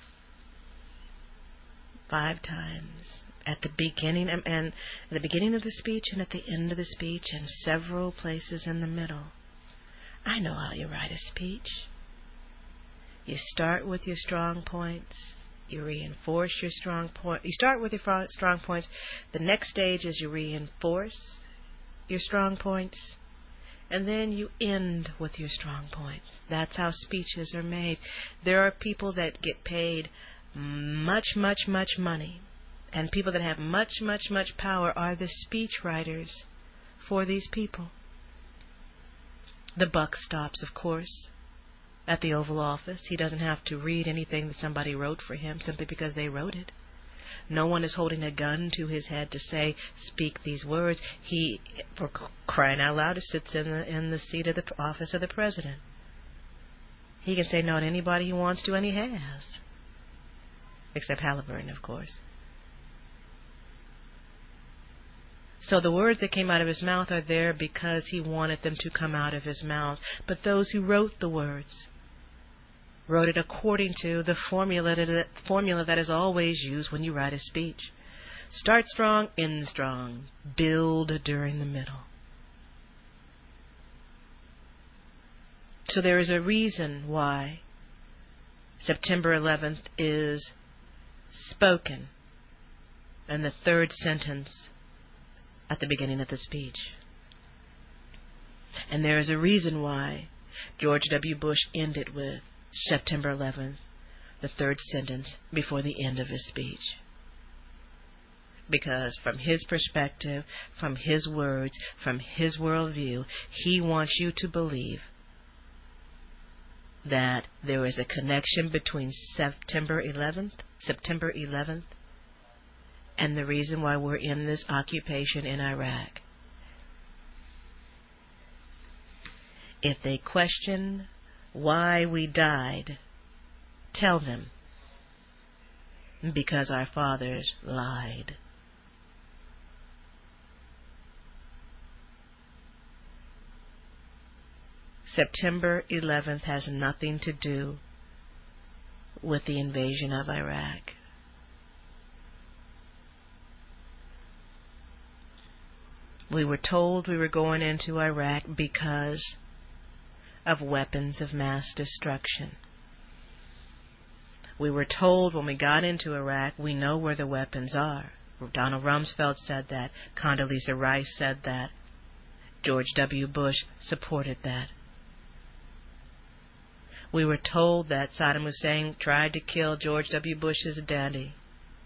5 times at the beginning and at the beginning of the speech and at the end of the speech and several places in the middle. I know how you write a speech. You start with your strong points. You reinforce your strong point. You start with your strong points. The next stage is you reinforce your strong points. And then you end with your strong points. That's how speeches are made. There are people that get paid much money. And people that have much power are the speech writers for these people. The buck stops, of course, at the Oval Office. He doesn't have to read anything that somebody wrote for him simply because they wrote it. No one is holding a gun to his head to say, speak these words. He, for crying out loud, sits in the seat of the office of the president. He can say no to anybody he wants to, and he has. Except Halliburton, of course. So the words that came out of his mouth are there because he wanted them to come out of his mouth. But those who wrote the words wrote it according to the formula that is always used when you write a speech. Start strong, end strong. Build during the middle. So there is a reason why September 11th is spoken in the third sentence at the beginning of the speech. And there is a reason why George W. Bush ended with September 11th, the third sentence before the end of his speech. Because from his perspective, from his words, from his worldview, he wants you to believe that there is a connection between September 11th, and the reason why we're in this occupation in Iraq. If they question why we died, tell them because our fathers lied. September 11th has nothing to do with the invasion of Iraq. We were told we were going into Iraq because of weapons of mass destruction. We were told when we got into Iraq, we know where the weapons are. Donald Rumsfeld said that. Condoleezza Rice said that. George W. Bush supported that. We were told that Saddam Hussein tried to kill George W. Bush's daddy.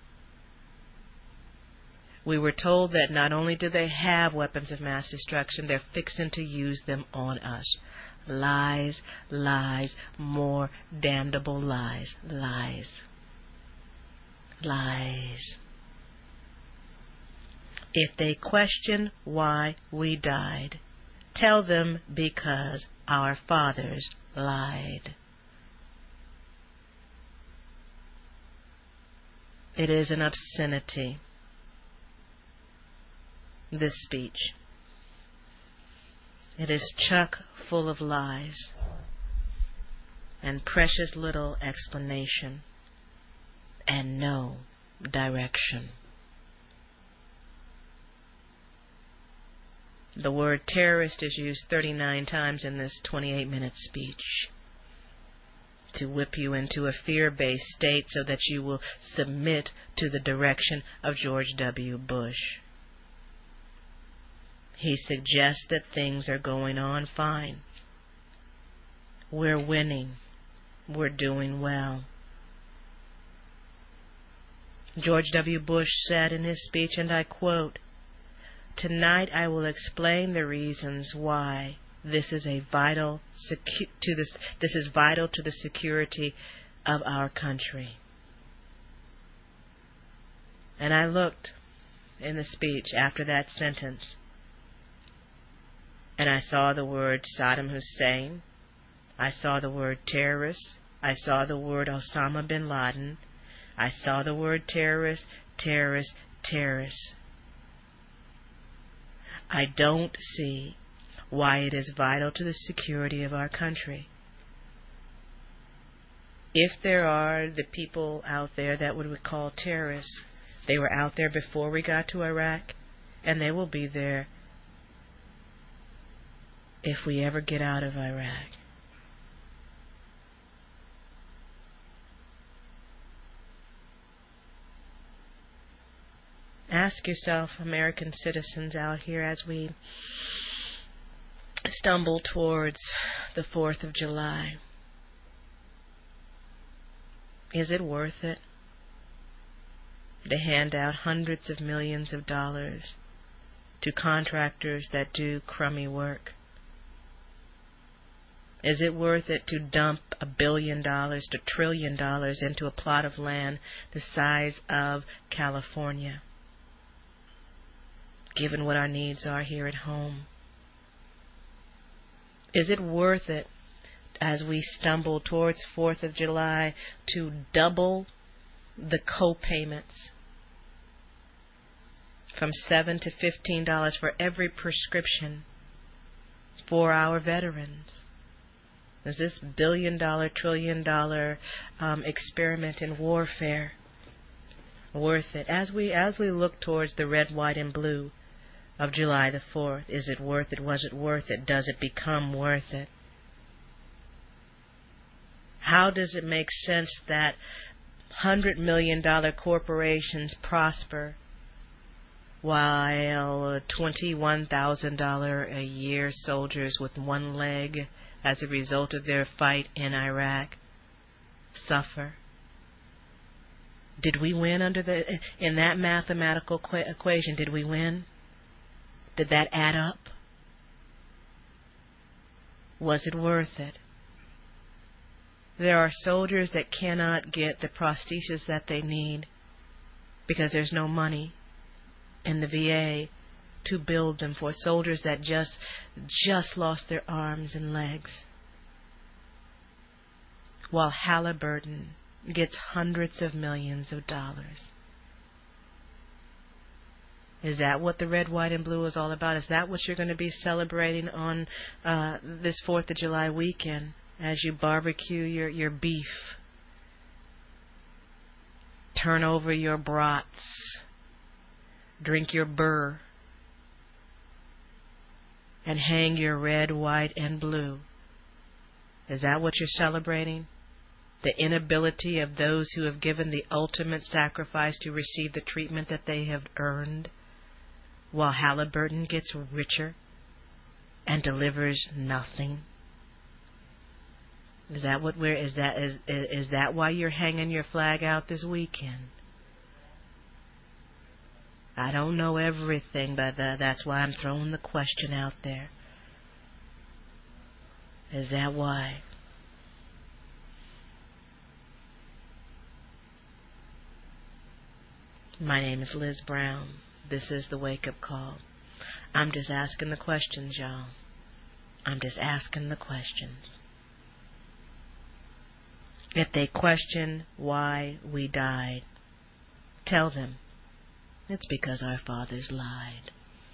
We were told that not only do they have weapons of mass destruction, they're fixing to use them on us. Lies, lies, more damnable lies, lies, lies. If they question why we died, tell them because our fathers lied. It is an obscenity, this speech. It is chock full of lies and precious little explanation and no direction. The word terrorist is used 39 times in this 28-minute speech to whip you into a fear-based state so that you will submit to the direction of George W. Bush. He suggests that things are going on fine. We're winning. We're doing well. George W. Bush said in his speech, and I quote, "Tonight I will explain the reasons why this is vital to the security of our country." And I looked in the speech after that sentence, and I saw the word Saddam Hussein. I saw the word terrorist. I saw the word Osama bin Laden. I saw the word terrorist, terrorist, terrorist. I don't see why it is vital to the security of our country. If there are the people out there that we would call terrorists, they were out there before we got to Iraq, and they will be there if we ever get out of Iraq. Ask yourself, American citizens out here, as we stumble towards the 4th of July, is it worth it to hand out hundreds of millions of dollars to contractors that do crummy work? Is it worth it to dump $1 billion to $1 trillion into a plot of land the size of California, given what our needs are here at home? Is it worth it, as we stumble towards 4th of July, to double the co-payments from $7 to $15 for every prescription for our veterans? Is this $1 billion, $1 trillion experiment in warfare worth it? As we look towards the red, white, and blue of July the 4th, is it worth it? Was it worth it? Does it become worth it? How does it make sense that $100 million corporations prosper while $21,000 a year soldiers with one leg as a result of their fight in Iraq suffer? Did we win in that mathematical equation? Did we win? Did that add up? Was it worth it? There are soldiers that cannot get the prostheses that they need because there's no money in the VA to build them for soldiers that just lost their arms and legs, while Halliburton gets hundreds of millions of dollars. Is that what the red, white, and blue is all about? Is that what you're going to be celebrating on this 4th of July weekend as you barbecue your beef, turn over your brats, drink your burr, and hang your red, white, and blue. Is that what you're celebrating? The inability of those who have given the ultimate sacrifice to receive the treatment that they have earned, while Halliburton gets richer and delivers nothing? Is that what we're? Is that why you're hanging your flag out this weekend? I don't know everything, but that's why I'm throwing the question out there. Is that why? My name is Liz Brown. This is the wake-up call. I'm just asking the questions, y'all. I'm just asking the questions. If they question why we died, tell them it's because our fathers lied.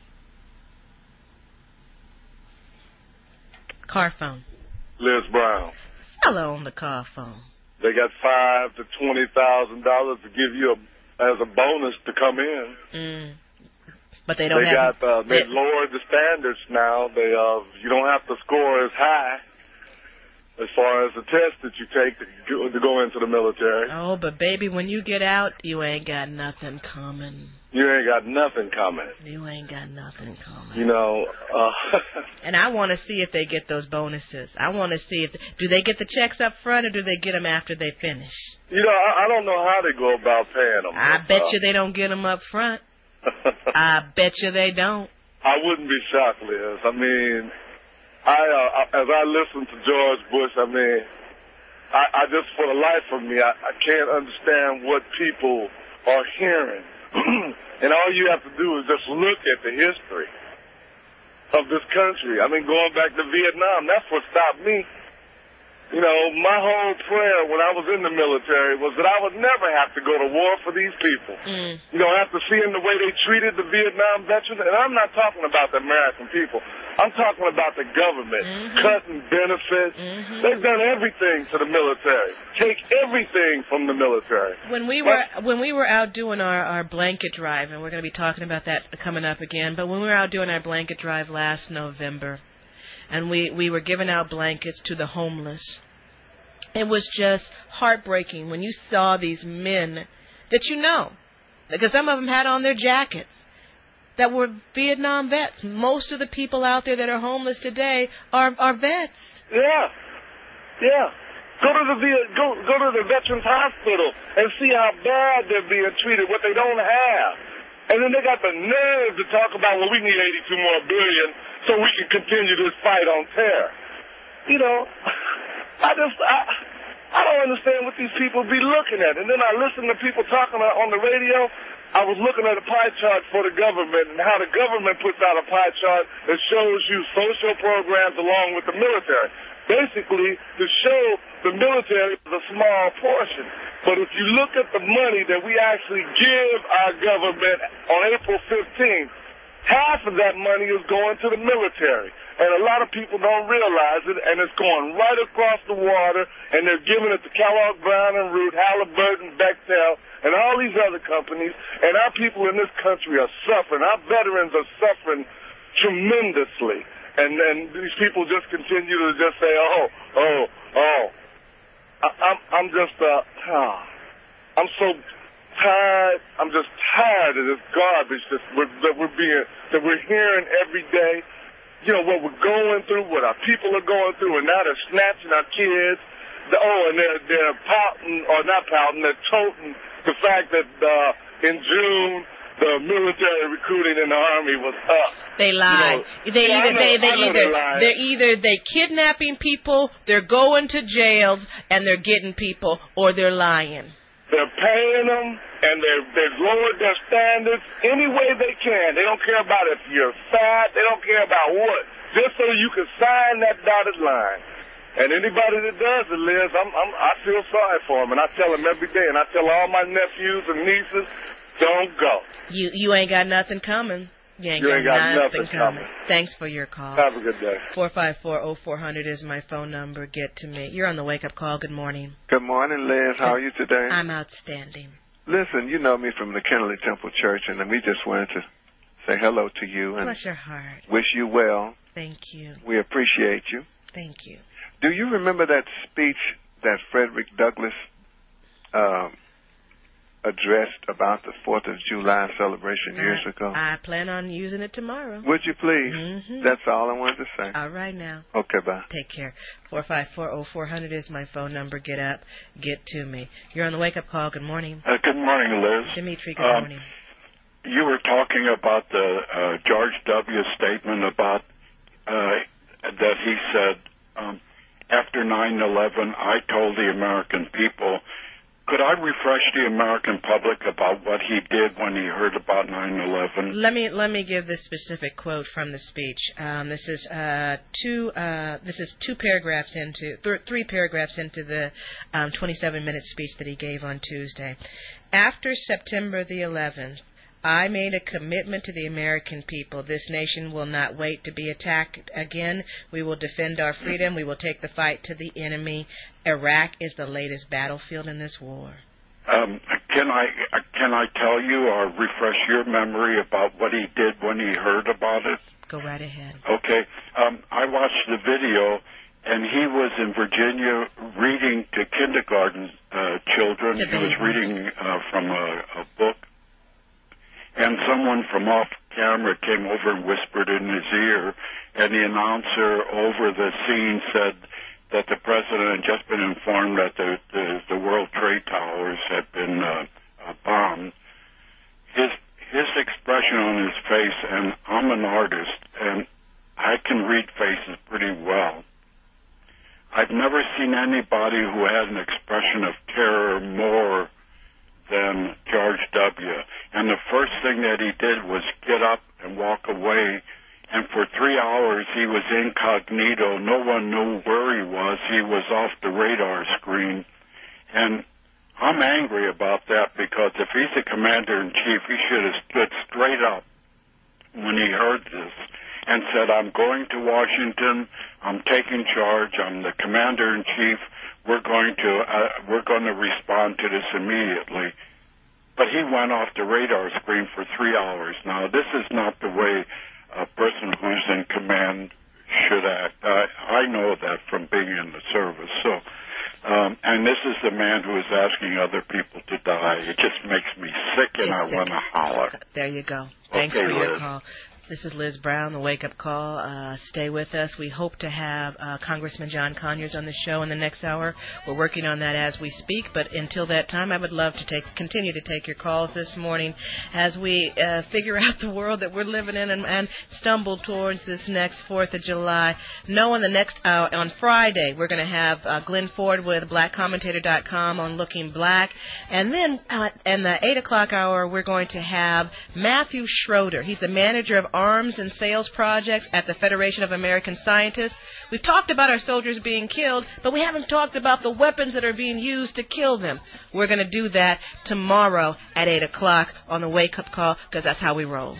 Car phone. Liz Brown. Hello on the car phone. They got $5,000 to $20,000 to give you as a bonus to come in. But they don't they lowered the standards now. You don't have to score as high as far as the test that you take to go into the military. Oh, but baby, when you get out, you ain't got nothing coming. You ain't got nothing coming. You ain't got nothing coming. You know. And I want to see if they get those bonuses. I want to see do they get the checks up front or do they get them after they finish? You know, I don't know how they go about paying them. I bet you they don't get them up front. I bet you they don't. I wouldn't be shocked, Liz. I mean, as I listen to George Bush, I mean, I just, for the life of me, I can't understand what people are hearing. And all you have to do is just look at the history of this country. I mean, going back to Vietnam, that's what stopped me. You know, my whole prayer when I was in the military was that I would never have to go to war for these people. You know, after seeing the way they treated the Vietnam veterans, and I'm not talking about the American people. I'm talking about the government cutting benefits. They've done everything to the military. Take everything from the military. When we were out doing our blanket drive, and we're going to be talking about that coming up again, but when we were out doing our blanket drive last November, and we were giving out blankets to the homeless, it was just heartbreaking when you saw these men that you know, because some of them had on their jackets, that were Vietnam vets. Most of the people out there that are homeless today are vets. Yeah. Go to the Veterans Hospital and see how bad they're being treated, what they don't have. And then they got the nerve to talk about, well, we need $82 more billion so we can continue this fight on terror. You know, I don't understand what these people be looking at. And then I listen to people talking on the radio. I was looking at a pie chart for the government and how the government puts out a pie chart that shows you social programs along with the military. Basically, to show the military is a small portion. But if you look at the money that we actually give our government on April 15th, half of that money is going to the military. And a lot of people don't realize it, and it's going right across the water, and they're giving it to Kellogg, Brown and Root, Halliburton, Bechtel, and all these other companies. And our people in this country are suffering. Our veterans are suffering tremendously. And then these people just continue to just say, I'm so tired. I'm just tired of this garbage that we're hearing every day. You know, what we're going through, what our people are going through, and now they're snatching our kids. And they're pouting, or not pouting, they're toting the fact that in June the military recruiting in the Army was up. They lie. They're either kidnapping people, they're going to jails, and they're getting people, or they're lying. They're paying them, and they've lowered their standards any way they can. They don't care about if you're fat. They don't care about what. Just so you can sign that dotted line. And anybody that does it, Liz, I feel sorry for them, and I tell them every day, and I tell all my nephews and nieces, don't go. You ain't got nothing coming. You ain't got nothing coming. Thanks for your call. Have a good day. 454-0400 is my phone number. Get to me. You're on the wake-up call. Good morning. Good morning, Liz. How are you today? I'm outstanding. Listen, you know me from the Kennelly Temple Church, and we just wanted to say hello to you and bless your heart. Wish you well. Thank you. We appreciate you. Thank you. Do you remember that speech that Frederick Douglass addressed about the 4th of July celebration years ago? I plan on using it tomorrow. Would you please? Mm-hmm. That's all I wanted to say. All right now. Okay, bye. Take care. 454-0400 is my phone number. Get up. Get to me. You're on the wake-up call. Good morning. Good morning, Liz. Dimitri, good morning. You were talking about the George W. statement about that he said, after 9/11, I told the American people. Could I refresh the American public about what he did when he heard about 9/11? Let me give this specific quote from the speech. This is three paragraphs into the 27-minute speech that he gave on Tuesday. After September the 11th, I made a commitment to the American people. This nation will not wait to be attacked again. We will defend our freedom. We will take the fight to the enemy. Iraq is the latest battlefield in this war. Can I tell you or refresh your memory about what he did when he heard about it? Go right ahead. Okay. I watched the video, and he was in Virginia reading to kindergarten children. He was reading from a book. And someone from off camera came over and whispered in his ear, and the announcer over the scene said that the president had just been informed that the World Trade Towers had been bombed. His expression on his face, and I'm an artist, and I can read faces pretty well. I've never seen anybody who had an expression of terror more than George W. And the first thing that he did was get up and walk away. And for 3 hours he was incognito. No one knew where he was. He was off the radar screen. And I'm angry about that because if he's the commander-in-chief, he should have stood straight up when he heard this and said, I'm going to Washington. I'm taking charge. I'm the commander-in-chief. We're going to respond to this immediately. But he went off the radar screen for 3 hours. Now, this is not the way a person who's in command should act. I know that from being in the service. So, and this is the man who is asking other people to die. It just makes me sick, and I want to holler. There you go. Thanks for your call. This is Liz Brown, the Wake Up Call. Stay with us. We hope to have Congressman John Conyers on the show in the next hour. We're working on that as we speak, but until that time, I would love to continue to take your calls this morning as we figure out the world that we're living in and stumble towards this next 4th of July. Knowing the next hour, on Friday, we're going to have Glenn Ford with blackcommentator.com on Looking Black. And then in the 8 o'clock hour, we're going to have Matthew Schroeder. He's the manager of Arms and Sales Projects at the Federation of American Scientists. We've talked about our soldiers being killed, but we haven't talked about the weapons that are being used to kill them. We're going to do that tomorrow at 8 o'clock on the Wake Up Call, because that's how we roll.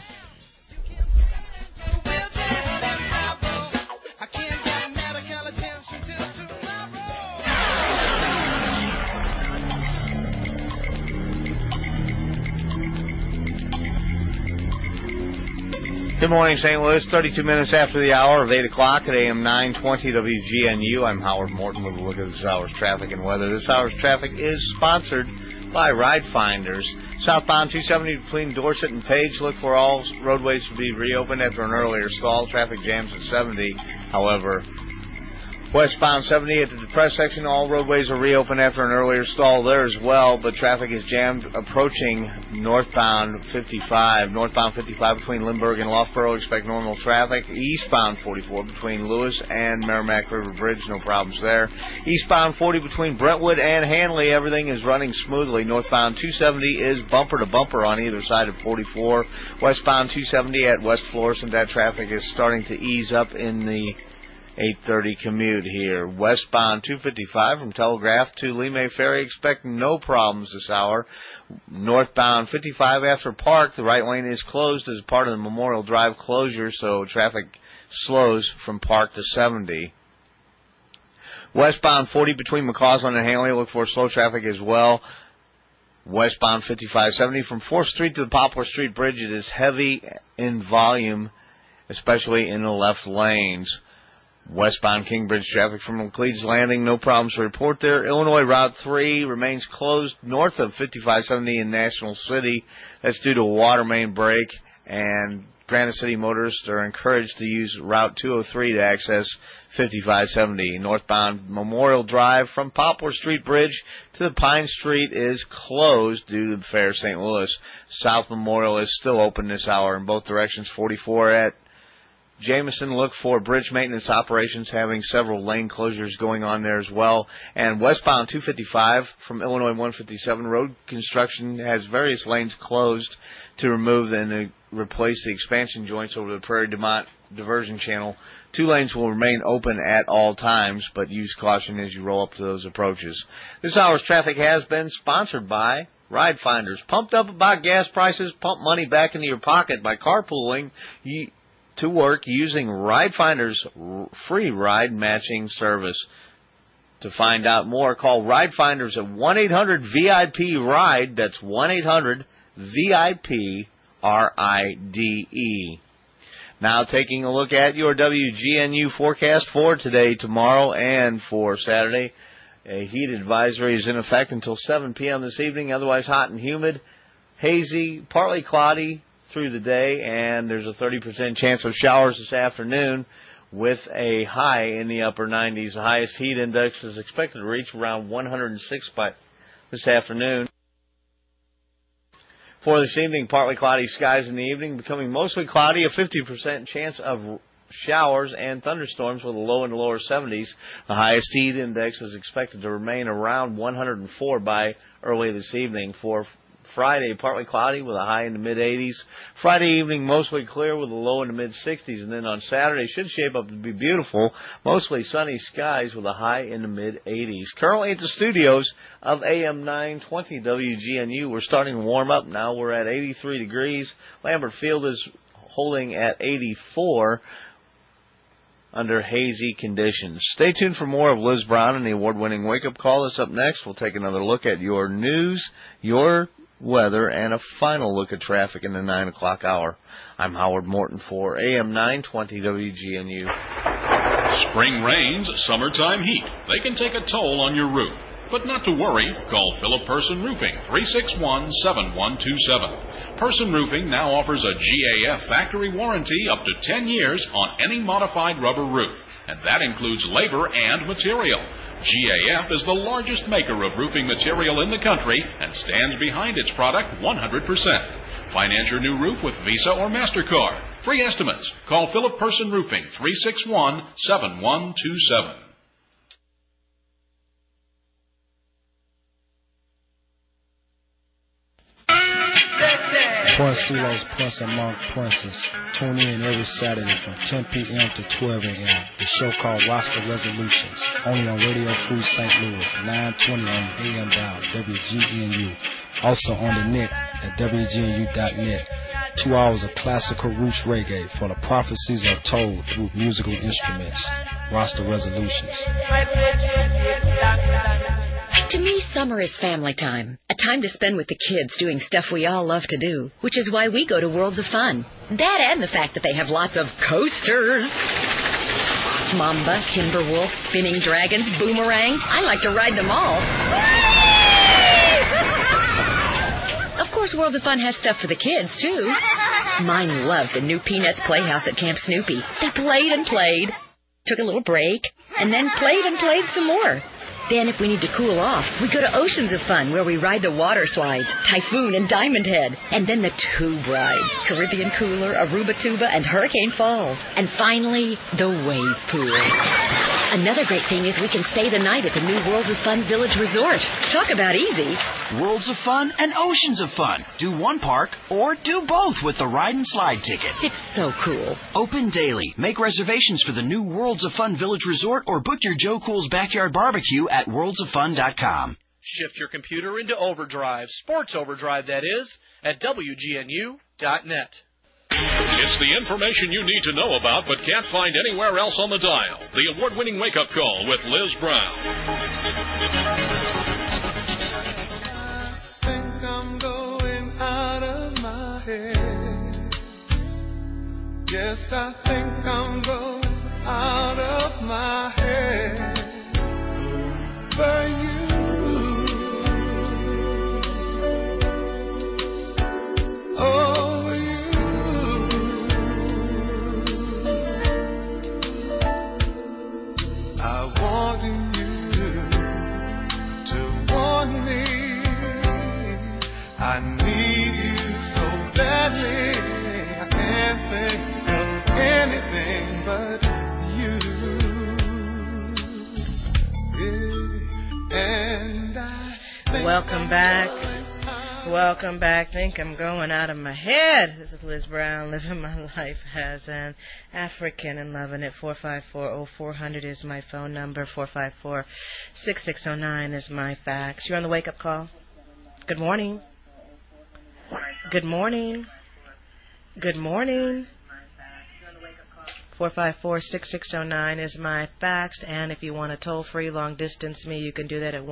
Good morning, St. Louis. 32 minutes after the hour of 8 o'clock at AM 920 WGNU. I'm Howard Morton with a look at this hour's traffic and weather. This hour's traffic is sponsored by Ride Finders. Southbound 270 between Dorset and Page. Look for all roadways to be reopened after an earlier stall. Traffic jams at 70. However, westbound 70 at the depressed section, all roadways are reopened after an earlier stall there as well, but traffic is jammed approaching northbound 55. Northbound 55 between Lindbergh and Loughborough, expect normal traffic. Eastbound 44 between Lewis and Merrimack River Bridge, no problems there. Eastbound 40 between Brentwood and Hanley, everything is running smoothly. Northbound 270 is bumper to bumper on either side of 44. Westbound 270 at West Florissant, that traffic is starting to ease up in the 8:30 commute here. Westbound 255 from Telegraph to Lee May Ferry, expect no problems this hour. Northbound 55 after Park, the right lane is closed as part of the Memorial Drive closure, so traffic slows from Park to 70. Westbound 40 between McCausland and Hanley, look for slow traffic as well. Westbound 5570 from 4th Street to the Poplar Street Bridge, it is heavy in volume especially in the left lanes. Westbound Kingbridge traffic from Laclede's Landing, no problems to report there. Illinois Route 3 remains closed north of 5570 in National City. That's due to a water main break, and Granite City motorists are encouraged to use Route 203 to access 5570. Northbound Memorial Drive from Poplar Street Bridge to the Pine Street is closed due to the Fair St. Louis. South Memorial is still open this hour in both directions. 44 at Jameson, look for bridge maintenance operations, having several lane closures going on there as well. And westbound 255 from Illinois 157, road construction has various lanes closed to remove and replace the expansion joints over the Prairie du Mont diversion channel. 2 lanes will remain open at all times, but use caution as you roll up to those approaches. This hour's traffic has been sponsored by Ride Finders. Pumped up about gas prices? Pump money back into your pocket by carpooling to work using Ride Finders' free ride matching service. To find out more, call Ride Finders at 1-800-VIP-RIDE. That's 1-800-VIP-RIDE. Now taking a look at your WGNU forecast for today, tomorrow, and for Saturday. A heat advisory is in effect until 7 p.m. this evening, otherwise hot and humid, hazy, partly cloudy through the day, and there's a 30% chance of showers this afternoon with a high in the upper 90s. The highest heat index is expected to reach around 106 by this afternoon. For this evening, partly cloudy skies in the evening, becoming mostly cloudy, a 50% chance of showers and thunderstorms with a low in the lower 70s. The highest heat index is expected to remain around 104 by early this evening. For Friday, partly cloudy with a high in the mid-80s. Friday evening, mostly clear with a low in the mid-60s. And then on Saturday, should shape up to be beautiful, mostly sunny skies with a high in the mid-80s. Currently at the studios of AM 920 WGNU, we're starting to warm up now. We're at 83 degrees. Lambert Field is holding at 84 under hazy conditions. Stay tuned for more of Liz Brown and the award-winning Wake-Up Call. That's up next. We'll take another look at your news, your weather, and a final look at traffic in the 9 o'clock hour. I'm Howard Morton for AM 920 WGNU. Spring rains, summertime heat. They can take a toll on your roof. But not to worry, call Philip Person Roofing, 361-7127. Person Roofing now offers a GAF factory warranty up to 10 years on any modified rubber roof, and that includes labor and material. GAF is the largest maker of roofing material in the country and stands behind its product 100%. Finance your new roof with Visa or MasterCard. Free estimates. Call Philip Person Roofing, 361-7127. Point Sulos, Points Among Princes. Tune in every Saturday from 10 p.m. to 12 a.m. The show called Roster Resolutions, only on Radio Free St. Louis, 920 on the AM dial, WGNU. Also on the net at WGNU.net. 2 hours of classical roots reggae for the prophecies are told through musical instruments. Roster Resolutions. To me, summer is family time. A time to spend with the kids doing stuff we all love to do, which is why we go to Worlds of Fun. That and the fact that they have lots of coasters. Mamba, Timberwolf, spinning dragons, boomerangs. I like to ride them all. Of course, Worlds of Fun has stuff for the kids, too. Mine loved the new Peanuts Playhouse at Camp Snoopy. They played and played, took a little break, and then played and played some more. Then, if we need to cool off, we go to Oceans of Fun, where we ride the water slides, Typhoon and Diamond Head. And then the tube rides, Caribbean Cooler, Aruba Tuba, and Hurricane Falls. And finally, the wave pool. Another great thing is we can stay the night at the new Worlds of Fun Village Resort. Talk about easy. Worlds of Fun and Oceans of Fun. Do one park or do both with the ride and slide ticket. It's so cool. Open daily. Make reservations for the new Worlds of Fun Village Resort or book your Joe Cool's Backyard Barbecue at worldsoffun.com. Shift your computer into overdrive, sports overdrive that is, at WGNU.net. It's the information you need to know about but can't find anywhere else on the dial. The award-winning wake-up call with Liz Brown. I think I'm going out of my head. Yes, Yes, I think I'm going out of my head for you. Oh, you. I wanted you to want me. I need you so badly. I can't think of anything but you. Yeah. And I think Welcome back. Welcome back. Think I'm going out of my head. This is Liz Brown, living my life as an African and loving it. 454-0400 is my phone number. 454-6609 is my fax. You're on the wake-up call. Good morning. Good morning. Good morning. 454-6609 is my fax, and if you want to toll-free long-distance me, you can do that at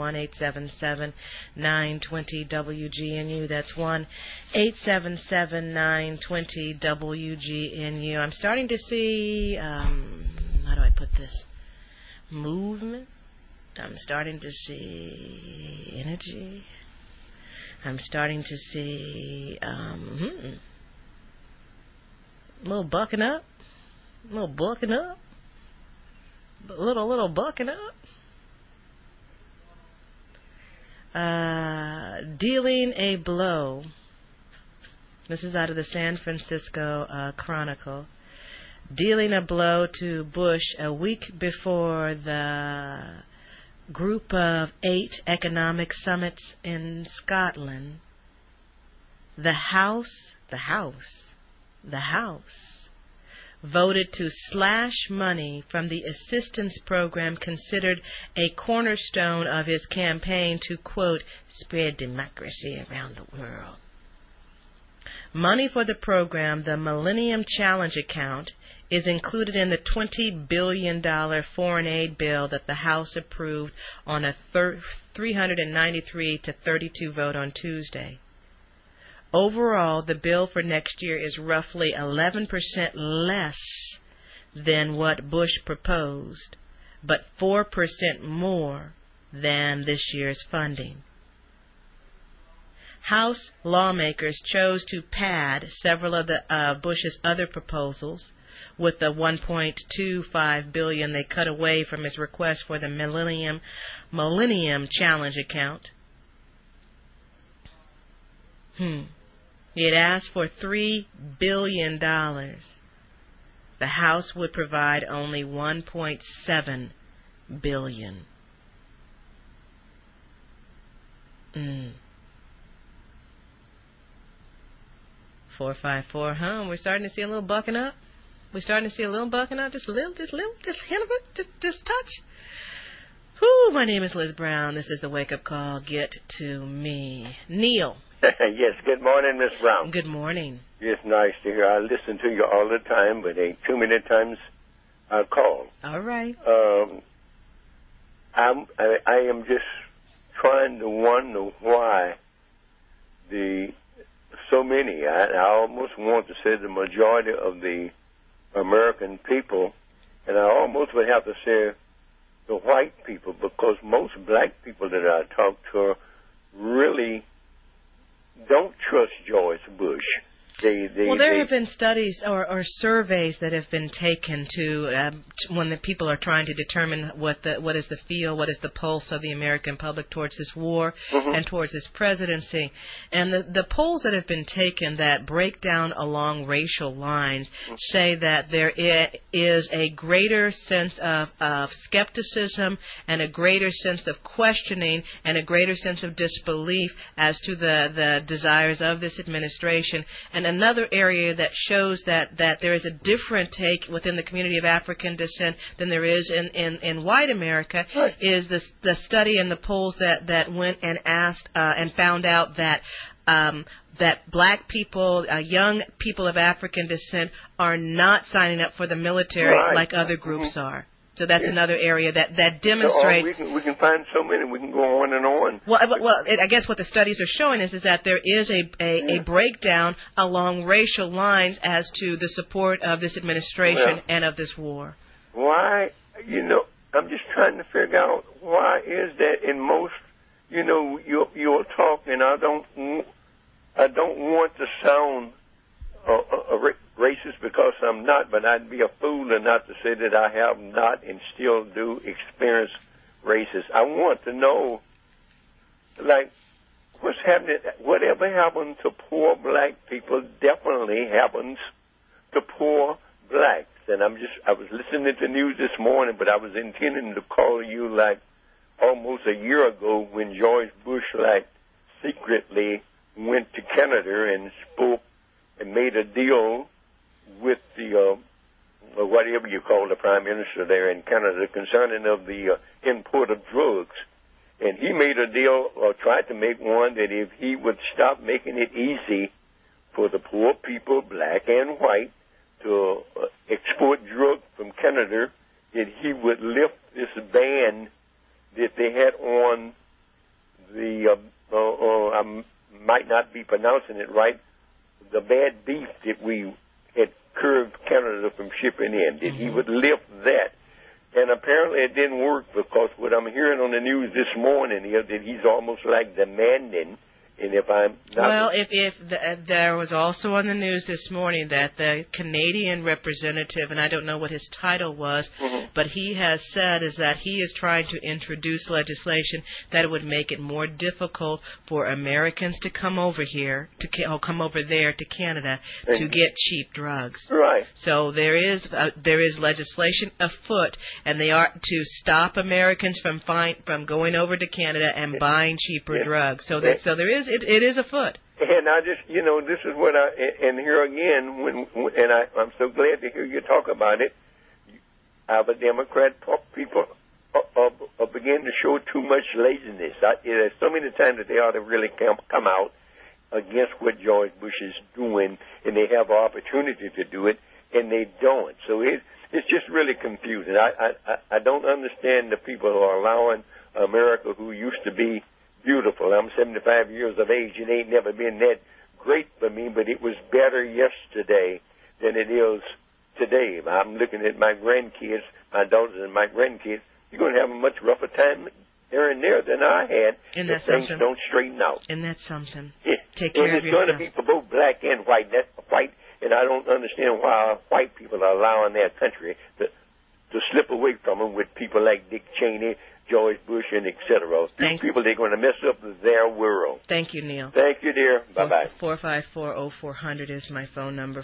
1-877-920-WGNU. That's 1-877-920-WGNU. I'm starting to see, how do I put this, movement. I'm starting to see energy. I'm starting to see a little bucking up. A little bucking up. A little bucking up. Dealing a blow. This is out of the San Francisco Chronicle. Dealing a blow to Bush a week before the Group of 8 economic summits in Scotland. The House voted to slash money from the assistance program considered a cornerstone of his campaign to, quote, spread democracy around the world. Money for the program, the Millennium Challenge Account, is included in the $20 billion foreign aid bill that the House approved on a 393-32 vote on Tuesday. Overall, the bill for next year is roughly 11% less than what Bush proposed, but 4% more than this year's funding. House lawmakers chose to pad several of the Bush's other proposals with the $1.25 billion they cut away from his request for the Millennium Challenge Account. He had asked for $3 billion. The House would provide only $1.7 billion. 454, huh? We're starting to see a little bucking up. We're starting to see a little bucking up, just hint of it, just touch. Whew, my name is Liz Brown. This is the Wake Up Call. Get to me. Neil. Yes, good morning, Miss Brown. Good morning. It's nice to hear. I listen to you all the time, but ain't too many times I call. All right. I am just trying to wonder why so many, I almost want to say the majority of the American people, and I almost would have to say the white people, because most black people that I talk to really don't trust George Bush. There have been studies or surveys that have been taken to when the people are trying to determine what is the feel, what is the pulse of the American public towards this war and towards this presidency. And the polls that have been taken that break down along racial lines say that there is a greater sense of skepticism and a greater sense of questioning and a greater sense of disbelief as to the desires of this administration. And another area that shows that there is a different take within the community of African descent than there is in white America is the study and the polls that went and asked and found out that black people, young people of African descent, are not signing up for the military like other groups are. So that's another area that demonstrates. We can find so many. We can go on and on. Well, I guess what the studies are showing is that there is a breakdown along racial lines as to the support of this administration and of this war. Why? I'm just trying to figure out why is that in most. You're talking. I don't want to sound racist because I'm not, but I'd be a fool not to say that I have not and still do experience racist. I want to know, what's happening. Whatever happened to poor black people definitely happens to poor blacks. And I was listening to the news this morning, but I was intending to call you almost a year ago when George Bush secretly went to Canada and spoke and made a deal with the whatever you call the prime minister there in Canada concerning of the import of drugs. And he made a deal or tried to make one that if he would stop making it easy for the poor people, black and white, to export drugs from Canada, that he would lift this ban that they had on the, I might not be pronouncing it right, the bad beef that we had curbed Canada from shipping in, that he would lift that. And apparently it didn't work because what I'm hearing on the news this morning is that he's almost demanding. And if I'm not there was also on the news this morning that the Canadian representative, and I don't know what his title was, but he has said is that he is trying to introduce legislation that would make it more difficult for Americans to come over here, come over there to Canada to get cheap drugs. Right. So there is legislation afoot, and they are to stop Americans from going over to Canada and buying cheaper drugs. So there is. It is afoot. And I just, this is what and here again, I'm so glad to hear you talk about it. Our Democrat people are beginning to show too much laziness. There's so many times that they ought to really come out against what George Bush is doing, and they have an opportunity to do it, and they don't. So it's just really confusing. I don't understand the people who are allowing America, who used to be beautiful. I'm 75 years of age. It ain't never been that great for me, but it was better yesterday than it is today. I'm looking at my grandkids, my daughters and my grandkids. You're going to have a much rougher time there and there than I had if things don't straighten out. And that's something. Yeah. Take care of yourself. And it's going to be for both black and white. That's white, and I don't understand why white people are allowing their country to slip away from them with people like Dick Cheney, George Bush, and et cetera. These people, they're going to mess up their world. Thank you, Neil. Thank you, dear. Bye-bye. 454-0400 is my phone number.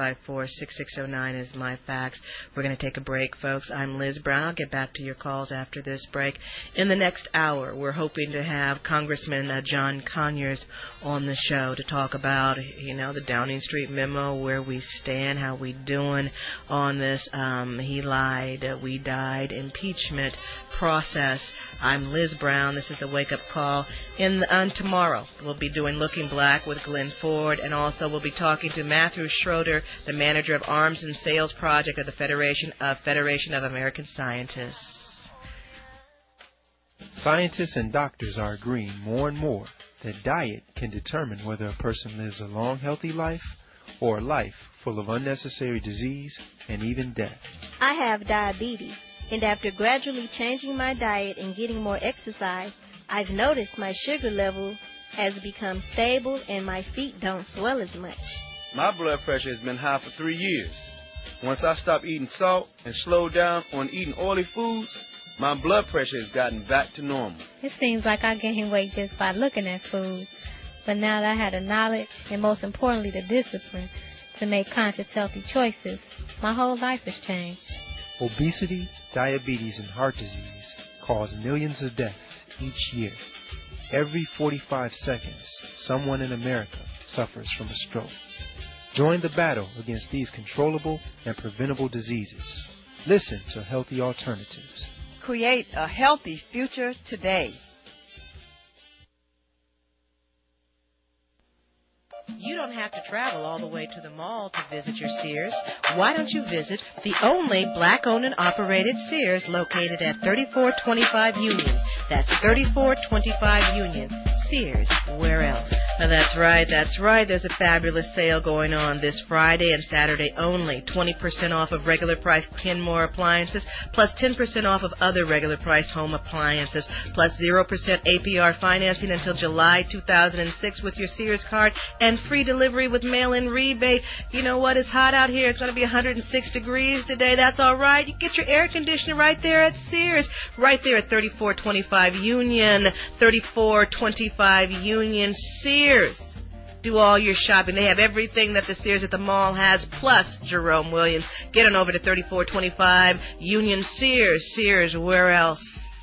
454-6609 is my fax. We're going to take a break, folks. I'm Liz Brown. I'll get back to your calls after this break. In the next hour, we're hoping to have Congressman John Conyers on the show to talk about, the Downing Street memo, where we stand, how we doing on this he lied, we died impeachment process. I'm Liz Brown. This is the Wake Up Call. Tomorrow, we'll be doing Looking Black with Glenn Ford, and also we'll be talking to Matthew Schroeder, the manager of Arms and Sales Project of the Federation of American Scientists. Scientists and doctors are agreeing more and more that diet can determine whether a person lives a long, healthy life or a life full of unnecessary disease and even death. I have diabetes, and after gradually changing my diet and getting more exercise, I've noticed my sugar level has become stable and my feet don't swell as much. My blood pressure has been high for 3 years. Once I stopped eating salt and slowed down on eating oily foods, my blood pressure has gotten back to normal. It seems like I gain weight just by looking at food. But now that I had the knowledge and most importantly the discipline to make conscious healthy choices, my whole life has changed. Obesity, diabetes, and heart disease cause millions of deaths each year. Every 45 seconds, someone in America suffers from a stroke. Join the battle against these controllable and preventable diseases. Listen to Healthy Alternatives. Create a healthy future today. You don't have to travel all the way to the mall to visit your Sears. Why don't you visit the only black-owned and operated Sears located at 3425 Union? That's 3425 Union. Sears, where else? Now that's right. There's a fabulous sale going on this Friday and Saturday only. 20% off of regular price Kenmore appliances, plus 10% off of other regular price home appliances, plus 0% APR financing until July 2006 with your Sears card, and free delivery with mail-in rebate. You know what? It's hot out here. It's going to be 106 degrees today. That's all right. You get your air conditioner right there at Sears, right there at 3425 Union, 3425 Union Sears. Do all your shopping. They have everything that the Sears at the mall has, plus Jerome Williams. Get on over to 3425 Union Sears. Sears, where else?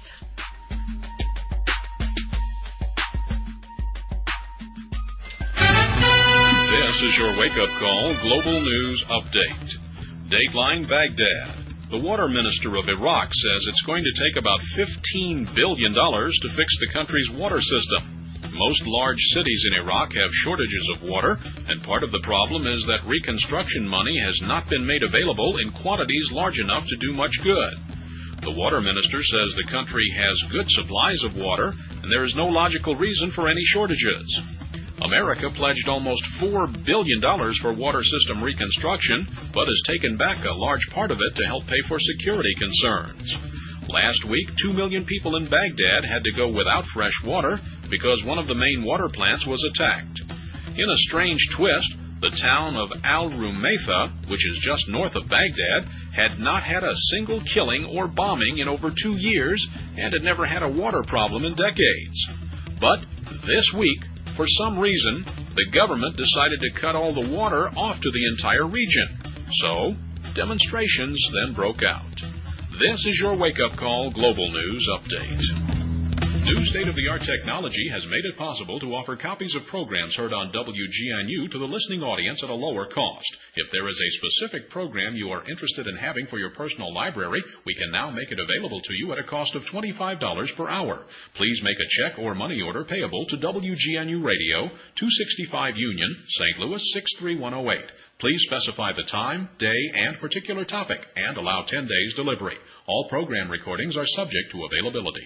This is your wake-up call, Global News Update. Dateline Baghdad. The water minister of Iraq says it's going to take about $15 billion to fix the country's water system. Most large cities in Iraq have shortages of water, and part of the problem is that reconstruction money has not been made available in quantities large enough to do much good. The water minister says the country has good supplies of water, and there is no logical reason for any shortages. America pledged almost $4 billion for water system reconstruction, but has taken back a large part of it to help pay for security concerns. Last week, 2 million people in Baghdad had to go without fresh water because one of the main water plants was attacked. In a strange twist, the town of Al-Rumaytha, which is just north of Baghdad, had not had a single killing or bombing in over 2 years and had never had a water problem in decades. But this week, for some reason, the government decided to cut all the water off to the entire region. So, demonstrations then broke out. This is your wake-up call Global News Update. New state-of-the-art technology has made it possible to offer copies of programs heard on WGNU to the listening audience at a lower cost. If there is a specific program you are interested in having for your personal library, we can now make it available to you at a cost of $25 per hour. Please make a check or money order payable to WGNU Radio, 265 Union, St. Louis 63108. Please specify the time, day, and particular topic, and allow 10 days delivery. All program recordings are subject to availability.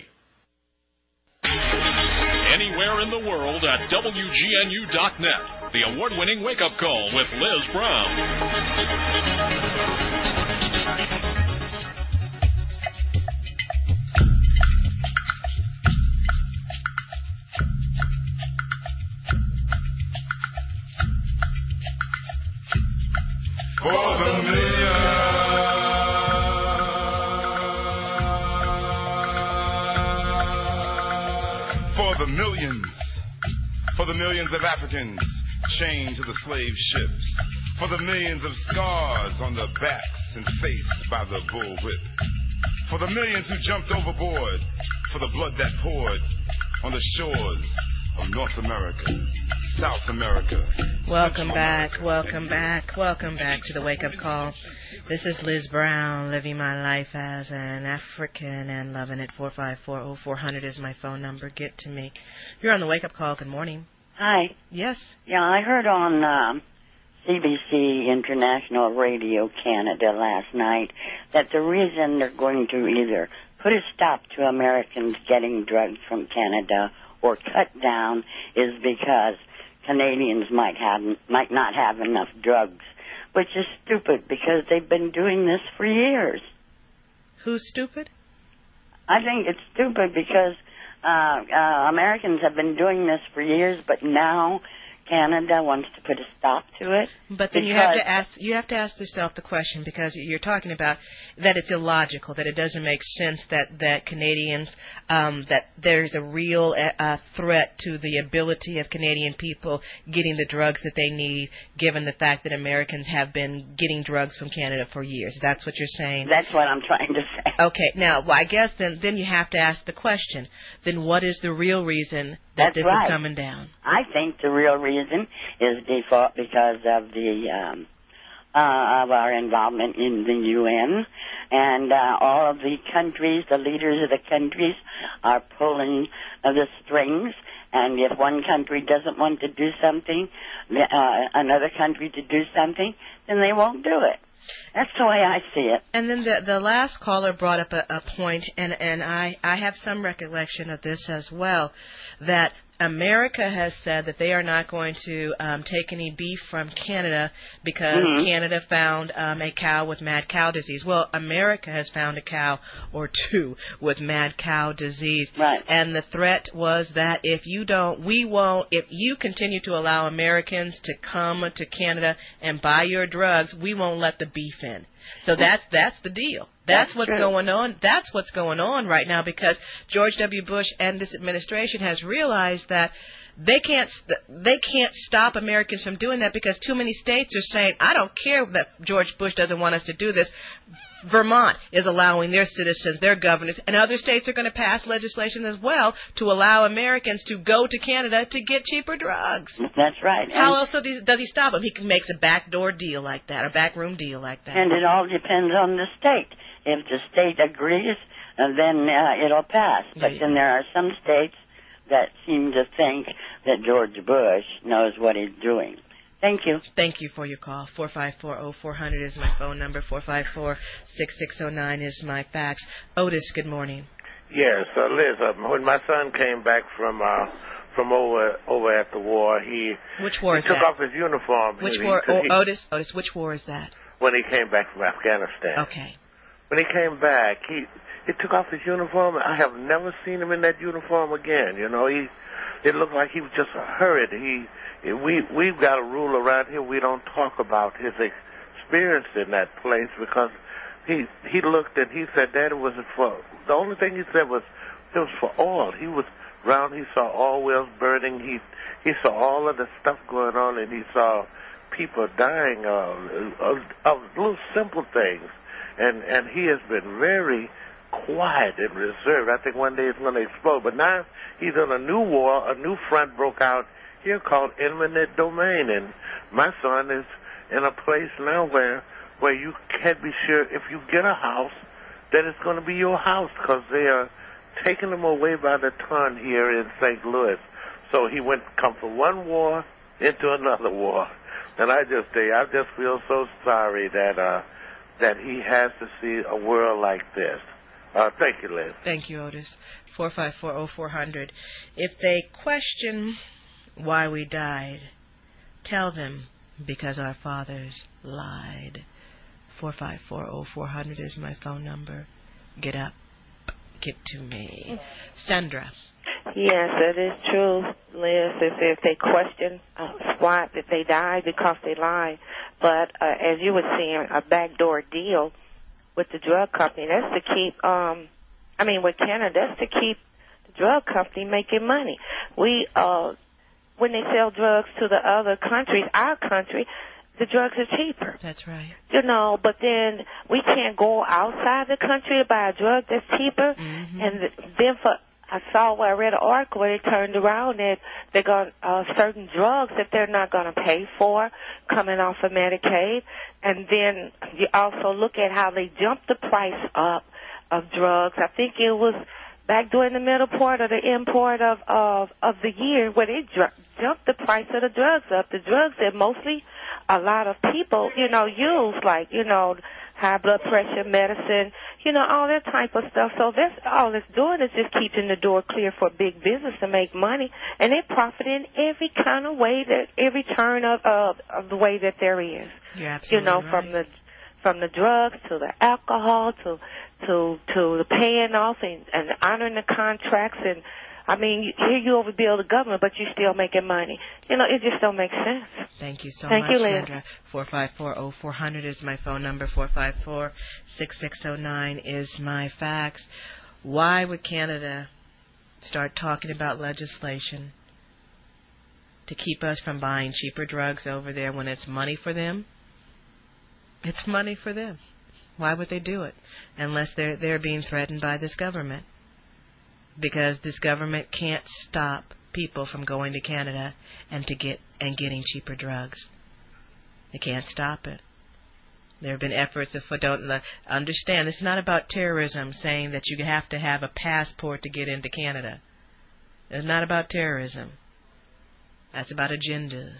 Anywhere in the world at WGNU.net. The award-winning wake-up call with Liz Brown. For the millions of Africans chained to the slave ships. For the millions of scars on their backs and face by the bullwhip. For the millions who jumped overboard. For the blood that poured on the shores of North America, South America. Welcome back to the wake-up call. This is Liz Brown, living my life as an African and loving it. 454-0400 is my phone number. Get to me. You're on the wake-up call. Good morning. Hi. Yes. Yeah, I heard on CBC International Radio Canada last night that the reason they're going to either put a stop to Americans getting drugs from Canada or cut down is because Canadians might not have enough drugs, which is stupid because they've been doing this for years. Who's stupid? I think it's stupid because Americans have been doing this for years, but now Canada wants to put a stop to it. But then you have to ask yourself the question, because you're talking about that it's illogical, that it doesn't make sense that Canadians, that there's a real threat to the ability of Canadian people getting the drugs that they need, given the fact that Americans have been getting drugs from Canada for years. That's what you're saying? That's what I'm trying to say. Okay. Now, well, I guess then you have to ask the question, then what is the real reason that this is coming down? I think the real reason is because of the of our involvement in the UN, and all of the countries, the leaders of the countries, are pulling the strings, And if one country doesn't want to do something, another country to do something, then they won't do it. That's the way I see it. And then the last caller brought up a point, and I have some recollection of this as well, that America has said that they are not going to take any beef from Canada because Canada found a cow with mad cow disease. Well, America has found a cow or two with mad cow disease. Right. And the threat was that if you continue to allow Americans to come to Canada and buy your drugs, we won't let the beef in. So that's the deal. That's what's going on. That's what's going on right now, because George W. Bush and this administration has realized that they can't stop Americans from doing that, because too many states are saying, I don't care that George Bush doesn't want us to do this. Vermont is allowing their citizens, their governors, and other states are going to pass legislation as well to allow Americans to go to Canada to get cheaper drugs. That's right. How else does he stop them? He makes a backdoor deal like that, a backroom deal like that. And it all depends on the state. If the state agrees, then it'll pass. But then there are some states that seem to think that George Bush knows what he's doing. Thank you. Thank you for your call. 454-0400 is my phone number. 454-6609 is my fax. Otis, good morning. Yes, Liz, when my son came back from over at the war, he took off his uniform. Which war? Otis, which war is that? When he came back from Afghanistan. Okay. When he came back, he took off his uniform. I have never seen him in that uniform again. You know, it looked like he was just hurried. We've got a rule around here. We don't talk about his experience in that place, because he looked and he said that it wasn't for. The only thing he said was it was for oil. He was around. He saw oil wells burning. He saw all of the stuff going on, and he saw people dying of little simple things. And he has been very quiet and reserved. I think one day it's going to explode. But now he's on a new war. A new front broke out here called eminent domain. And my son is in a place now where you can't be sure if you get a house that it's going to be your house, because they are taking them away by the ton here in St. Louis. So he come from one war into another war. And I just feel so sorry that he has to see a world like this. Thank you, Liz. Thank you, Otis. 454-0400. If they question why we died, tell them because our fathers lied. 454-0400 is my phone number. Get up. Get to me. Sandra. Yes, it is true, Liz. If they question why did they die, because they lied. But as you were saying, a backdoor deal with the drug company, that's to keep, with Canada, that's to keep the drug company making money. When they sell drugs to the other countries, our country, the drugs are cheaper. That's right. You know, but then we can't go outside the country to buy a drug that's cheaper. Mm-hmm. And then I read an article where they turned around and they got certain drugs that they're not going to pay for coming off of Medicaid. And then you also look at how they jumped the price up of drugs. I think it was back during the middle part of the import of the year where they jumped the price of the drugs up. The drugs that mostly a lot of people, use, like, high blood pressure medicine, all that type of stuff. So that's all it's doing is just keeping the door clear for big business to make money, and they profit in every kind of way, every turn of the way that there is. You're absolutely right. From the drugs to the alcohol to the paying off and honoring the contracts. And here you overbill the government, but you're still making money. It just don't make sense. Thank you so much, Sandra. 454-0400 is my phone number. 454-6609 is my fax. Why would Canada start talking about legislation to keep us from buying cheaper drugs over there when it's money for them? It's money for them. Why would they do it? Unless they're being threatened by this government. Because this government can't stop people from going to Canada and getting cheaper drugs. They can't stop it. There have been efforts don't understand. It's not about terrorism, saying that you have to have a passport to get into Canada. It's not about terrorism. That's about agendas.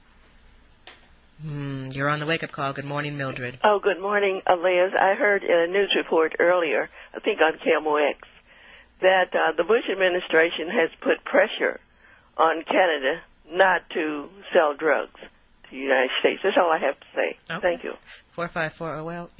You're on the wake-up call. Good morning, Mildred. Oh, good morning, Liz. I heard in a news report earlier, I think on KMOX, that the Bush administration has put pressure on Canada not to sell drugs to the United States. That's all I have to say. Okay. Thank you. 454, well,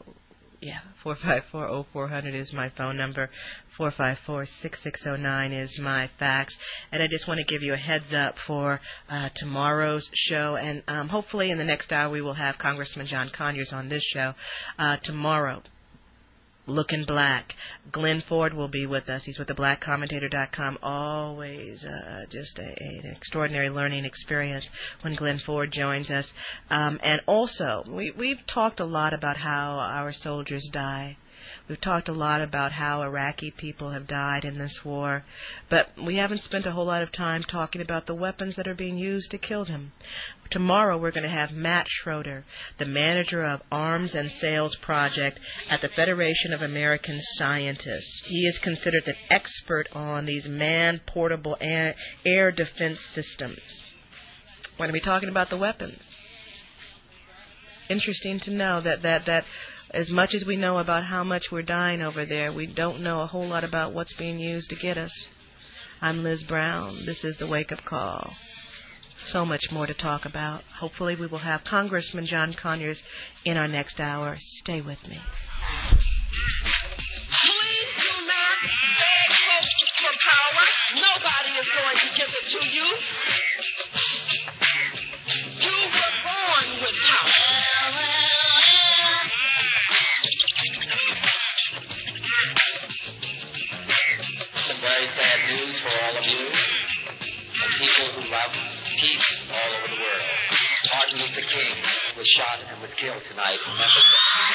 454-0400 is my phone number. 454-6609 is my fax. And I just want to give you a heads up for tomorrow's show. And hopefully in the next hour we will have Congressman John Conyers on this show. Tomorrow, Looking Black. Glenn Ford will be with us. He's with theblackcommentator.com. Always just an extraordinary learning experience when Glenn Ford joins us. And also, we've talked a lot about how our soldiers die. We've talked a lot about how Iraqi people have died in this war, but we haven't spent a whole lot of time talking about the weapons that are being used to kill them. Tomorrow we're going to have Matt Schroeder, the manager of Arms and Sales Project at the Federation of American Scientists. He is considered an expert on these man-portable air defense systems. We're going to be talking about the weapons. Interesting to know that as much as we know about how much we're dying over there, we don't know a whole lot about what's being used to get us. I'm Liz Brown. This is the Wake Up Call. So much more to talk about. Hopefully we will have Congressman John Conyers in our next hour. Stay with me. Please do not beg for power. Nobody is going to give it to you. You were born with power. Some very sad news for all of you, and people who love peace all over the world. Martin Luther King was shot and was killed tonight in Memphis.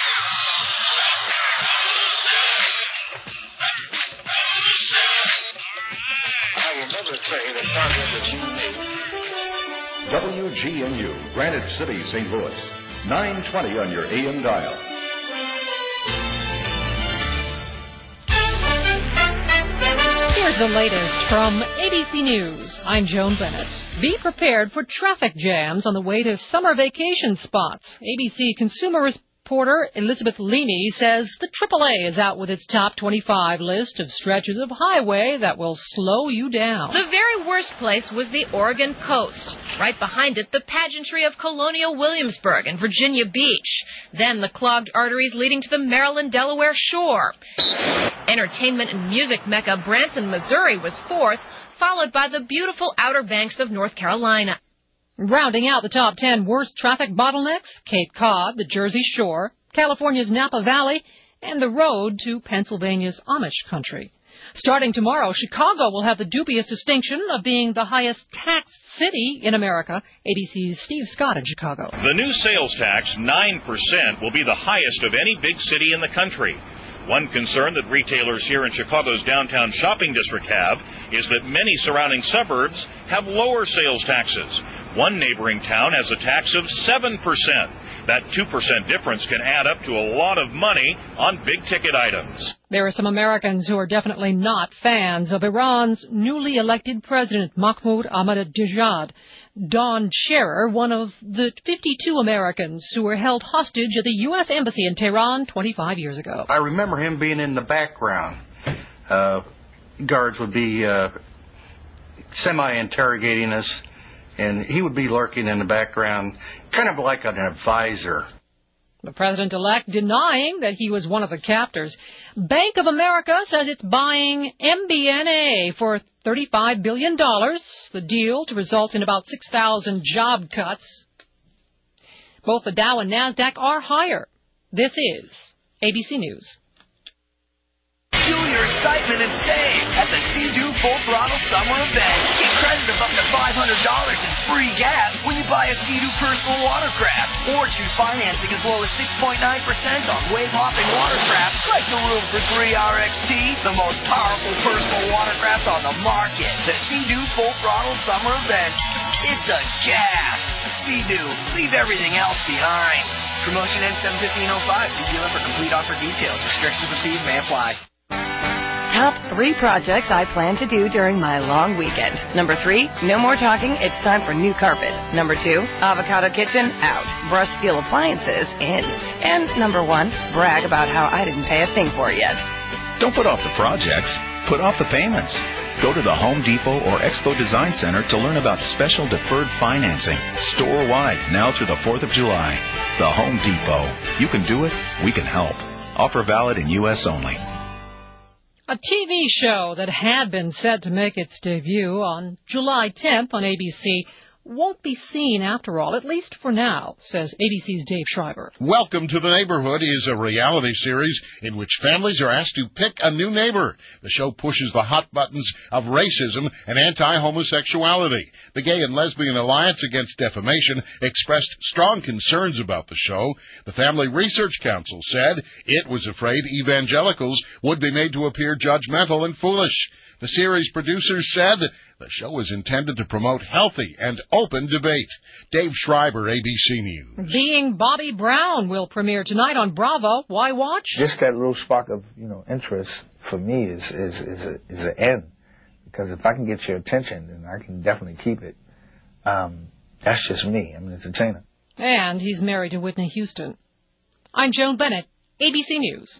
I will never say that Congress is WGNU, Granite City, St. Louis. 920 on your AM dial. Here's the latest from ABC News. I'm Joan Bennett. Be prepared for traffic jams on the way to summer vacation spots. ABC consumer reporter Elizabeth Leaney says the AAA is out with its top 25 list of stretches of highway that will slow you down. The very worst place was the Oregon coast. Right behind it, the pageantry of Colonial Williamsburg and Virginia Beach. Then the clogged arteries leading to the Maryland-Delaware shore. Entertainment and music mecca Branson, Missouri was fourth, followed by the beautiful Outer Banks of North Carolina. Rounding out the top 10 worst traffic bottlenecks, Cape Cod, the Jersey Shore, California's Napa Valley, and the road to Pennsylvania's Amish country. Starting tomorrow, Chicago will have the dubious distinction of being the highest taxed city in America. ABC's Steve Scott in Chicago. The new sales tax, 9%, will be the highest of any big city in the country. One concern that retailers here in Chicago's downtown shopping district have is that many surrounding suburbs have lower sales taxes. One neighboring town has a tax of 7%. That 2% difference can add up to a lot of money on big-ticket items. There are some Americans who are definitely not fans of Iran's newly elected president, Mahmoud Ahmadinejad. Don Scherer, one of the 52 Americans who were held hostage at the U.S. Embassy in Tehran 25 years ago. I remember him being in the background. Guards would be semi-interrogating us, and he would be lurking in the background, kind of like an advisor. The president-elect denying that he was one of the captors. Bank of America says it's buying MBNA for $35 billion, the deal to result in about 6,000 job cuts. Both the Dow and NASDAQ are higher. This is ABC News. Fuel your excitement and save at the Sea-Doo Full Throttle Summer Event. Get credit of up to $500 in free gas when you buy a Sea-Doo personal watercraft. Or choose financing as low as 6.9% on wave-hopping watercrafts like the Room for 3 RXT, the most powerful personal watercraft on the market. The Sea-Doo Full Throttle Summer Event. It's a gas. Sea-Doo. Leave everything else behind. Promotion ends 7/15/05. See dealer for complete offer details. Restrictions and fees may apply. Top 3 projects I plan to do during my long weekend. Number 3, no more talking, it's time for new carpet. Number 2, avocado kitchen, out. Brushed steel appliances, in. And number 1, brag about how I didn't pay a thing for it yet. Don't put off the projects, put off the payments. Go to the Home Depot or Expo Design Center to learn about special deferred financing, store-wide, now through the 4th of July. The Home Depot. You can do it, we can help. Offer valid in U.S. only. A TV show that had been set to make its debut on July 10th on ABC won't be seen after all, at least for now, says ABC's Dave Schreiber. Welcome to the Neighborhood is a reality series in which families are asked to pick a new neighbor. The show pushes the hot buttons of racism and anti-homosexuality. The Gay and Lesbian Alliance Against Defamation expressed strong concerns about the show. The Family Research Council said it was afraid evangelicals would be made to appear judgmental and foolish. The series producers said the show is intended to promote healthy and open debate. Dave Schreiber, ABC News. Being Bobby Brown will premiere tonight on Bravo. Why watch? Just that little spark of, interest for me is an end. Because if I can get your attention, then I can definitely keep it. That's just me. I'm an entertainer. And he's married to Whitney Houston. I'm Joan Bennett, ABC News.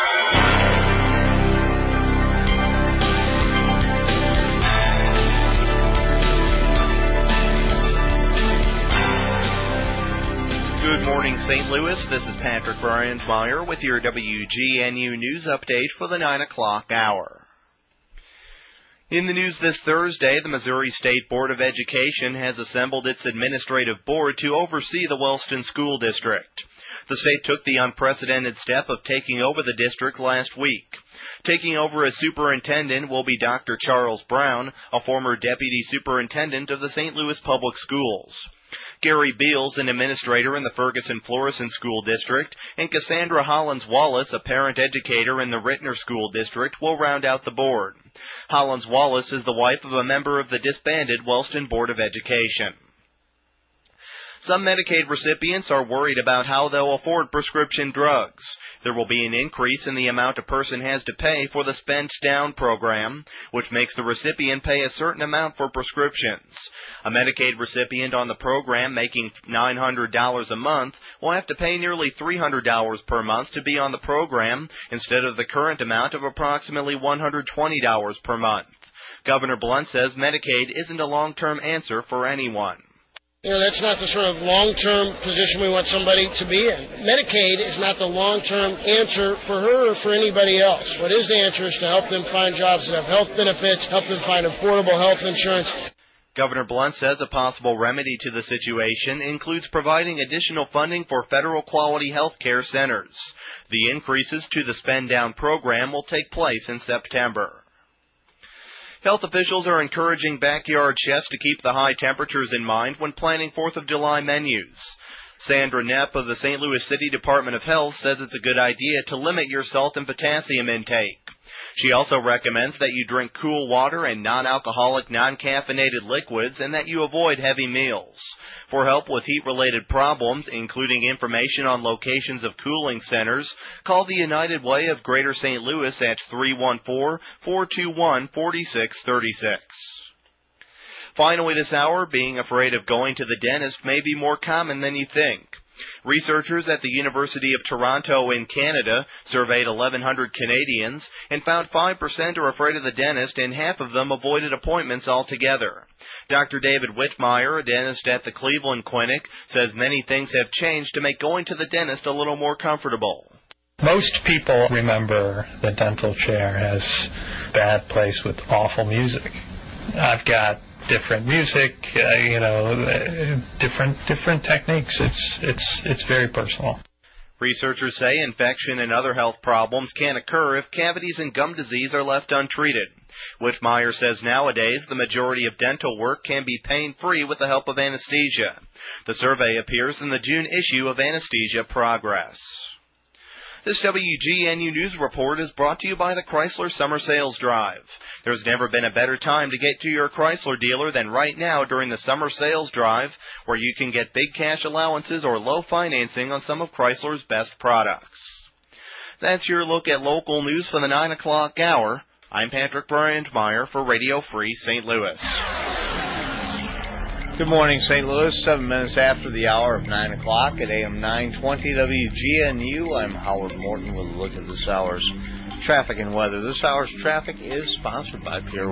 Good morning, St. Louis. This is Patrick Bryant-Meyer with your WGNU News Update for the 9 o'clock hour. In the news this Thursday, the Missouri State Board of Education has assembled its administrative board to oversee the Wellston School District. The state took the unprecedented step of taking over the district last week. Taking over as superintendent will be Dr. Charles Brown, a former deputy superintendent of the St. Louis Public Schools. Gary Beals, an administrator in the Ferguson-Florissant School District, and Cassandra Hollins-Wallace, a parent educator in the Rittner School District, will round out the board. Hollins-Wallace is the wife of a member of the disbanded Wellston Board of Education. Some Medicaid recipients are worried about how they'll afford prescription drugs. There will be an increase in the amount a person has to pay for the Spend Down program, which makes the recipient pay a certain amount for prescriptions. A Medicaid recipient on the program making $900 a month will have to pay nearly $300 per month to be on the program instead of the current amount of approximately $120 per month. Governor Blunt says Medicaid isn't a long-term answer for anyone. That's not the sort of long-term position we want somebody to be in. Medicaid is not the long-term answer for her or for anybody else. What is the answer is to help them find jobs that have health benefits, help them find affordable health insurance. Governor Blunt says a possible remedy to the situation includes providing additional funding for federal quality health care centers. The increases to the Spend Down program will take place in September. Health officials are encouraging backyard chefs to keep the high temperatures in mind when planning 4th of July menus. Sandra Knepp of the St. Louis City Department of Health says it's a good idea to limit your salt and potassium intake. She also recommends that you drink cool water and non-alcoholic, non-caffeinated liquids and that you avoid heavy meals. For help with heat-related problems, including information on locations of cooling centers, call the United Way of Greater St. Louis at 314-421-4636. Finally this hour, being afraid of going to the dentist may be more common than you think. Researchers at the University of Toronto in Canada surveyed 1,100 Canadians and found 5% are afraid of the dentist and half of them avoided appointments altogether. Dr. David Whitmire, a dentist at the Cleveland Clinic, says many things have changed to make going to the dentist a little more comfortable. Most people remember the dental chair as a bad place with awful music. I've got different music, different techniques. It's very personal. Researchers say infection and other health problems can occur if cavities and gum disease are left untreated. Whitmire says nowadays the majority of dental work can be pain-free with the help of anesthesia. The survey appears in the June issue of Anesthesia Progress. This WGNU News report is brought to you by the Chrysler Summer Sales Drive. There's never been a better time to get to your Chrysler dealer than right now during the Summer Sales Drive, where you can get big cash allowances or low financing on some of Chrysler's best products. That's your look at local news for the 9 o'clock hour. I'm Patrick Bryant-Meyer for Radio Free St. Louis. Good morning, St. Louis. 7 minutes after the hour of 9 o'clock at AM 920 WGNU. I'm Howard Morton with a look at this hour's traffic and weather. This hour's traffic is sponsored by Pier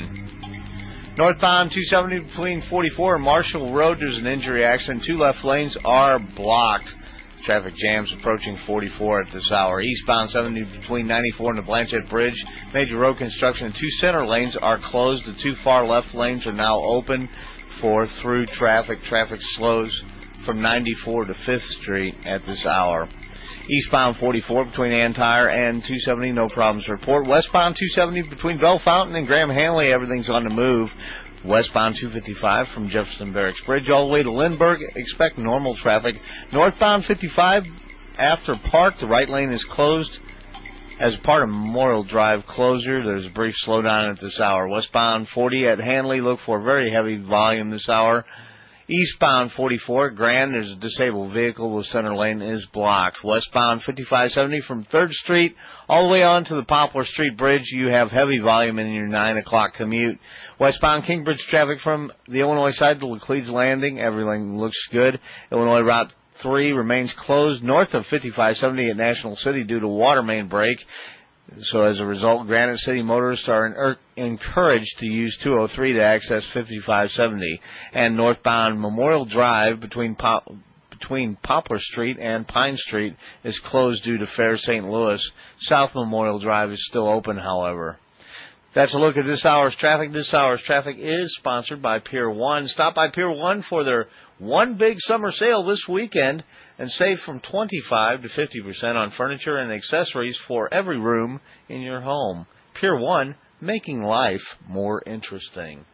1. Northbound 270 between 44 and Marshall Road, there's an injury accident. 2 left lanes are blocked. Traffic jams approaching 44 at this hour. Eastbound 70 between 94 and the Blanchette Bridge. Major road construction. 2 center lanes are closed. The 2 far left lanes are now open for through traffic. Traffic slows from 94 to 5th Street at this hour. Eastbound 44 between Antire and 270, no problems to report. Westbound 270 between Bell Fountain and Graham Hanley, everything's on the move. Westbound 255 from Jefferson Barracks Bridge all the way to Lindbergh, expect normal traffic. Northbound 55 after Park, the right lane is closed as part of Memorial Drive closure. There's a brief slowdown at this hour. Westbound 40 at Hanley, look for very heavy volume this hour. Eastbound 44 at Grand, there's a disabled vehicle. The center lane is blocked. Westbound 5570 from 3rd Street all the way on to the Poplar Street Bridge. You have heavy volume in your 9 o'clock commute. Westbound Kingbridge traffic from the Illinois side to Laclede's Landing. Everything looks good. Illinois Route 3 remains closed north of 5570 at National City due to water main break. So as a result, Granite City motorists are encouraged to use 203 to access 5570. And northbound Memorial Drive between Poplar Street and Pine Street is closed due to Fair St. Louis. South Memorial Drive is still open, however. That's a look at this hour's traffic. This hour's traffic is sponsored by Pier 1. Stop by Pier 1 for their one big summer sale this weekend and save from 25 to 50% on furniture and accessories for every room in your home. Pier 1, making life more interesting.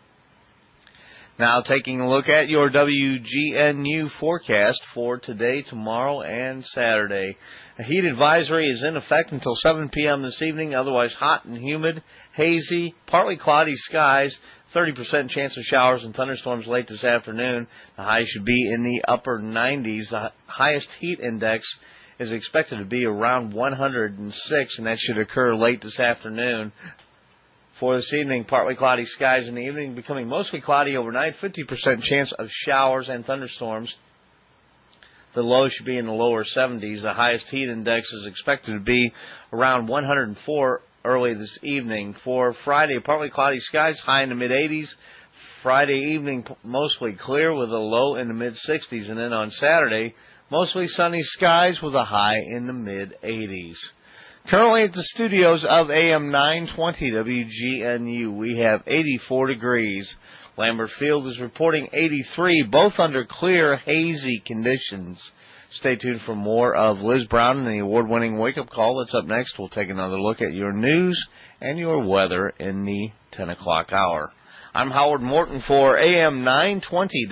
Now taking a look at your WGNU forecast for today, tomorrow, and Saturday. A heat advisory is in effect until 7 p.m. this evening, otherwise hot and humid, hazy, partly cloudy skies, 30% chance of showers and thunderstorms late this afternoon. The high should be in the upper 90s. The highest heat index is expected to be around 106, and that should occur late this afternoon. For this evening, partly cloudy skies in the evening, becoming mostly cloudy overnight, 50% chance of showers and thunderstorms. The low should be in the lower 70s. The highest heat index is expected to be around 104 early this evening. For Friday, partly cloudy skies, high in the mid-80s. Friday evening, mostly clear with a low in the mid-60s. And then on Saturday, mostly sunny skies with a high in the mid-80s. Currently at the studios of AM 920 WGNU, we have 84 degrees. Lambert Field is reporting 83, both under clear, hazy conditions. Stay tuned for more of Liz Brown and the award-winning wake-up call. That's up next. We'll take another look at your news and your weather in the 10 o'clock hour. I'm Howard Morton for AM 920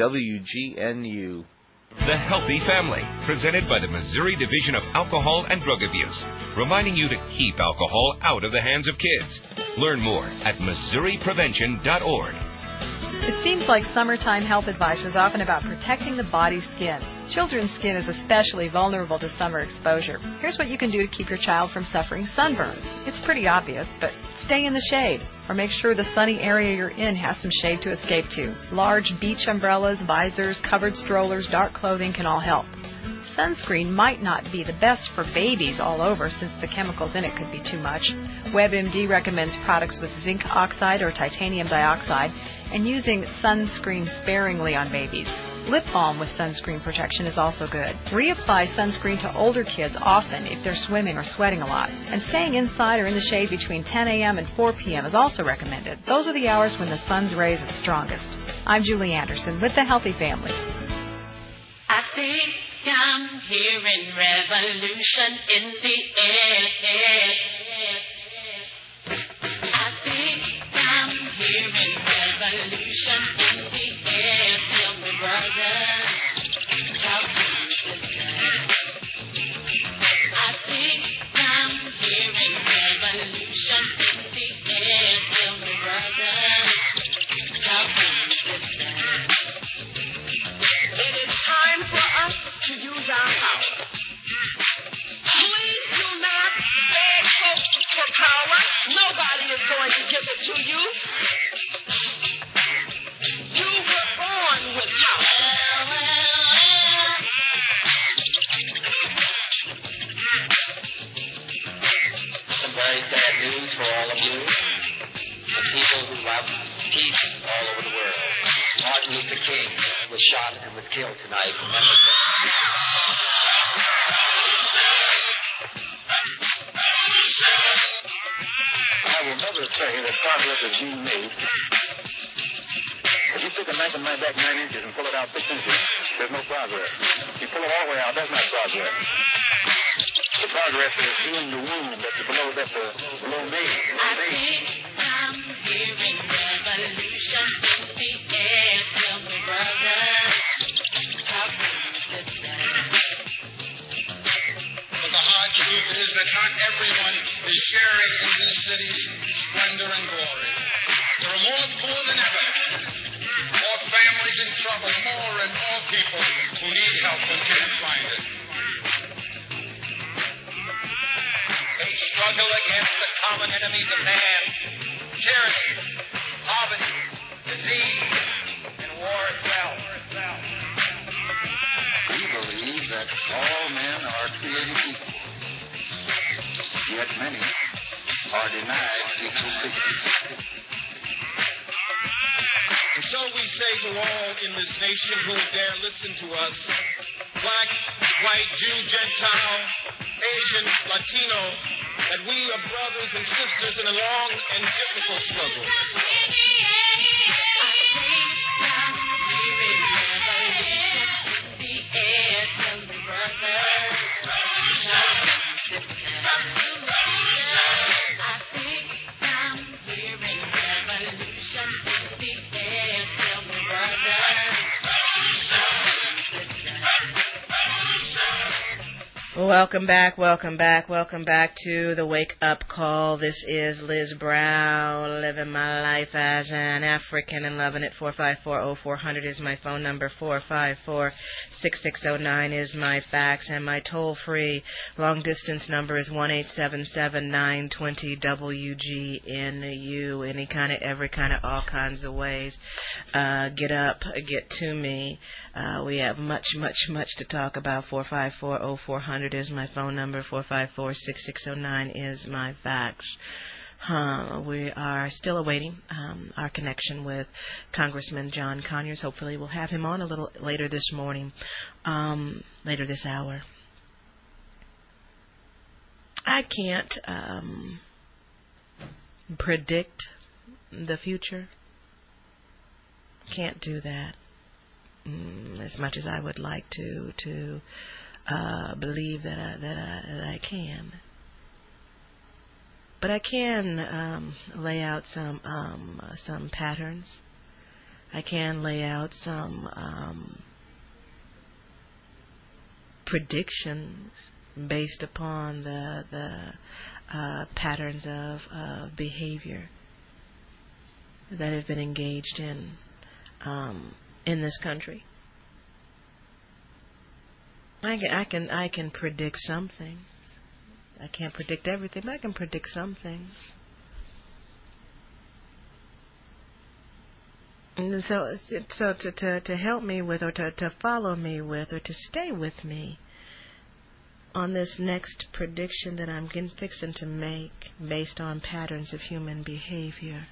WGNU. The Healthy Family, presented by the Missouri Division of Alcohol and Drug Abuse, reminding you to keep alcohol out of the hands of kids. Learn more at MissouriPrevention.org. It seems like summertime health advice is often about protecting the body's skin. Children's skin is especially vulnerable to summer exposure. Here's what you can do to keep your child from suffering sunburns. It's pretty obvious, but stay in the shade, or make sure the sunny area you're in has some shade to escape to. Large beach umbrellas, visors, covered strollers, dark clothing can all help. Sunscreen might not be the best for babies all over since the chemicals in it could be too much. WebMD recommends products with zinc oxide or titanium dioxide and using sunscreen sparingly on babies. Lip balm with sunscreen protection is also good. Reapply sunscreen to older kids often if they're swimming or sweating a lot. And staying inside or in the shade between 10 a.m. and 4 p.m. is also recommended. Those are the hours when the sun's rays are the strongest. I'm Julie Anderson with The Healthy Family. I think I'm hearing revolution in the air. I think I'm hearing revolution in the air. Tell me, brother, talk to me, sister. I think I'm hearing revolution in the air. Tell me, brother, talk to me, sister. It is time for us to use our power. Please do not beg folks for shot and was killed tonight in Memphis. I will never say that progress is being made. If you take a knife and knife back 9 inches and pull it out 6 inches, there's no progress. If you pull it all the way out, that's not progress. The progress is healing the wound that's below me. I think I'm hearing revolution in the air. Tell me, brother, talk to me, sister. But the hard truth is that not everyone is sharing in these cities' splendor and glory. There are more poor than ever, more families in trouble, more and more people who need help and can't find it. They struggle against the common enemies of man: tyranny, poverty, disease, and war itself. We believe that all men are created equal, yet many are denied equal dignity. And so we say to all in this nation who would dare listen to us, black, white, Jew, Gentile, Asian, Latino, that we are brothers and sisters in a long and difficult struggle. Welcome back to the Wake Up Call. This is Liz Brown, living my life as an African and loving it. 454-0400 is my phone number. 454-6609 is my fax, and my toll-free long-distance number is 1-877-920-WGNU. Any kind of, every kind of, all kinds of ways. Get up, get to me. We have much to talk about. 454-0400 is my phone number. 454-6609 is my fax. We are still awaiting our connection with Congressman John Conyers. Hopefully we'll have him on a little later this morning, later this hour. I can't predict the future. Can't do that. As much as I would like to believe that I can, but I can lay out some patterns. I can lay out some predictions based upon the patterns of behavior that have been engaged in this country. I can predict some things. I can't predict everything, but I can predict some things. And so to help me with, or to follow me with, or to stay with me on this next prediction that I'm fixing to make based on patterns of human behavior,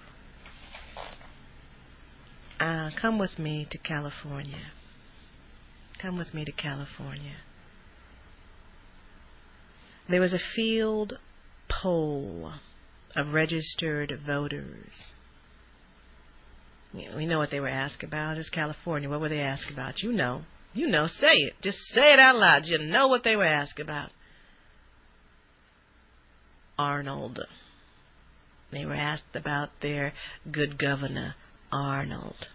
come with me to California. Come with me to California. There was a field poll of registered voters. We know what they were asked about. It's California. What were they asked about? You know. Say it. Just say it out loud. You know what they were asked about. Arnold. They were asked about their good governor, Arnold.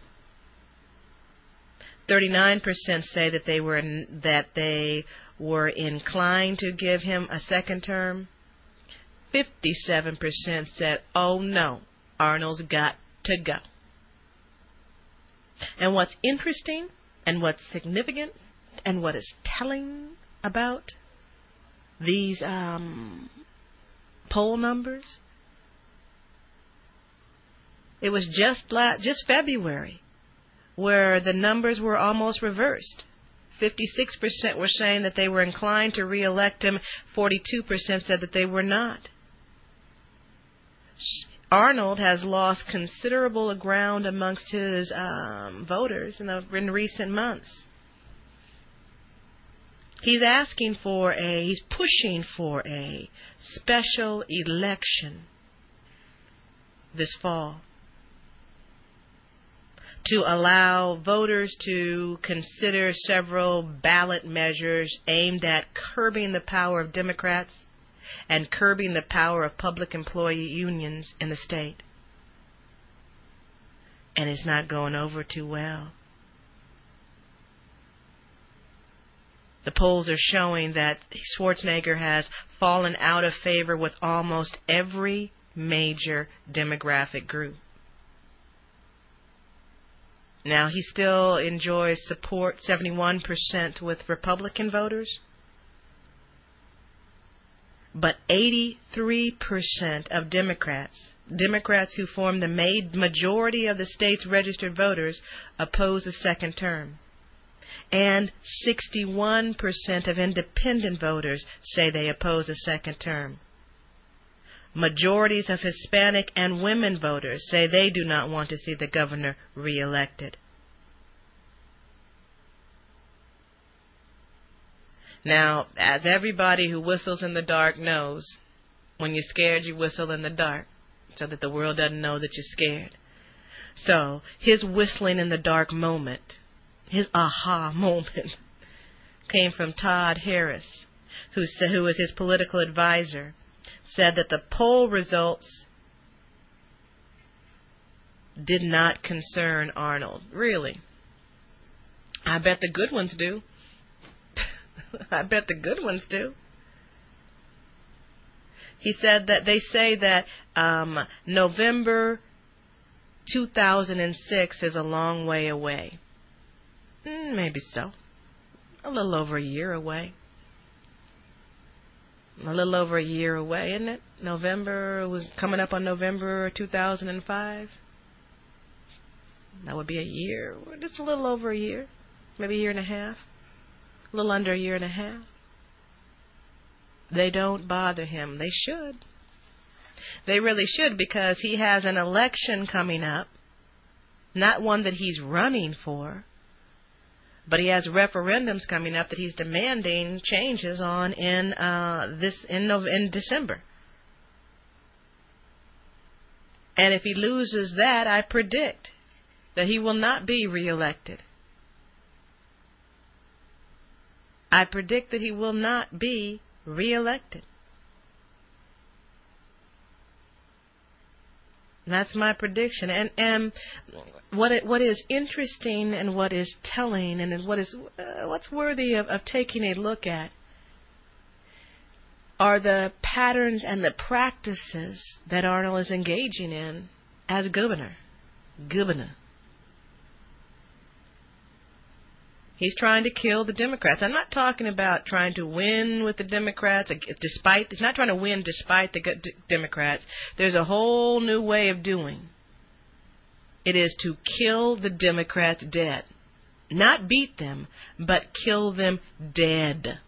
39% say that they were inclined to give him a second term. 57% said, "Oh no, Arnold's got to go." And what's interesting and what's significant and what is telling about these poll numbers, it was just February where the numbers were almost reversed. 56% were saying that they were inclined to re-elect him. 42% said that they were not. Arnold has lost considerable ground amongst his voters in recent months. He's pushing for a special election this fall to allow voters to consider several ballot measures aimed at curbing the power of Democrats and curbing the power of public employee unions in the state. And it's not going over too well. The polls are showing that Schwarzenegger has fallen out of favor with almost every major demographic group. Now, he still enjoys support, 71% with Republican voters, but 83% of Democrats who form the majority of the state's registered voters, oppose a second term. And 61% of independent voters say they oppose a second term. Majorities of Hispanic and women voters say they do not want to see the governor reelected. Now, as everybody who whistles in the dark knows, when you're scared, you whistle in the dark so that the world doesn't know that you're scared. So, his whistling in the dark moment, his aha moment, came from Todd Harris, who was his political advisor, said that the poll results did not concern Arnold. Really? I bet the good ones do. I bet the good ones do. He said that they say that November 2006 is a long way away. Maybe so. A little over a year away. A little over a year away, isn't it? November, was coming up on November 2005. That would be a year, just a little over a year, maybe a year and a half, a little under a year and a half. They don't bother him. They should. They really should, because he has an election coming up, not one that he's running for, but he has referendums coming up that he's demanding changes on in December. And if he loses that, I predict that he will not be reelected. I predict that he will not be reelected. That's my prediction. And what is interesting and what is telling and what's worthy of taking a look at are the patterns and the practices that Arnold is engaging in as governor. He's trying to kill the Democrats. I'm not talking about trying to win with the Democrats. He's not trying to win despite the Democrats. There's a whole new way of doing. It is to kill the Democrats dead. Not beat them, but kill them dead.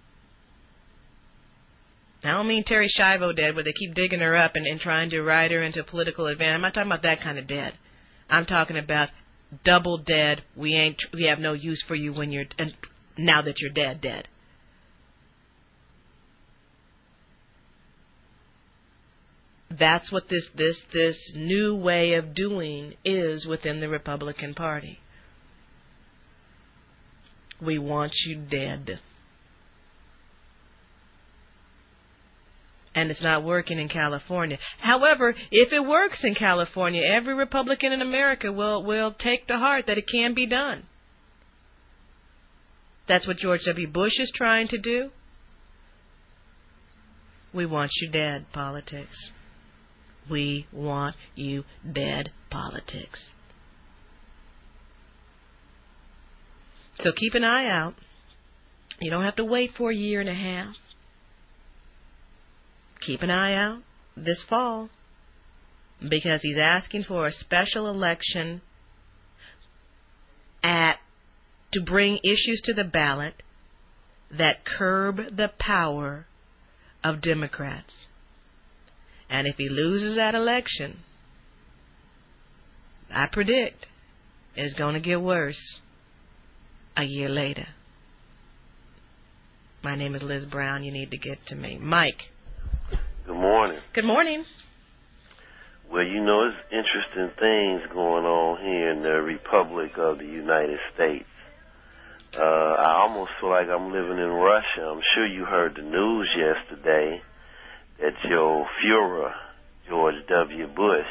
I don't mean Terry Schiavo dead, where they keep digging her up and trying to ride her into political advantage. I'm not talking about that kind of dead. I'm talking about double dead. We have no use for you now that you're dead. That's what this new way of doing is within the Republican Party. We want you dead. And it's not working in California. However, if it works in California, every Republican in America will take to heart that it can be done. That's what George W. Bush is trying to do. We want you dead, politics. We want you dead, politics. So keep an eye out. You don't have to wait for a year and a half. Keep an eye out this fall, because he's asking for a special election to bring issues to the ballot that curb the power of Democrats. And if he loses that election, I predict it's going to get worse a year later. My name is Liz Brown. You need to get to me. Mike. Good morning. Good morning. Well, you know, it's interesting things going on here in the Republic of the United States. I almost feel like I'm living in Russia. I'm sure you heard the news yesterday that your Führer, George W. Bush,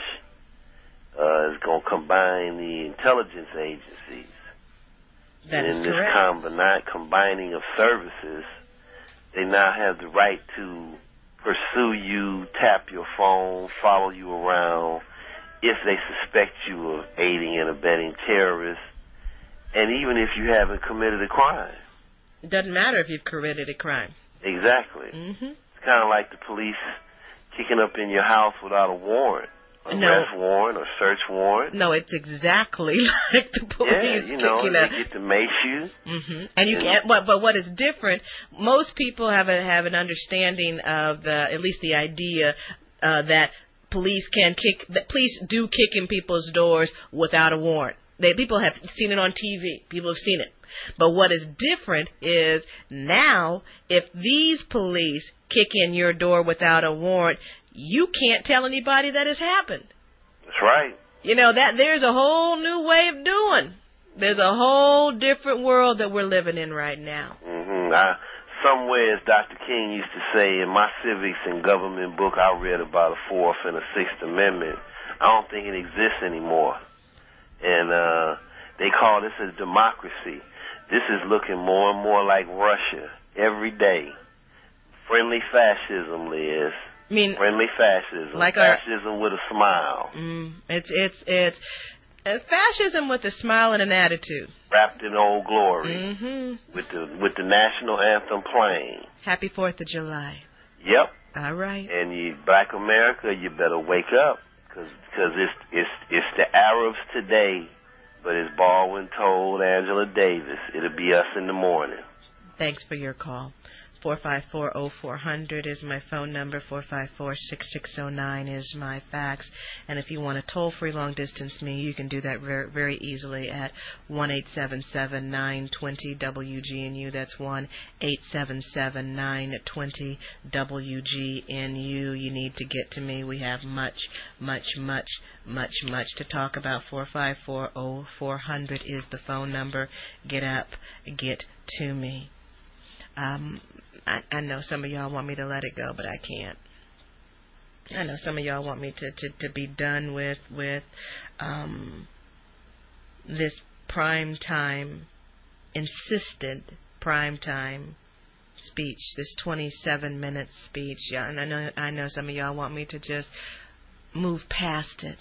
is going to combine the intelligence agencies. That is and in correct. this combining of services, they now have the right to pursue you, tap your phone, follow you around if they suspect you of aiding and abetting terrorists, and even if you haven't committed a crime. It doesn't matter if you've committed a crime. Exactly. Mm-hmm. It's kind of like the police kicking up in your house without a warrant. Arrest warrant or search warrant. No, it's exactly like the police Yeah, you know, kicking they up. get to mace you. Mm-hmm. And you can't. But what is different? Most people have an understanding of at least the idea that police do kick in people's doors without a warrant. People have seen it on TV. People have seen it. But what is different is now, if these police kick in your door without a warrant, you can't tell anybody that has happened. That's right. You know, that there's a whole new way of doing. There's a whole different world that we're living in right now. Mm-hmm. Somewhere, as Dr. King used to say, in my civics and government book, I read about a Fourth and a Sixth Amendment. I don't think it exists anymore. And they call this a democracy. This is looking more and more like Russia every day. Friendly fascism, Liz. I mean, friendly fascism. Like fascism with a smile. It's fascism with a smile and an attitude. Wrapped in old glory. Mm-hmm. With the national anthem playing. Happy 4th of July. Yep. All right. And you, Black America, you better wake up, because it's the Arabs today, but as Baldwin told Angela Davis, it'll be us in the morning. Thanks for your call. 454-0400 is my phone number. 454-6609 is my fax. And if you want to toll-free long-distance me, you can do that very, very easily at 1-877-920-WGNU. That's 1-877-920-WGNU. You need to get to me. We have much to talk about. 454-0400 is the phone number. Get up, get to me. I know some of y'all want me to let it go, but I can't. I know some of y'all want me to be done with this insistent prime time speech, this 27-minute speech. Yeah, and I know some of y'all want me to just move past it,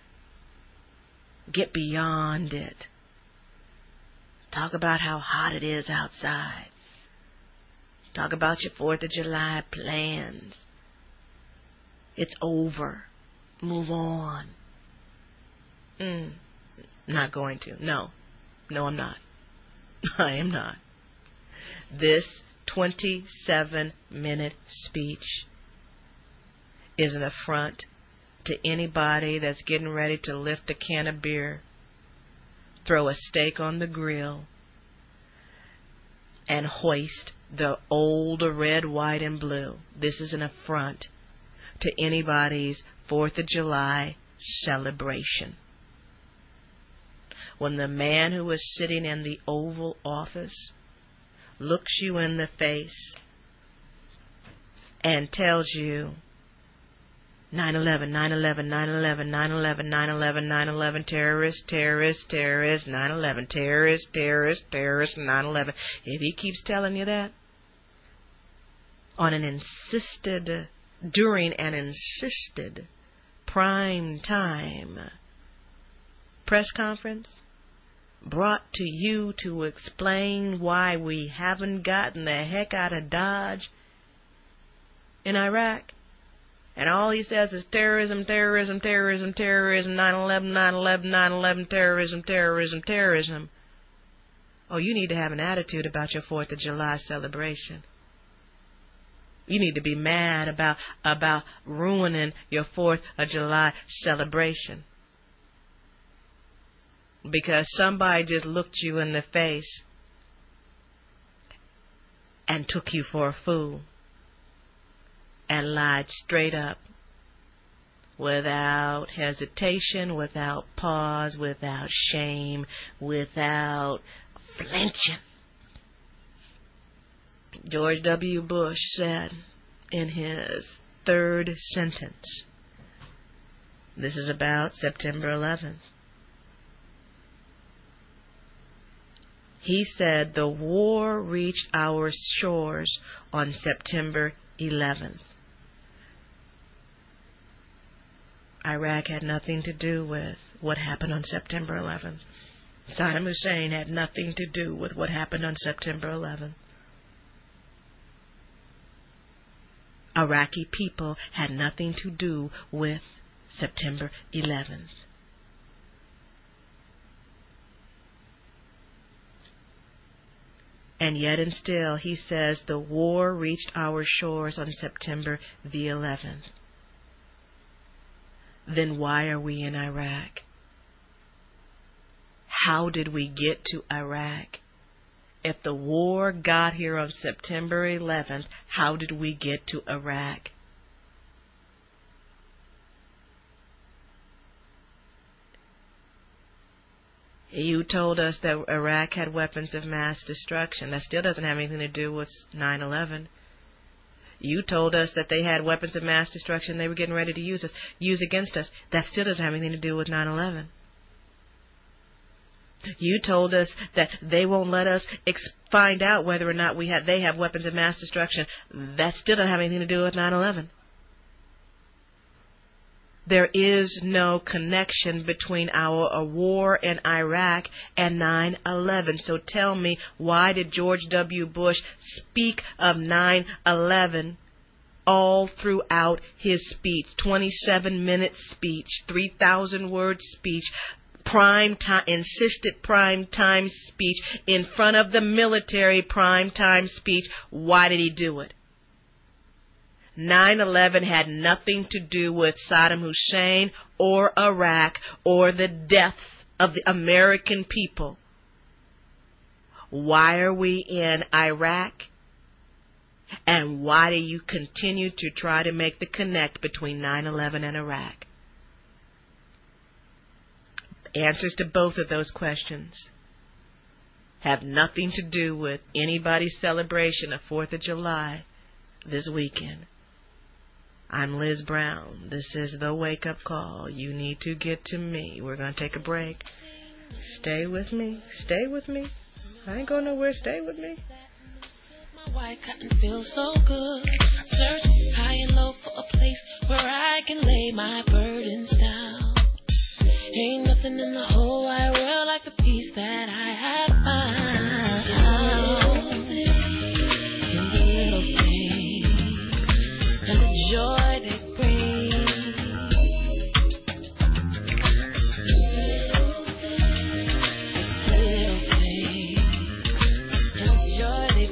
get beyond it, talk about how hot it is outside. Talk about your 4th of July plans. It's over. Move on. Not going to. No, I'm not. I am not. This 27-minute speech is an affront to anybody that's getting ready to lift a can of beer, throw a steak on the grill, and hoist the old red, white, and blue. This is an affront to anybody's 4th of July celebration. When the man who is sitting in the Oval Office looks you in the face and tells you 9/11, 9/11, 9/11, 9/11, 9/11, 9/11, terrorists, 9/11, terrorists, 9/11. If he keeps telling you that during an insisted prime time press conference brought to you to explain why we haven't gotten the heck out of Dodge in Iraq, and all he says is terrorism, 9/11, 9/11, terrorism. Oh, you need to have an attitude about your 4th of July celebration. You need to be mad about ruining your 4th of July celebration. Because somebody just looked you in the face and took you for a fool and lied straight up without hesitation, without pause, without shame, without flinching. George W. Bush said in his 3rd sentence, this is about September 11th, he said the war reached our shores on September 11th. Iraq had nothing to do with what happened on September 11th. Saddam Hussein had nothing to do with what happened on September 11th. Iraqi people had nothing to do with September 11th. And yet and still, he says the war reached our shores on September the 11th. Then why are we in Iraq? How did we get to Iraq? If the war got here on September 11th, how did we get to Iraq? You told us that Iraq had weapons of mass destruction. That still doesn't have anything to do with 9/11. You told us that they had weapons of mass destruction they were getting ready to use against us. That still doesn't have anything to do with 9/11. You told us that they won't let us find out whether or not they have weapons of mass destruction. That still doesn't have anything to do with 9/11. There is no connection between our war in Iraq and 9/11. So tell me, why did George W. Bush speak of 9/11 all throughout his speech? 27-minute speech, 3,000-word speech, insisted prime time speech in front of the military prime time speech. Why did he do it? 9/11 had nothing to do with Saddam Hussein or Iraq or the deaths of the American people. Why are we in Iraq? And why do you continue to try to make the connect between 9/11 and Iraq? Answers to both of those questions have nothing to do with anybody's celebration of 4th of July this weekend. I'm Liz Brown. This is the wake-up call. You need to get to me. We're going to take a break. Stay with me. Stay with me. I ain't going nowhere. Stay with me. My white cotton feels so good. Search high and low for a place where I can lay my burdens down. Ain't nothing in the whole wide world like the peace that I have found. In the little things and the joy they bring. The little things and the joy they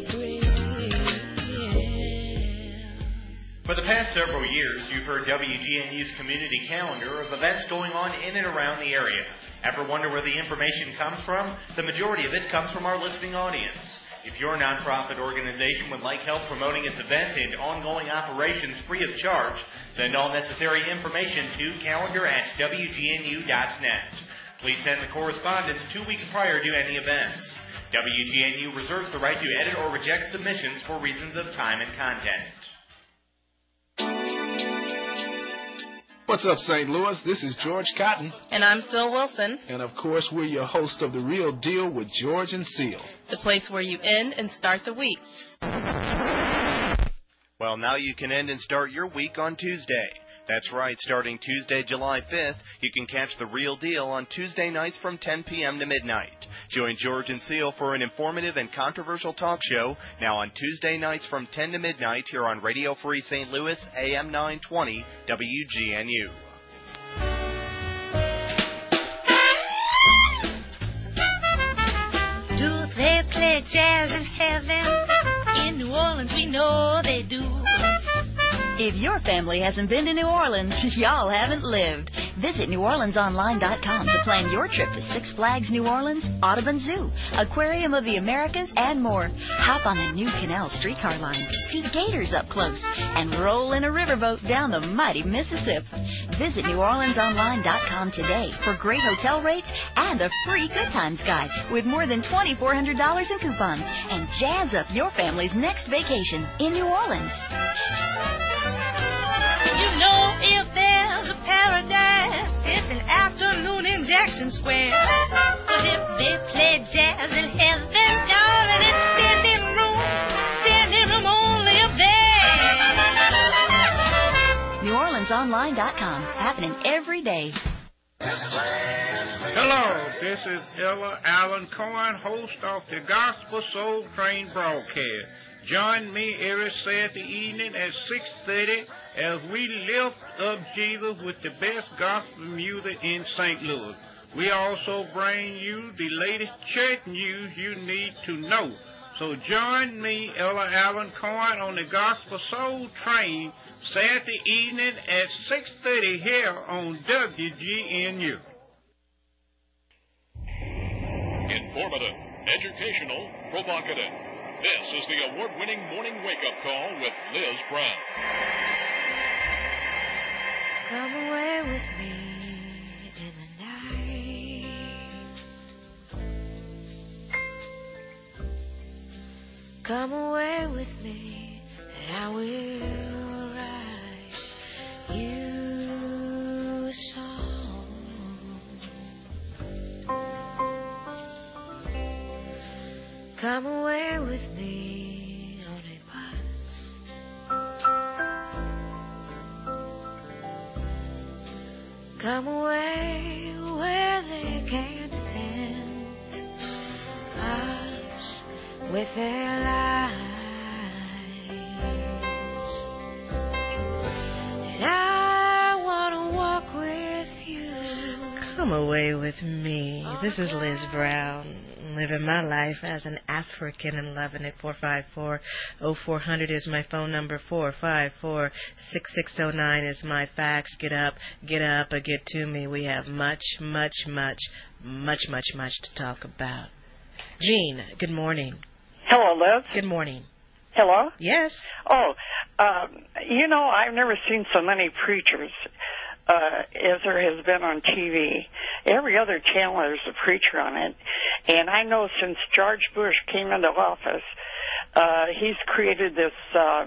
bring. For the past several years, you've heard WGNU's community calendar of events going on in and around the area. Ever wonder where the information comes from? The majority of it comes from our listening audience. If your nonprofit organization would like help promoting its events and ongoing operations free of charge, send all necessary information to calendar@wgnu.net. Please send the correspondence 2 weeks prior to any events. WGNU reserves the right to edit or reject submissions for reasons of time and content. What's up, St. Louis? This is George Cotton. And I'm Syl Wilson. And, of course, we're your host of The Real Deal with George and Syl. The place where you end and start the week. Well, now you can end and start your week on Tuesday. That's right, starting Tuesday, July 5th, you can catch The Real Deal on Tuesday nights from 10 p.m. to midnight. Join George and Syl for an informative and controversial talk show now on Tuesday nights from 10 to midnight here on Radio Free St. Louis, AM 920, WGNU. Do they play jazz in heaven? In New Orleans, we know they do. If your family hasn't been to New Orleans, y'all haven't lived. Visit NewOrleansOnline.com to plan your trip to Six Flags New Orleans, Audubon Zoo, Aquarium of the Americas, and more. Hop on a new canal streetcar line, see gators up close, and roll in a riverboat down the mighty Mississippi. Visit NewOrleansOnline.com today for great hotel rates and a free Good Times guide with more than $2,400 in coupons. And jazz up your family's next vacation in New Orleans. You know, if there's a paradise, it's an afternoon in Jackson Square. 'Cause if they play jazz in heaven, darling, it's standing room only up there. NewOrleansOnline.com, happening every day. Hello, this is Ella Allen Cohen, host of the Gospel Soul Train broadcast. Join me every Saturday evening at 6:30 as we lift up Jesus with the best gospel music in St. Louis. We also bring you the latest church news you need to know. So join me, Ella Allen Cohen, on the Gospel Soul Train Saturday evening at 6:30 here on WGNU. Informative, educational, provocative. This is the award-winning morning wake-up call with Liz Brown. Come away with me in the night. Come away with me and I will write you a song. Come away with me only once. Come away where they can't tempt us with their lies. And I want to walk with you. Come away with me. This is Liz Brown. Living my life as an African and loving it. 454-0400 is my phone number. 454-6609 is my fax. Get up, or get to me. We have much to talk about. Jean, good morning. Hello, Liz. Good morning. Hello? Yes. Oh, I've never seen so many preachers as there has been on TV. Every other channel there's a preacher on it. And I know since George Bush came into office, he's created this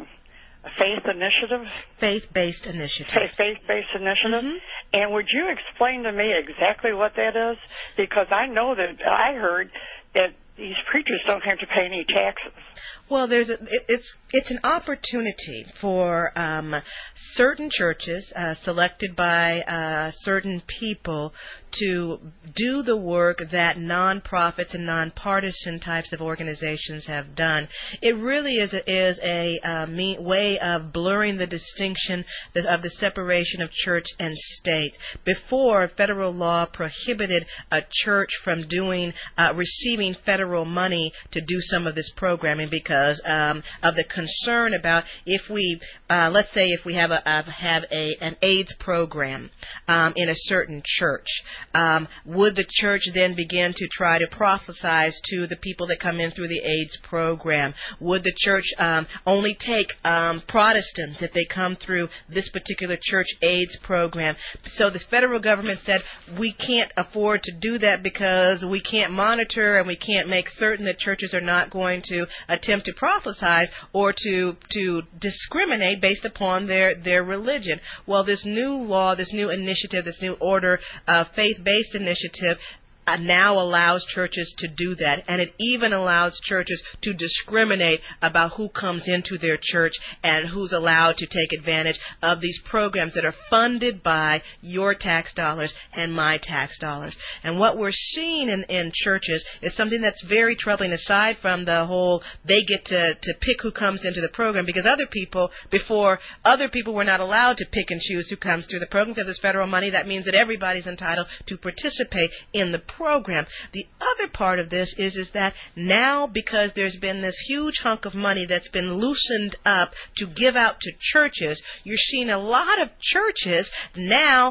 faith initiative. Faith-based initiative. Faith-based initiative. Mm-hmm. And would you explain to me exactly what that is? Because I know that I heard that these preachers don't have to pay any taxes. Well, it's an opportunity for certain churches selected by certain people to do the work that nonprofits and nonpartisan types of organizations have done. It really is a way of blurring the distinction of the separation of church and state. Before, federal law prohibited a church from receiving federal money to do some of this programming because of the concern about let's say if we have an AIDS program in a certain church, would the church then begin to try to prophesize to the people that come in through the AIDS program? Would the church only take Protestants if they come through this particular church AIDS program? So the federal government said we can't afford to do that because we can't monitor and we can't make certain that churches are not going to attempt to prophesize or to discriminate based upon their religion. Well, this new law, this new initiative, this new order, faith-based initiative now allows churches to do that, and it even allows churches to discriminate about who comes into their church and who's allowed to take advantage of these programs that are funded by your tax dollars and my tax dollars. And what we're seeing in churches is something that's very troubling, aside from the whole they get to pick who comes into the program, because before other people were not allowed to pick and choose who comes through the program because it's federal money. That means that everybody's entitled to participate in the program. The other part of this is that now, because there's been this huge hunk of money that's been loosened up to give out to churches, you're seeing a lot of churches now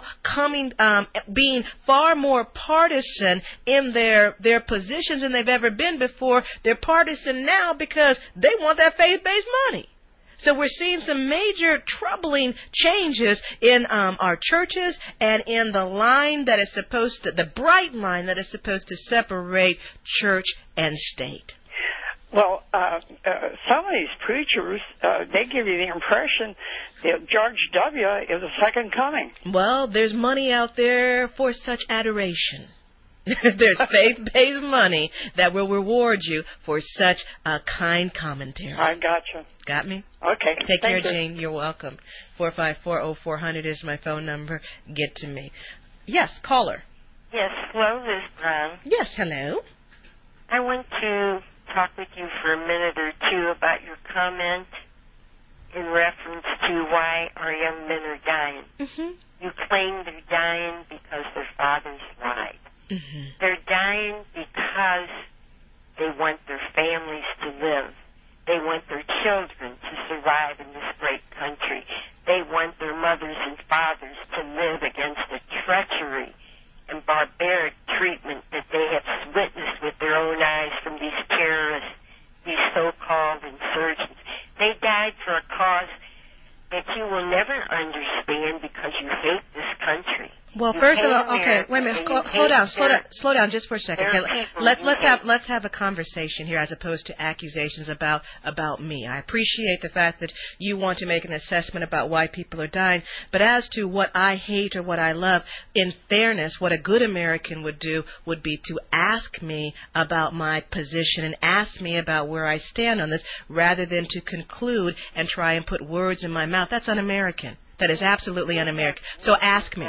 being far more partisan in their positions than they've ever been before. They're partisan now because they want that faith-based money. So we're seeing some major troubling changes in our churches and in the line that is the bright line that is supposed to separate church and state. Well, some of these preachers, they give you the impression that George W. is a second coming. Well, there's money out there for such adoration. There's faith-based money that will reward you for such a kind commentary. I gotcha. Got me? Okay. Take care, Thank you. Jane. You're welcome. 454-0400 is my phone number. Get to me. Yes, caller. Yes, hello, Liz Brown. Yes, hello. I want to talk with you for a minute or two about your comment in reference to why our young men are dying. Mm-hmm. You claim they're dying because their fathers lied. Mm-hmm. They're dying because they want their families to live. They want their children to survive in this great country. They want their mothers and fathers to live against the treachery and barbaric treatment that they have witnessed with their own eyes from these terrorists, these so-called insurgents. They died for a cause that you will never understand because you hate this country. Well, first of all, okay, wait a minute. Slow down, just for a second. Okay, let's have a conversation here, as opposed to accusations about me. I appreciate the fact that you want to make an assessment about why people are dying, but as to what I hate or what I love, in fairness, what a good American would do would be to ask me about my position and ask me about where I stand on this, rather than to conclude and try and put words in my mouth. That's un-American. That is absolutely un-American. So ask me.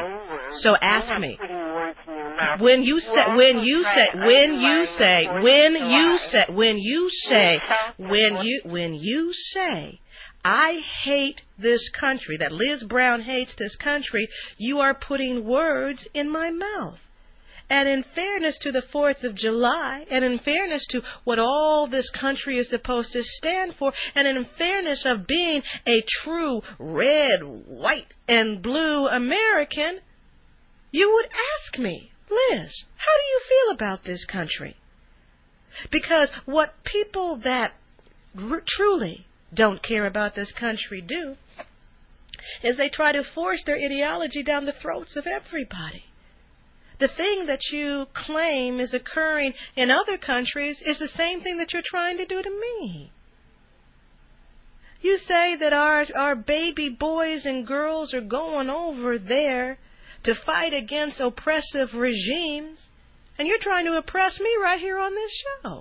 When you say, I hate this country, that Liz Brown hates this country, you are putting words in my mouth. And in fairness to the 4th of July, and in fairness to what all this country is supposed to stand for, and in fairness of being a true red, white, and blue American, you would ask me, Liz, how do you feel about this country? Because what people that truly don't care about this country do is they try to force their ideology down the throats of everybody. The thing that you claim is occurring in other countries is the same thing that you're trying to do to me. You say that our baby boys and girls are going over there to fight against oppressive regimes, and you're trying to oppress me right here on this show.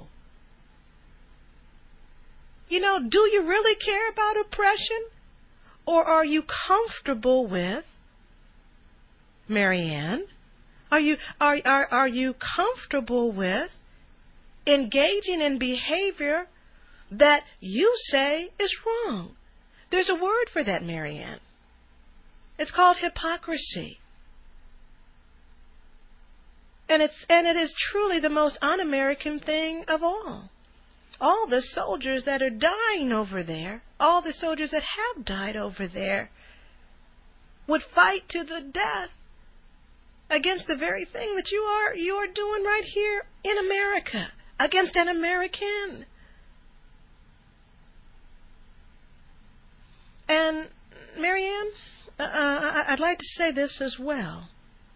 You know, do you really care about oppression? Or are you comfortable with, Marianne? Are you comfortable with engaging in behavior that you say is wrong? There's a word for that, Marianne. It's called hypocrisy. And it is truly the most un-American thing of all. All the soldiers that are dying over there, all the soldiers that have died over there, would fight to the death against the very thing that you are doing right here in America, against an American. And, Marianne, I'd like to say this as well.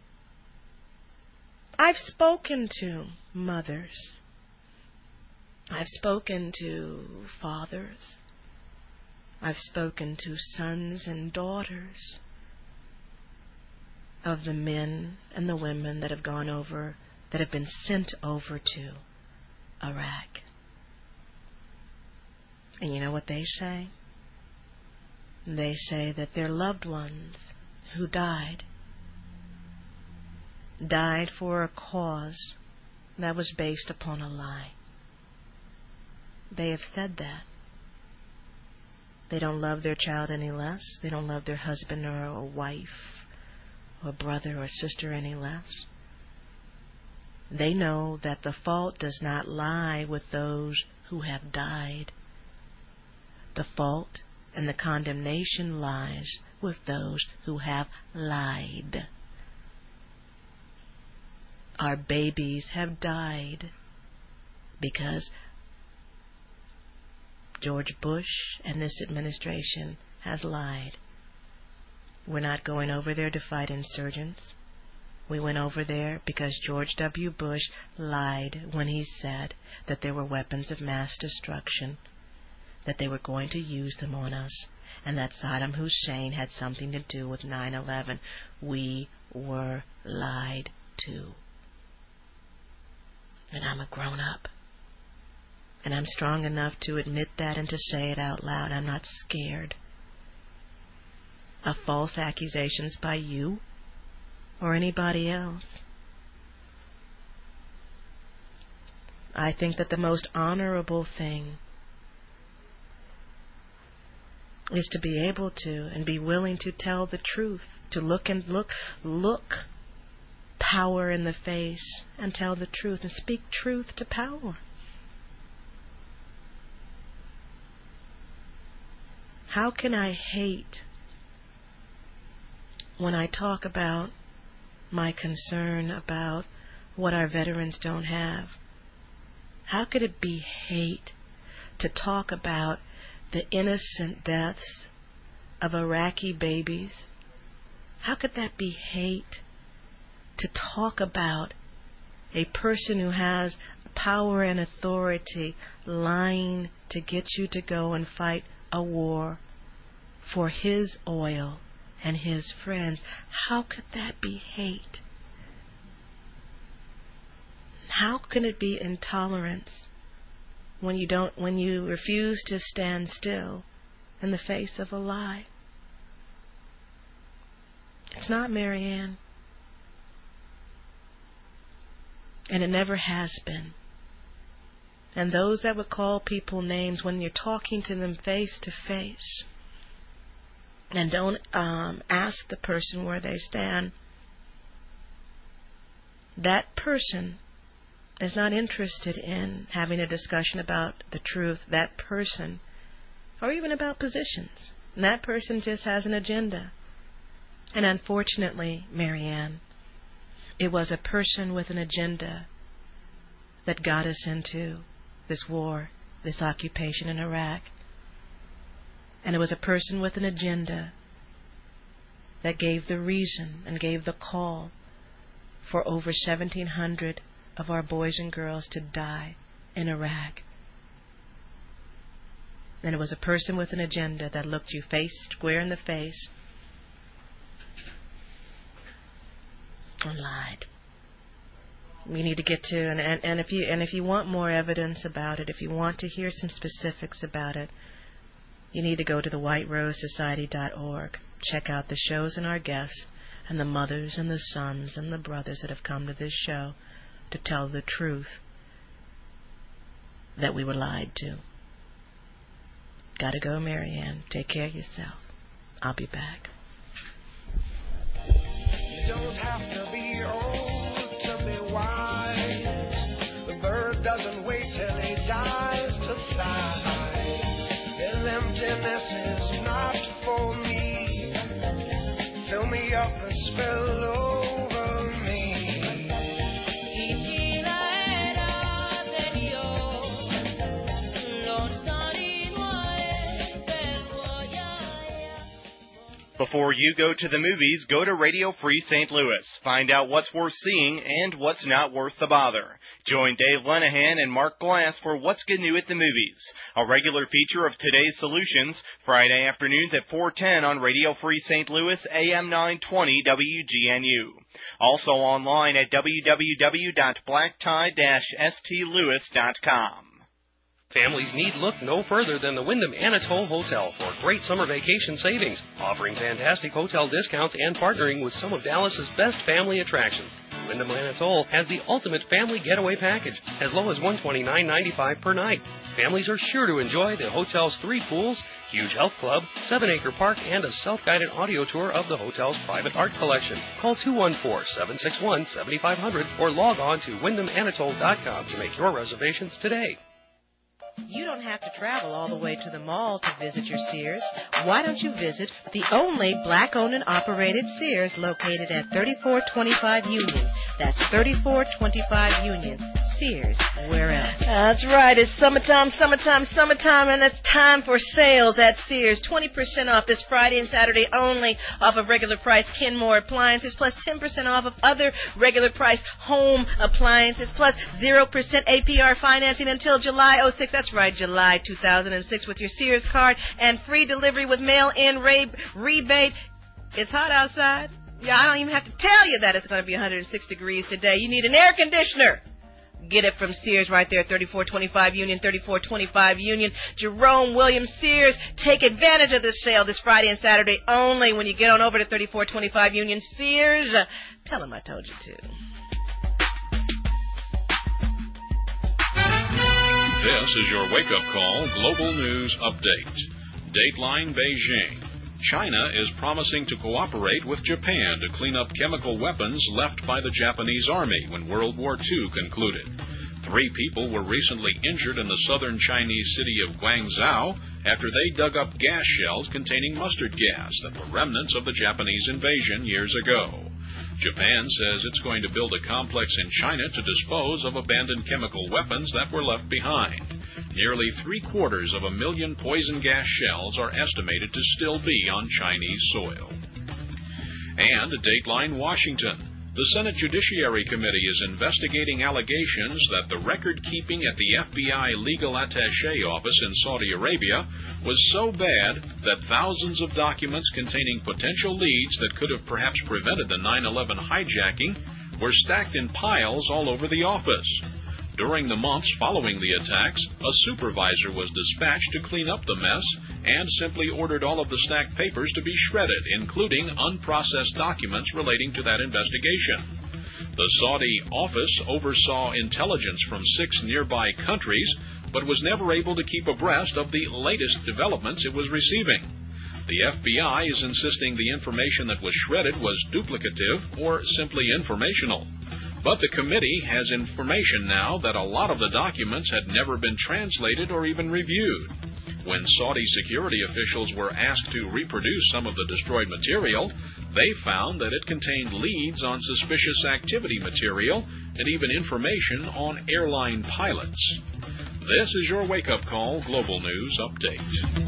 I've spoken to mothers. I've spoken to fathers. I've spoken to sons and daughters of the men and the women that have gone over, that have been sent over to Iraq. And you know what they say? They say that their loved ones who died for a cause that was based upon a lie. They have said that. They don't love their child any less. They don't love their husband or a wife or brother or sister any less. They know that the fault does not lie with those who have died. The fault and the condemnation lies with those who have lied. Our babies have died because George Bush and this administration has lied. We're not going over there to fight insurgents. We went over there because George W. Bush lied when he said that there were weapons of mass destruction, that they were going to use them on us, and that Saddam Hussein had something to do with 9/11. We were lied to. And I'm a grown-up. And I'm strong enough to admit that and to say it out loud. I'm not scared of false accusations by you or anybody else. I think that the most honorable thing is to be able to and be willing to tell the truth, to look power in the face and tell the truth and speak truth to power. How can I hate when I talk about my concern about what our veterans don't have? How could it be hate to talk about the innocent deaths of Iraqi babies? How could that be hate to talk about a person who has power and authority lying to get you to go and fight a war for his oil and his friends? How could that be hate? How can it be intolerance when you refuse to stand still in the face of a lie? It's not, Marianne. And it never has been. And those that would call people names when you're talking to them face to face and don't ask the person where they stand, that person is not interested in having a discussion about the truth, that person, or even about positions. And that person just has an agenda. And unfortunately, Marianne, it was a person with an agenda that got us into this war, this occupation in Iraq. And it was a person with an agenda that gave the reason and gave the call for over 1,700 of our boys and girls to die in Iraq. And it was a person with an agenda that looked you square in the face and lied. We need to get to, and if you want more evidence about it, if you want to hear some specifics about it, you need to go to the whiterosesociety.org. Check out the shows and our guests and the mothers and the sons and the brothers that have come to this show to tell the truth that we were lied to. Gotta go, Marianne. Take care of yourself. I'll be back. You don't have to be old to be wise. The bird doesn't wait till he dies to fly. His emptiness is not for me. Fill me up and spill over me. Before you go to the movies, go to Radio Free St. Louis. Find out what's worth seeing and what's not worth the bother. Join Dave Lenahan and Mark Glass for What's Good New at the Movies, a regular feature of Today's Solutions, Friday afternoons at 4:10 on Radio Free St. Louis, AM 920 WGNU. Also online at www.blacktie-stlewis.com. Families need look no further than the Wyndham Anatole Hotel for great summer vacation savings, offering fantastic hotel discounts and partnering with some of Dallas's best family attractions. Wyndham Anatole has the ultimate family getaway package, as low as $129.95 per night. Families are sure to enjoy the hotel's 3 pools, huge health club, 7-acre park, and a self-guided audio tour of the hotel's private art collection. Call 214-761-7500 or log on to WyndhamAnatole.com to make your reservations today. You don't have to travel all the way to the mall to visit your Sears. Why don't you visit the only black-owned and operated Sears located at 3425 Union? That's 3425 Union. Sears, where else? That's right. It's summertime, and it's time for sales at Sears. 20% off this Friday and Saturday only off of regular price Kenmore appliances, plus 10% off of other regular price home appliances, plus 0% APR financing until July 06. That's right, July 2006 with your Sears card and free delivery with mail-in rebate. It's hot outside. Yeah, I don't even have to tell you that it's going to be 106 degrees today. You need an air conditioner. Get it from Sears right there at 3425 Union, 3425 Union. Jerome Williams Sears. Take advantage of this sale this Friday and Saturday only when you get on over to 3425 Union. Sears, tell them I told you to. This is your wake-up call global news update. Dateline Beijing. China is promising to cooperate with Japan to clean up chemical weapons left by the Japanese Army when World War II concluded. 3 people were recently injured in the southern Chinese city of Guangzhou after they dug up gas shells containing mustard gas that were remnants of the Japanese invasion years ago. Japan says it's going to build a complex in China to dispose of abandoned chemical weapons that were left behind. Nearly 750,000 poison gas shells are estimated to still be on Chinese soil. And Dateline Washington. The Senate Judiciary Committee is investigating allegations that the record-keeping at the FBI legal attaché office in Saudi Arabia was so bad that thousands of documents containing potential leads that could have perhaps prevented the 9/11 hijacking were stacked in piles all over the office. During the months following the attacks, a supervisor was dispatched to clean up the mess and simply ordered all of the stacked papers to be shredded, including unprocessed documents relating to that investigation. The Saudi office oversaw intelligence from 6 nearby countries, but was never able to keep abreast of the latest developments it was receiving. The FBI is insisting the information that was shredded was duplicative or simply informational. But the committee has information now that a lot of the documents had never been translated or even reviewed. When Saudi security officials were asked to reproduce some of the destroyed material, they found that it contained leads on suspicious activity material and even information on airline pilots. This is your wake-up call global news update.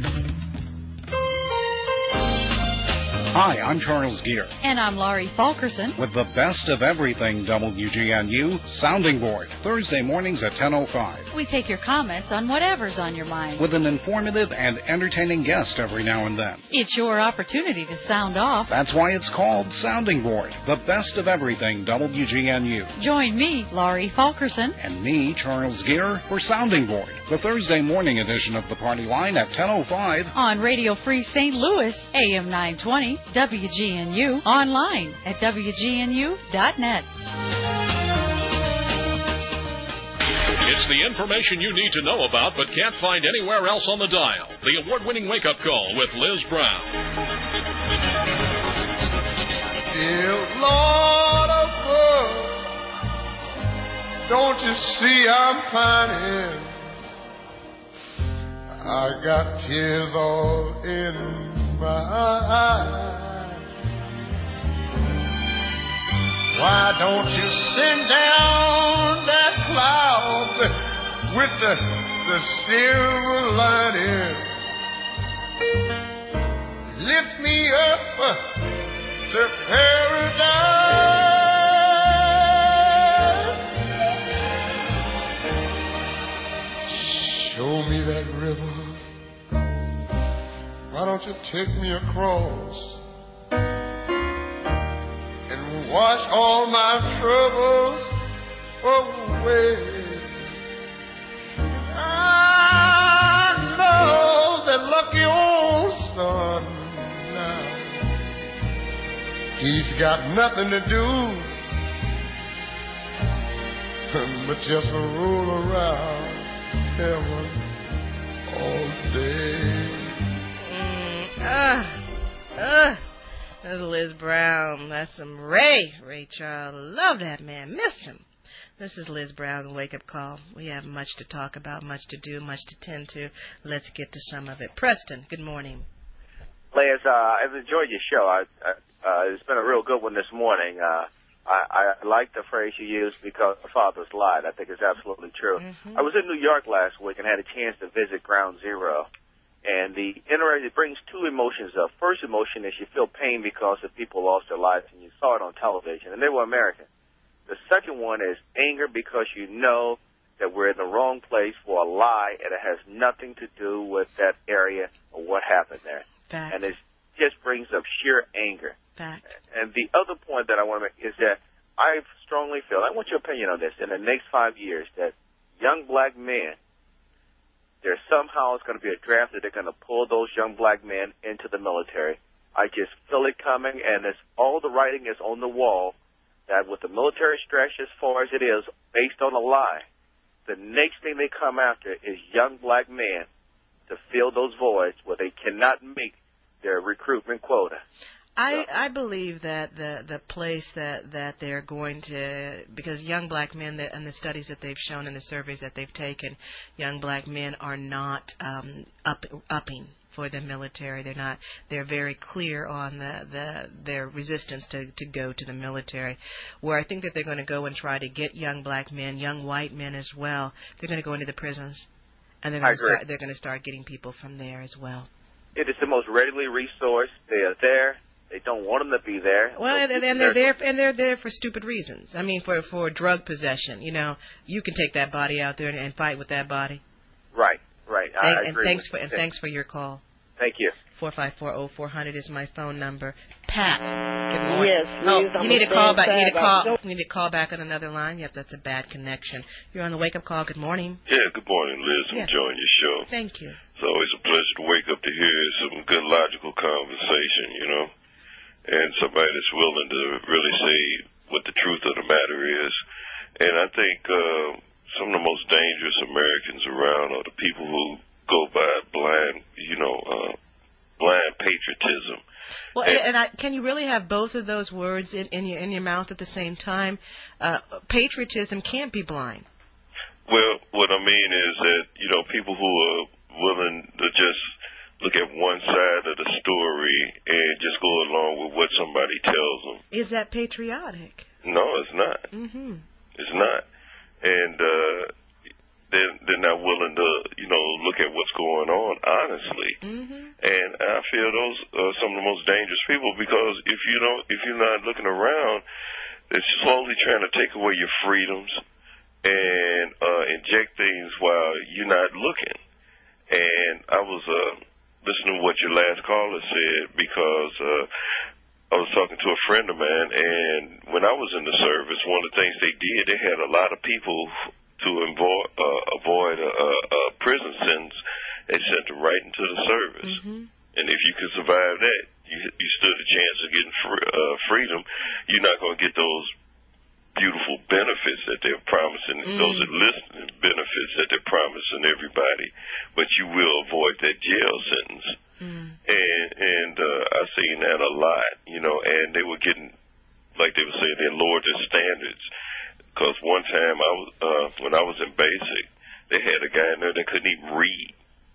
Hi, I'm Charles Gear. And I'm Laurie Fulkerson. With the best of everything WGNU, Sounding Board, Thursday mornings at 10:05. We take your comments on whatever's on your mind. With an informative and entertaining guest every now and then. It's your opportunity to sound off. That's why it's called Sounding Board, the best of everything WGNU. Join me, Laurie Fulkerson. And me, Charles Gear, for Sounding Board, the Thursday morning edition of the Party Line at 10:05. On Radio Free St. Louis, AM 920. WGNU, online at WGNU.net. It's the information you need to know about but can't find anywhere else on the dial. The award-winning wake-up call with Liz Brown. Dear Lord above, don't you see I'm pining? I got tears all in my eyes. Why don't you send down that cloud with the silver lining? Lift me up to paradise. Show me that river. Why don't you take me across and wash all my troubles away? I know that lucky old son now, he's got nothing to do but just roll around heaven all day. That's Liz Brown. That's some Ray Charles. Love that man. Miss him. This is Liz Brown's Wake Up Call. We have much to talk about, much to do, much to tend to. Let's get to some of it. Preston, good morning. Liz, I've enjoyed your show. It's been a real good one this morning. I like the phrase you used, because the fathers lied. I think it's absolutely true. I was in New York last week and had a chance to visit Ground Zero. And it brings two emotions up. First emotion is you feel pain because the people lost their lives, and you saw it on television, and they were American. The second one is anger because you know that we're in the wrong place for a lie, and it has nothing to do with that area or what happened there. Fact. And it just brings up sheer anger. Fact. And the other point that I want to make is that I strongly feel, I want your opinion on this, in the next 5 years, that young black men, there somehow is going to be a draft that they're going to pull those young black men into the military. I just feel it coming, and all the writing is on the wall, that with the military stretch as far as it is, based on a lie, the next thing they come after is young black men to fill those voids where they cannot meet their recruitment quota. I believe that the place that they're going to, because young black men, and the studies that they've shown and the surveys that they've taken, young black men are not upping for the military. They're very clear on their resistance to go to the military. Where I think that they're going to go and try to get young black men, young white men as well, they're going to go into the prisons, and they're going to start getting people from there as well. It is the most readily resourced. They are there. They don't want them to be there. Well, and they're there for stupid reasons. I mean, for drug possession. You know, you can take that body out there and fight with that body. Right. I agree. Thanks for your call. Thank you. 454-0400 is my phone number. Pat, good morning. Yes, Liz, you need to call back. You need to call back on another line. Yep, that's a bad connection. You're on the Wake Up Call. Good morning. Yeah, good morning, Liz. I'm enjoying your show. Thank you. It's always a pleasure to wake up to hear some good logical conversation, and somebody that's willing to really say what the truth of the matter is. And I think some of the most dangerous Americans around are the people who go by blind patriotism. Well, can you really have both of those words in your mouth at the same time? Patriotism can't be blind. Well, what I mean is that, people who are willing to just look at one side of the story and just go along with what somebody tells them. Is that patriotic? No, it's not. Mm-hmm. It's not. And they're not willing to, look at what's going on honestly. Mm-hmm. And I feel those are some of the most dangerous people, because if you're not looking around, they're slowly trying to take away your freedoms and inject things while you're not looking. And I was listening to what your last caller said, because I was talking to a friend of mine, and when I was in the service, one of the things they did, they had a lot of people to avoid a prison sentence. They sent them right into the service. Mm-hmm. And if you could survive that, you stood a chance of getting freedom. You're not going to get those beautiful benefits that they're promising, those enlistment benefits that they're promising everybody, but you will avoid that jail sentence. And I've seen that a lot, and they were getting, like they were saying, they lowered their standards. Because one time when I was in basic, they had a guy in there that couldn't even read.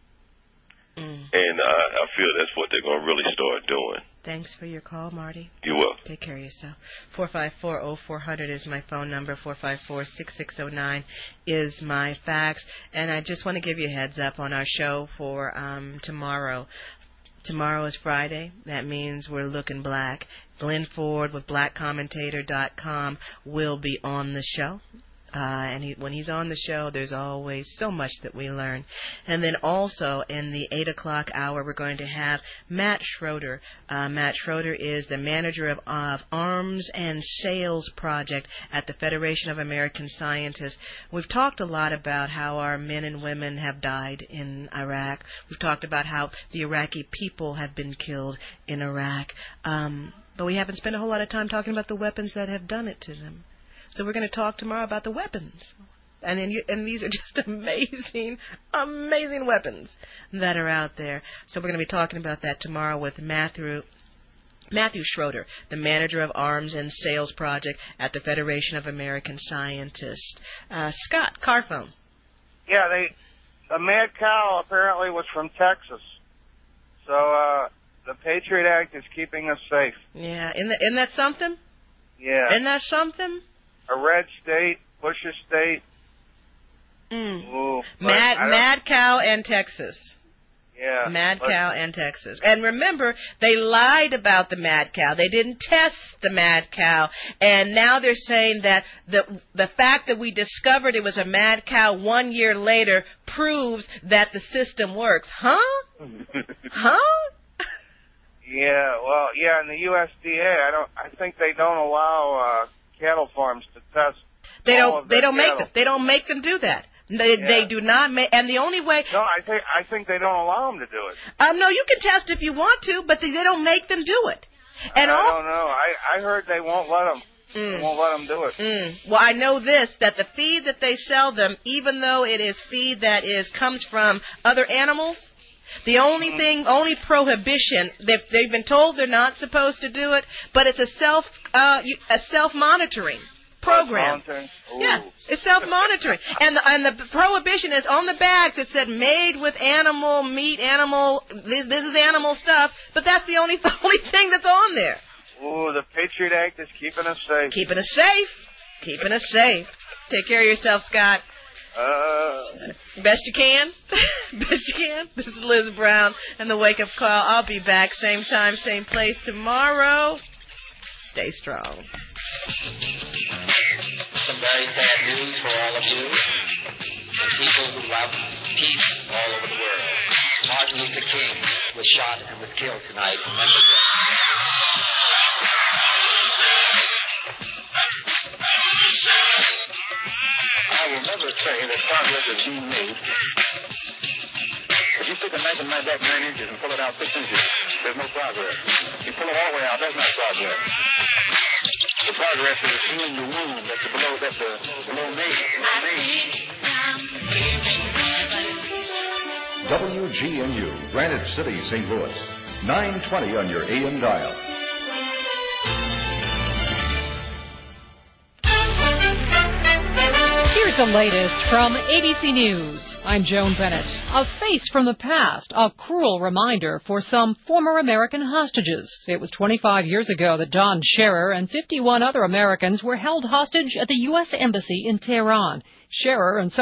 And I feel that's what they're going to really start doing. Thanks for your call, Marty. You're welcome. Take care of yourself. 454-0400 is my phone number. 454-6609 is my fax. And I just want to give you a heads up on our show for tomorrow. Tomorrow is Friday. That means we're looking black. Glenn Ford with blackcommentator.com will be on the show. And when he's on the show, there's always so much that we learn. And then also in the 8 o'clock hour, we're going to have Matt Schroeder. Matt Schroeder is the manager of Arms and Sales Project at the Federation of American Scientists. We've talked a lot about how our men and women have died in Iraq. We've talked about how the Iraqi people have been killed in Iraq. But we haven't spent a whole lot of time talking about the weapons that have done it to them. So we're going to talk tomorrow about the weapons. And these are just amazing, amazing weapons that are out there. So we're going to be talking about that tomorrow with Matthew Schroeder, the manager of Arms and Sales Project at the Federation of American Scientists. Scott, Carphone. Yeah, the mad cow apparently was from Texas. So the Patriot Act is keeping us safe. Yeah, isn't that something? Yeah. Isn't that something? A red state, Bush's state. Ooh, Mad cow and Texas. Yeah. Mad cow and Texas. And remember, they lied about the mad cow. They didn't test the mad cow. And now they're saying that the fact that we discovered it was a mad cow 1 year later proves that the system works. Huh? Huh? Yeah, well, yeah, in the USDA, I think they don't allow cattle farms to test. They don't make them do that. They do not make, and the only way. No, I think they don't allow them to do it. No, you can test if you want to, but they don't make them do it. And I don't know. I heard they won't let them. They won't let them do it. Well, I know this, that the feed that they sell them, even though it is feed that comes from other animals, the only prohibition, they've been told they're not supposed to do it, but it's a self-monitoring program. Yeah, it's self-monitoring. And the prohibition is on the bags. It said made with animal meat, this is animal stuff, but that's the only thing that's on there. Ooh, the Patriot Act is keeping us safe. Keeping us safe. Keeping us safe. Take care of yourself, Scott. Best you can. Best you can. This is Liz Brown and the Wake Up Call. I'll be back same time, same place tomorrow. Stay strong. Some very sad news for all of you and people who love peace all over the world. Martin Luther King was shot and was killed tonight in Memphis. I will never say that progress is being made. If you stick a knife in my back 9 inches and pull it out 6 inches, there's no progress. If you pull it all the way out, that's not progress. The progress is healing the wound that's below me. WGNU, Granite City, St. Louis. 920 on your AM dial. Here's the latest from ABC News. I'm Joan Bennett. A face from the past, a cruel reminder for some former American hostages. It was 25 years ago that Don Scherer and 51 other Americans were held hostage at the U.S. Embassy in Tehran. Scherer and some